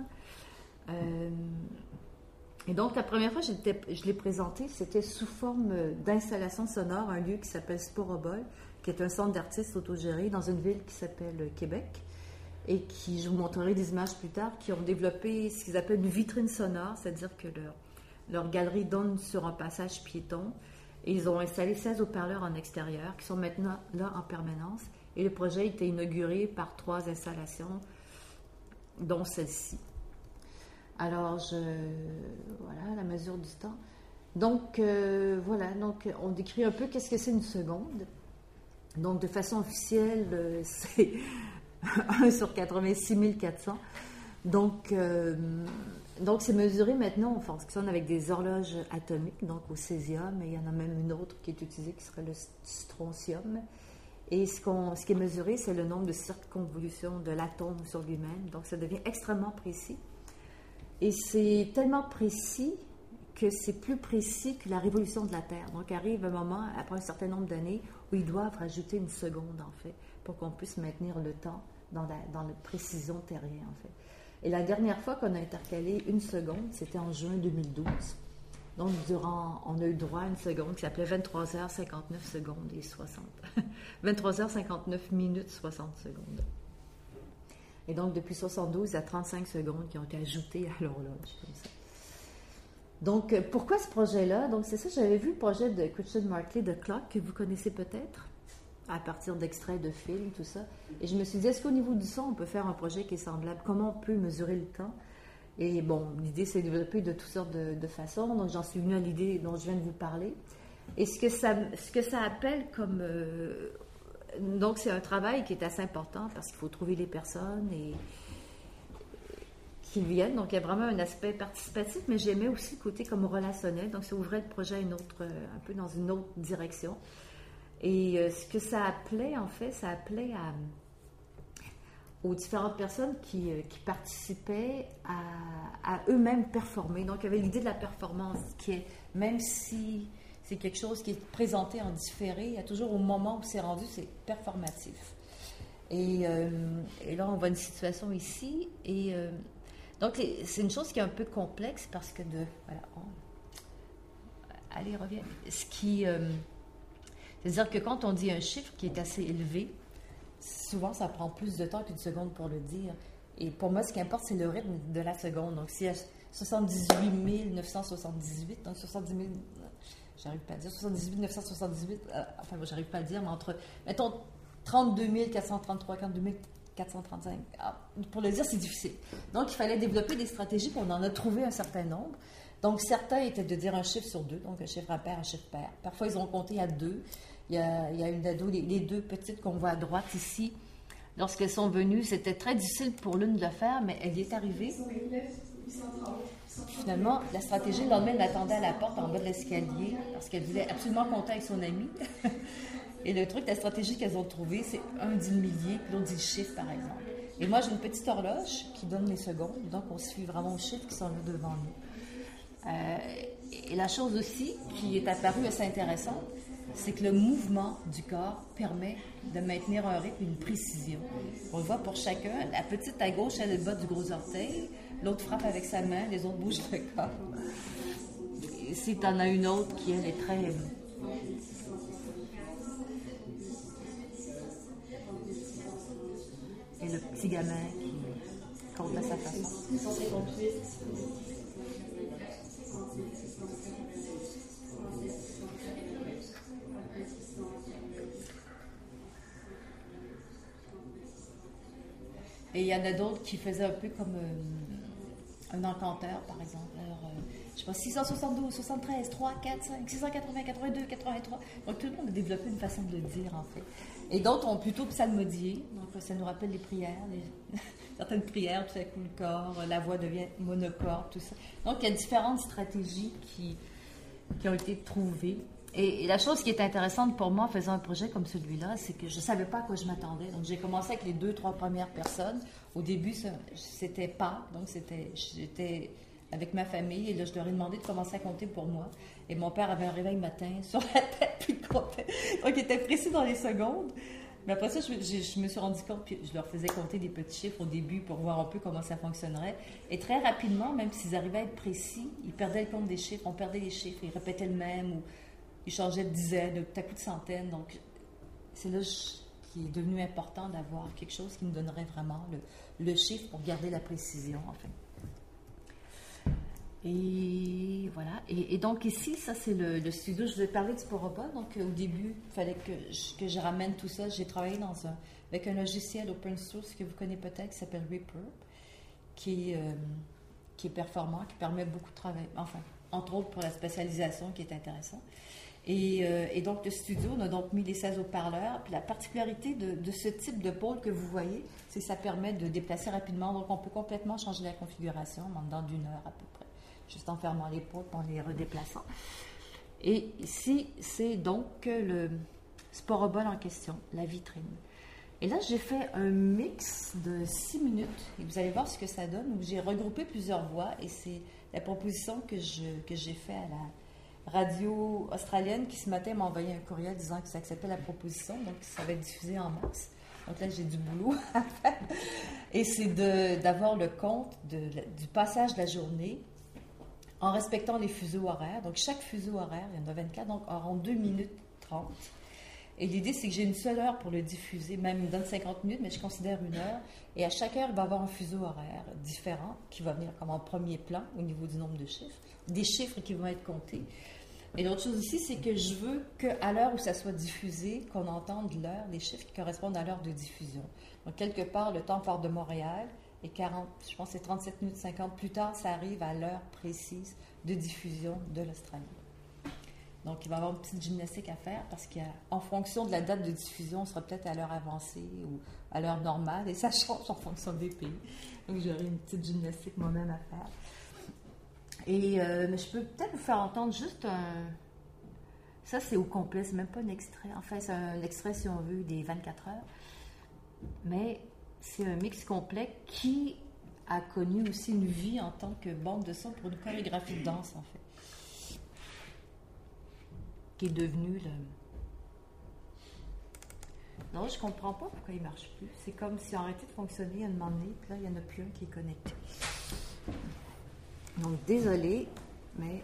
Et donc, la première fois que je l'ai présenté, c'était sous forme d'installation sonore, un lieu qui s'appelle Sporobol, qui est un centre d'artistes autogéré dans une ville qui s'appelle Québec, et qui, je vous montrerai des images plus tard, qui ont développé ce qu'ils appellent une vitrine sonore, c'est-à-dire que leur galerie donne sur un passage piéton, et ils ont installé 16 haut-parleurs en extérieur, qui sont maintenant là en permanence, et le projet a été inauguré par 3 installations, dont celle-ci. Alors, voilà, la mesure du temps. Donc, voilà, donc on décrit un peu qu'est-ce que c'est une seconde. Donc, de façon officielle, c'est 1 sur 86 400. Donc, c'est mesuré maintenant, on fonctionne avec des horloges atomiques, donc au césium, et il y en a même une autre qui est utilisée, qui serait le strontium. Et ce qui est mesuré, c'est le nombre de circonvolutions de l'atome sur lui-même. Donc, ça devient extrêmement précis. Et c'est tellement précis que c'est plus précis que la révolution de la Terre. Donc, arrive un moment, après un certain nombre d'années, où ils doivent rajouter une seconde, en fait, pour qu'on puisse maintenir le temps dans la précision terrienne, en fait. Et la dernière fois qu'on a intercalé une seconde, c'était en juin 2012. Donc, on a eu droit à une seconde qui s'appelait 23h59 secondes et 60. 23h59 minutes 60 secondes. Et donc, depuis 72, il y a 35 secondes qui ont été ajoutées à l'horloge, comme ça. Donc, pourquoi ce projet-là? Donc, c'est ça, j'avais vu le projet de Christian Martley, The Clock, que vous connaissez peut-être, à partir d'extraits de films, tout ça. Et je me suis dit, est-ce qu'au niveau du son, on peut faire un projet qui est semblable? Comment on peut mesurer le temps? Et bon, l'idée, c'est de développer de toutes sortes de façons. Donc, j'en suis venue à l'idée dont je viens de vous parler. Et ce que ça appelle comme... donc, c'est un travail qui est assez important parce qu'il faut trouver les personnes et qui viennent. Donc, il y a vraiment un aspect participatif, mais j'aimais aussi le côté comme relationnel. Donc, ça ouvrait le projet un peu dans une autre direction. Et ce que ça appelait, en fait, ça appelait aux différentes personnes qui participaient à eux-mêmes performer. Donc, il y avait l'idée de la performance, qui est, même si c'est quelque chose qui est présenté en différé, il y a toujours au moment où c'est rendu, c'est performatif. Et là, on voit une situation ici. Et donc, c'est une chose qui est un peu complexe parce que voilà, allez, reviens. C'est-à-dire que quand on dit un chiffre qui est assez élevé, souvent, ça prend plus de temps qu'une seconde pour le dire. Et pour moi, ce qui importe, c'est le rythme de la seconde. Donc, s'il y a 78 978, donc 70 000, j'arrive pas à dire, 78 978, enfin, moi, j'arrive pas à le dire, mais mettons, 32 433, 42 435. Pour le dire, c'est difficile. Donc, il fallait développer des stratégies, puis on en a trouvé un certain nombre. Donc, certains étaient de dire un chiffre sur 2, donc un chiffre impair, un chiffre pair. Parfois, ils ont compté à 2. Il y a une ado, les 2 petites qu'on voit à droite ici. Lorsqu'elles sont venues, c'était très difficile pour l'une de le faire, mais elle y est arrivée. Finalement, la stratégie, le lendemain, elle l'attendait à la porte en bas de l'escalier parce qu'elle voulait absolument compter avec son ami. Et le truc, la stratégie qu'elles ont trouvée, c'est un dit le millier, puis l'autre dit le chiffre, par exemple. Et moi, j'ai une petite horloge qui donne les secondes, donc on suit vraiment aux chiffres qui sont là devant nous. Et la chose aussi qui est apparue assez intéressante, c'est que le mouvement du corps permet de maintenir un rythme et une précision. On le voit pour chacun. La petite à gauche, elle est le bas du gros orteil. L'autre frappe avec sa main, les autres bougent le corps. Et si tu en as une autre qui, elle, est très... Et le petit gamin qui compte à sa façon. 158. Et il y en a d'autres qui faisaient un peu comme un encanteur, par exemple. Alors, je sais pas, 672, 73, 3, 4, 5, 680, 82, 83. Donc, tout le monde a développé une façon de le dire, en fait. Et d'autres ont plutôt psalmodié. Donc, ça nous rappelle les prières. Certaines prières, tout à coup, le corps, la voix devient monocorde, tout ça. Donc, il y a différentes stratégies qui ont été trouvées. Et la chose qui est intéressante pour moi en faisant un projet comme celui-là, c'est que je ne savais pas à quoi je m'attendais. Donc, j'ai commencé avec les 2-3 premières personnes. Au début, c'était pas. Donc, j'étais avec ma famille et là, je leur ai demandé de commencer à compter pour moi. Et mon père avait un réveil matin sur la tête, puis il comptait. Donc, il était précis dans les secondes. Mais après ça, je me suis rendu compte, puis je leur faisais compter des petits chiffres au début pour voir un peu comment ça fonctionnerait. Et très rapidement, même s'ils arrivaient à être précis, ils perdaient le compte des chiffres, on perdait les chiffres, ils répétaient le même ou ils changeaient de dizaines, tout à coup de centaines. Donc, c'est là qu'il est devenu important d'avoir quelque chose qui nous donnerait vraiment le chiffre pour garder la précision, en fait. Et voilà. Et donc ici, ça c'est le studio. Je vais parler du Sporobot. Donc au début, il fallait que je ramène tout ça. J'ai travaillé avec un logiciel open source que vous connaissez peut-être qui s'appelle Reaper, qui est performant, qui permet beaucoup de travail. Enfin, entre autres pour la spécialisation qui est intéressant. Et donc le studio, on a donc mis les 16 haut-parleurs. Puis la particularité de ce type de pôle que vous voyez, c'est que ça permet de déplacer rapidement. Donc on peut complètement changer la configuration en dedans d'une heure à peu près. Juste en fermant les pôles et en les redéplaçant. Et ici, c'est donc le Sporobot en question, la vitrine. Et là, j'ai fait un mix de 6 minutes, et vous allez voir ce que ça donne, où j'ai regroupé plusieurs voix, et c'est la proposition que j'ai faite à la radio australienne, qui ce matin m'a envoyé un courriel disant que ça acceptait la proposition, donc ça va être diffusé en mars. Donc là, j'ai du boulot à faire. Et c'est d'avoir le compte du passage de la journée, en respectant les fuseaux horaires. Donc, chaque fuseau horaire, il y en a 24, donc auront 2 minutes 30. Et l'idée, c'est que j'ai une seule heure pour le diffuser. Même, il me donne 50 minutes, mais je considère une heure. Et à chaque heure, il va y avoir un fuseau horaire différent qui va venir comme en premier plan au niveau du nombre de chiffres. Des chiffres qui vont être comptés. Et l'autre chose aussi, c'est que je veux qu'à l'heure où ça soit diffusé, qu'on entende l'heure, les chiffres qui correspondent à l'heure de diffusion. Donc, quelque part, le temps part de Montréal. Et 40, je pense que c'est 37 minutes 50. Plus tard, ça arrive à l'heure précise de diffusion de l'Australie. Donc, il va y avoir une petite gymnastique à faire parce qu'en fonction de la date de diffusion, on sera peut-être à l'heure avancée ou à l'heure normale et ça change en fonction des pays. Donc, j'aurai une petite gymnastique moi-même à faire. Et mais je peux peut-être vous faire entendre juste un... Ça, c'est au complet, c'est même pas un extrait. En fait, c'est un extrait, si on veut, des 24 heures. Mais... c'est un mix complet qui a connu aussi une vie en tant que bande de son pour une chorégraphie de danse, en fait. Qui est devenue le... Non, je comprends pas pourquoi il ne marche plus. C'est comme s'il arrêtait de fonctionner à un moment donné, puis là, il n'y en a plus un qui est connecté. Donc, désolée, mais...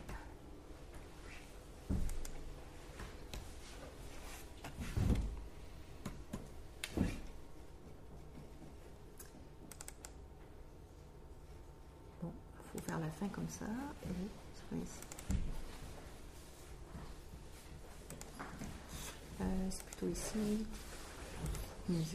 faire la fin comme ça et ça va ici. C'est plutôt ici. Musique.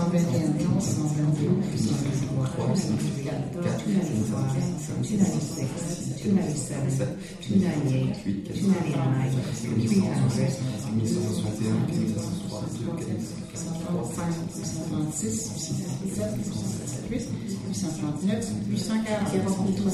121, 122, 123, 124, 295, 296, 297, 298, 299, 300, 1161, 1136, 839, 840,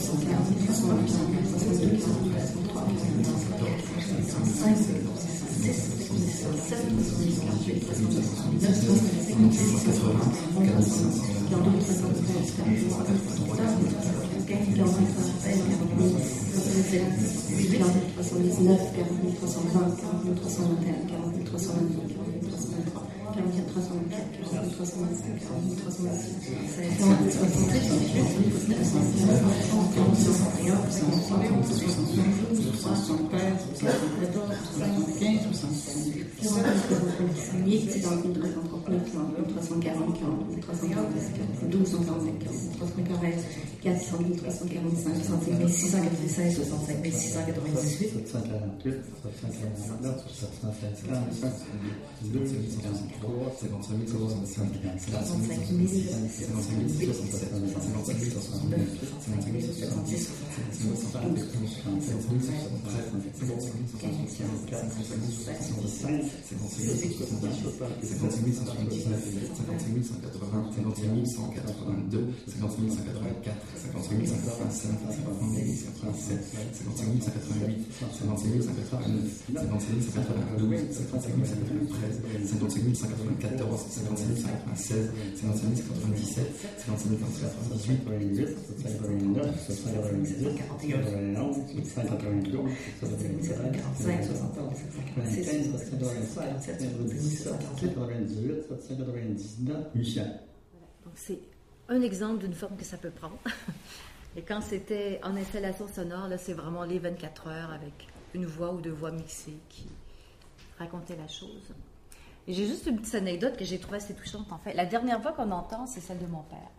Donc c'est un exemple d'une forme que ça peut prendre. Et quand c'était en installation sonore, là, c'est vraiment les 24 heures avec une voix ou deux voix mixées qui racontaient la chose. Et j'ai juste une petite anecdote que j'ai trouvée assez touchante, en fait. La dernière voix qu'on entend, c'est celle de mon père.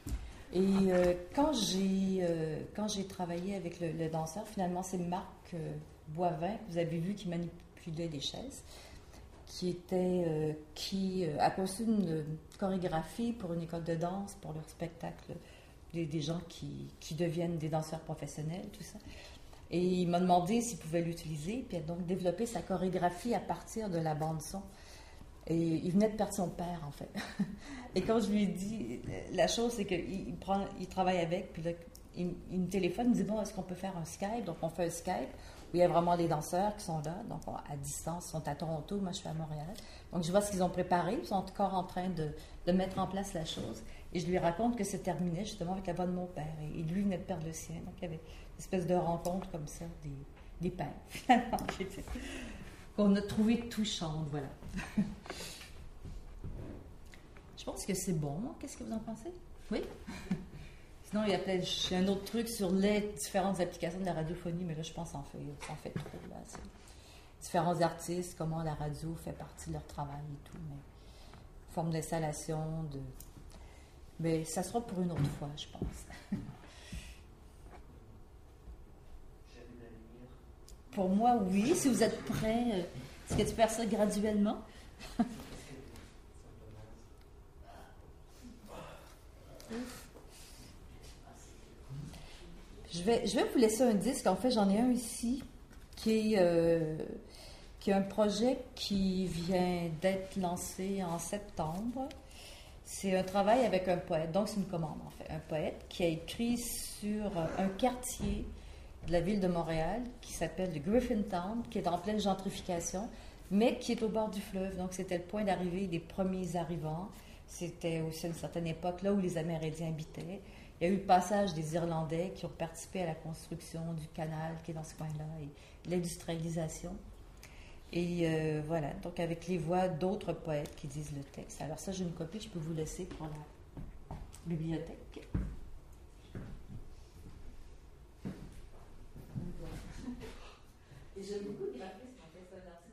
Et quand j'ai travaillé avec le danseur, finalement, c'est Marc Boivin, que vous avez vu, qui manipulait des chaises, qui a conçu une chorégraphie pour une école de danse, pour leur spectacle, des gens qui deviennent des danseurs professionnels, tout ça. Et il m'a demandé s'il pouvait l'utiliser, puis il a donc développé sa chorégraphie à partir de la bande-son. Et il venait de perdre son père, en fait. Et quand je lui ai dit, la chose, c'est qu'il travaille avec, puis là, il me téléphone, il me dit, bon, est-ce qu'on peut faire un Skype? Donc, on fait un Skype, où il y a vraiment des danseurs qui sont là, donc à distance, ils sont à Toronto, moi je suis à Montréal. Donc, je vois ce qu'ils ont préparé, ils sont encore en train de mettre en place la chose. Et je lui raconte que c'est terminé, justement, avec la voix de mon père. Et lui venait de perdre le sien. Donc, il y avait une espèce de rencontre comme ça, des pères, finalement, qu'on a trouvé touchante, voilà. Je pense que c'est bon. Qu'est-ce que vous en pensez? Oui? Sinon, il y a peut-être un autre truc sur les différentes applications de la radiophonie, mais là, je pense que ça en fait trop. Là. Différents artistes, comment la radio fait partie de leur travail et tout, mais forme d'installation, mais ça sera pour une autre fois, je pense. Pour moi, oui. Si vous êtes prêts, est-ce que tu peux faire ça graduellement? Je vais vous laisser un disque. En fait, j'en ai un ici qui est un projet qui vient d'être lancé en septembre. C'est un travail avec un poète, donc c'est une commande en fait. Un poète qui a écrit sur un quartier de la ville de Montréal qui s'appelle le Griffintown, qui est en pleine gentrification, mais qui est au bord du fleuve. Donc c'était le point d'arrivée des premiers arrivants. C'était aussi à une certaine époque là où les Amérindiens habitaient. Il y a eu le passage des Irlandais qui ont participé à la construction du canal qui est dans ce coin-là et l'industrialisation. Et voilà, donc avec les voix d'autres poètes qui disent le texte. Alors ça, j'ai une copie que je peux vous laisser pour la bibliothèque. Et j'aime beaucoup le graphisme, en fait, ça.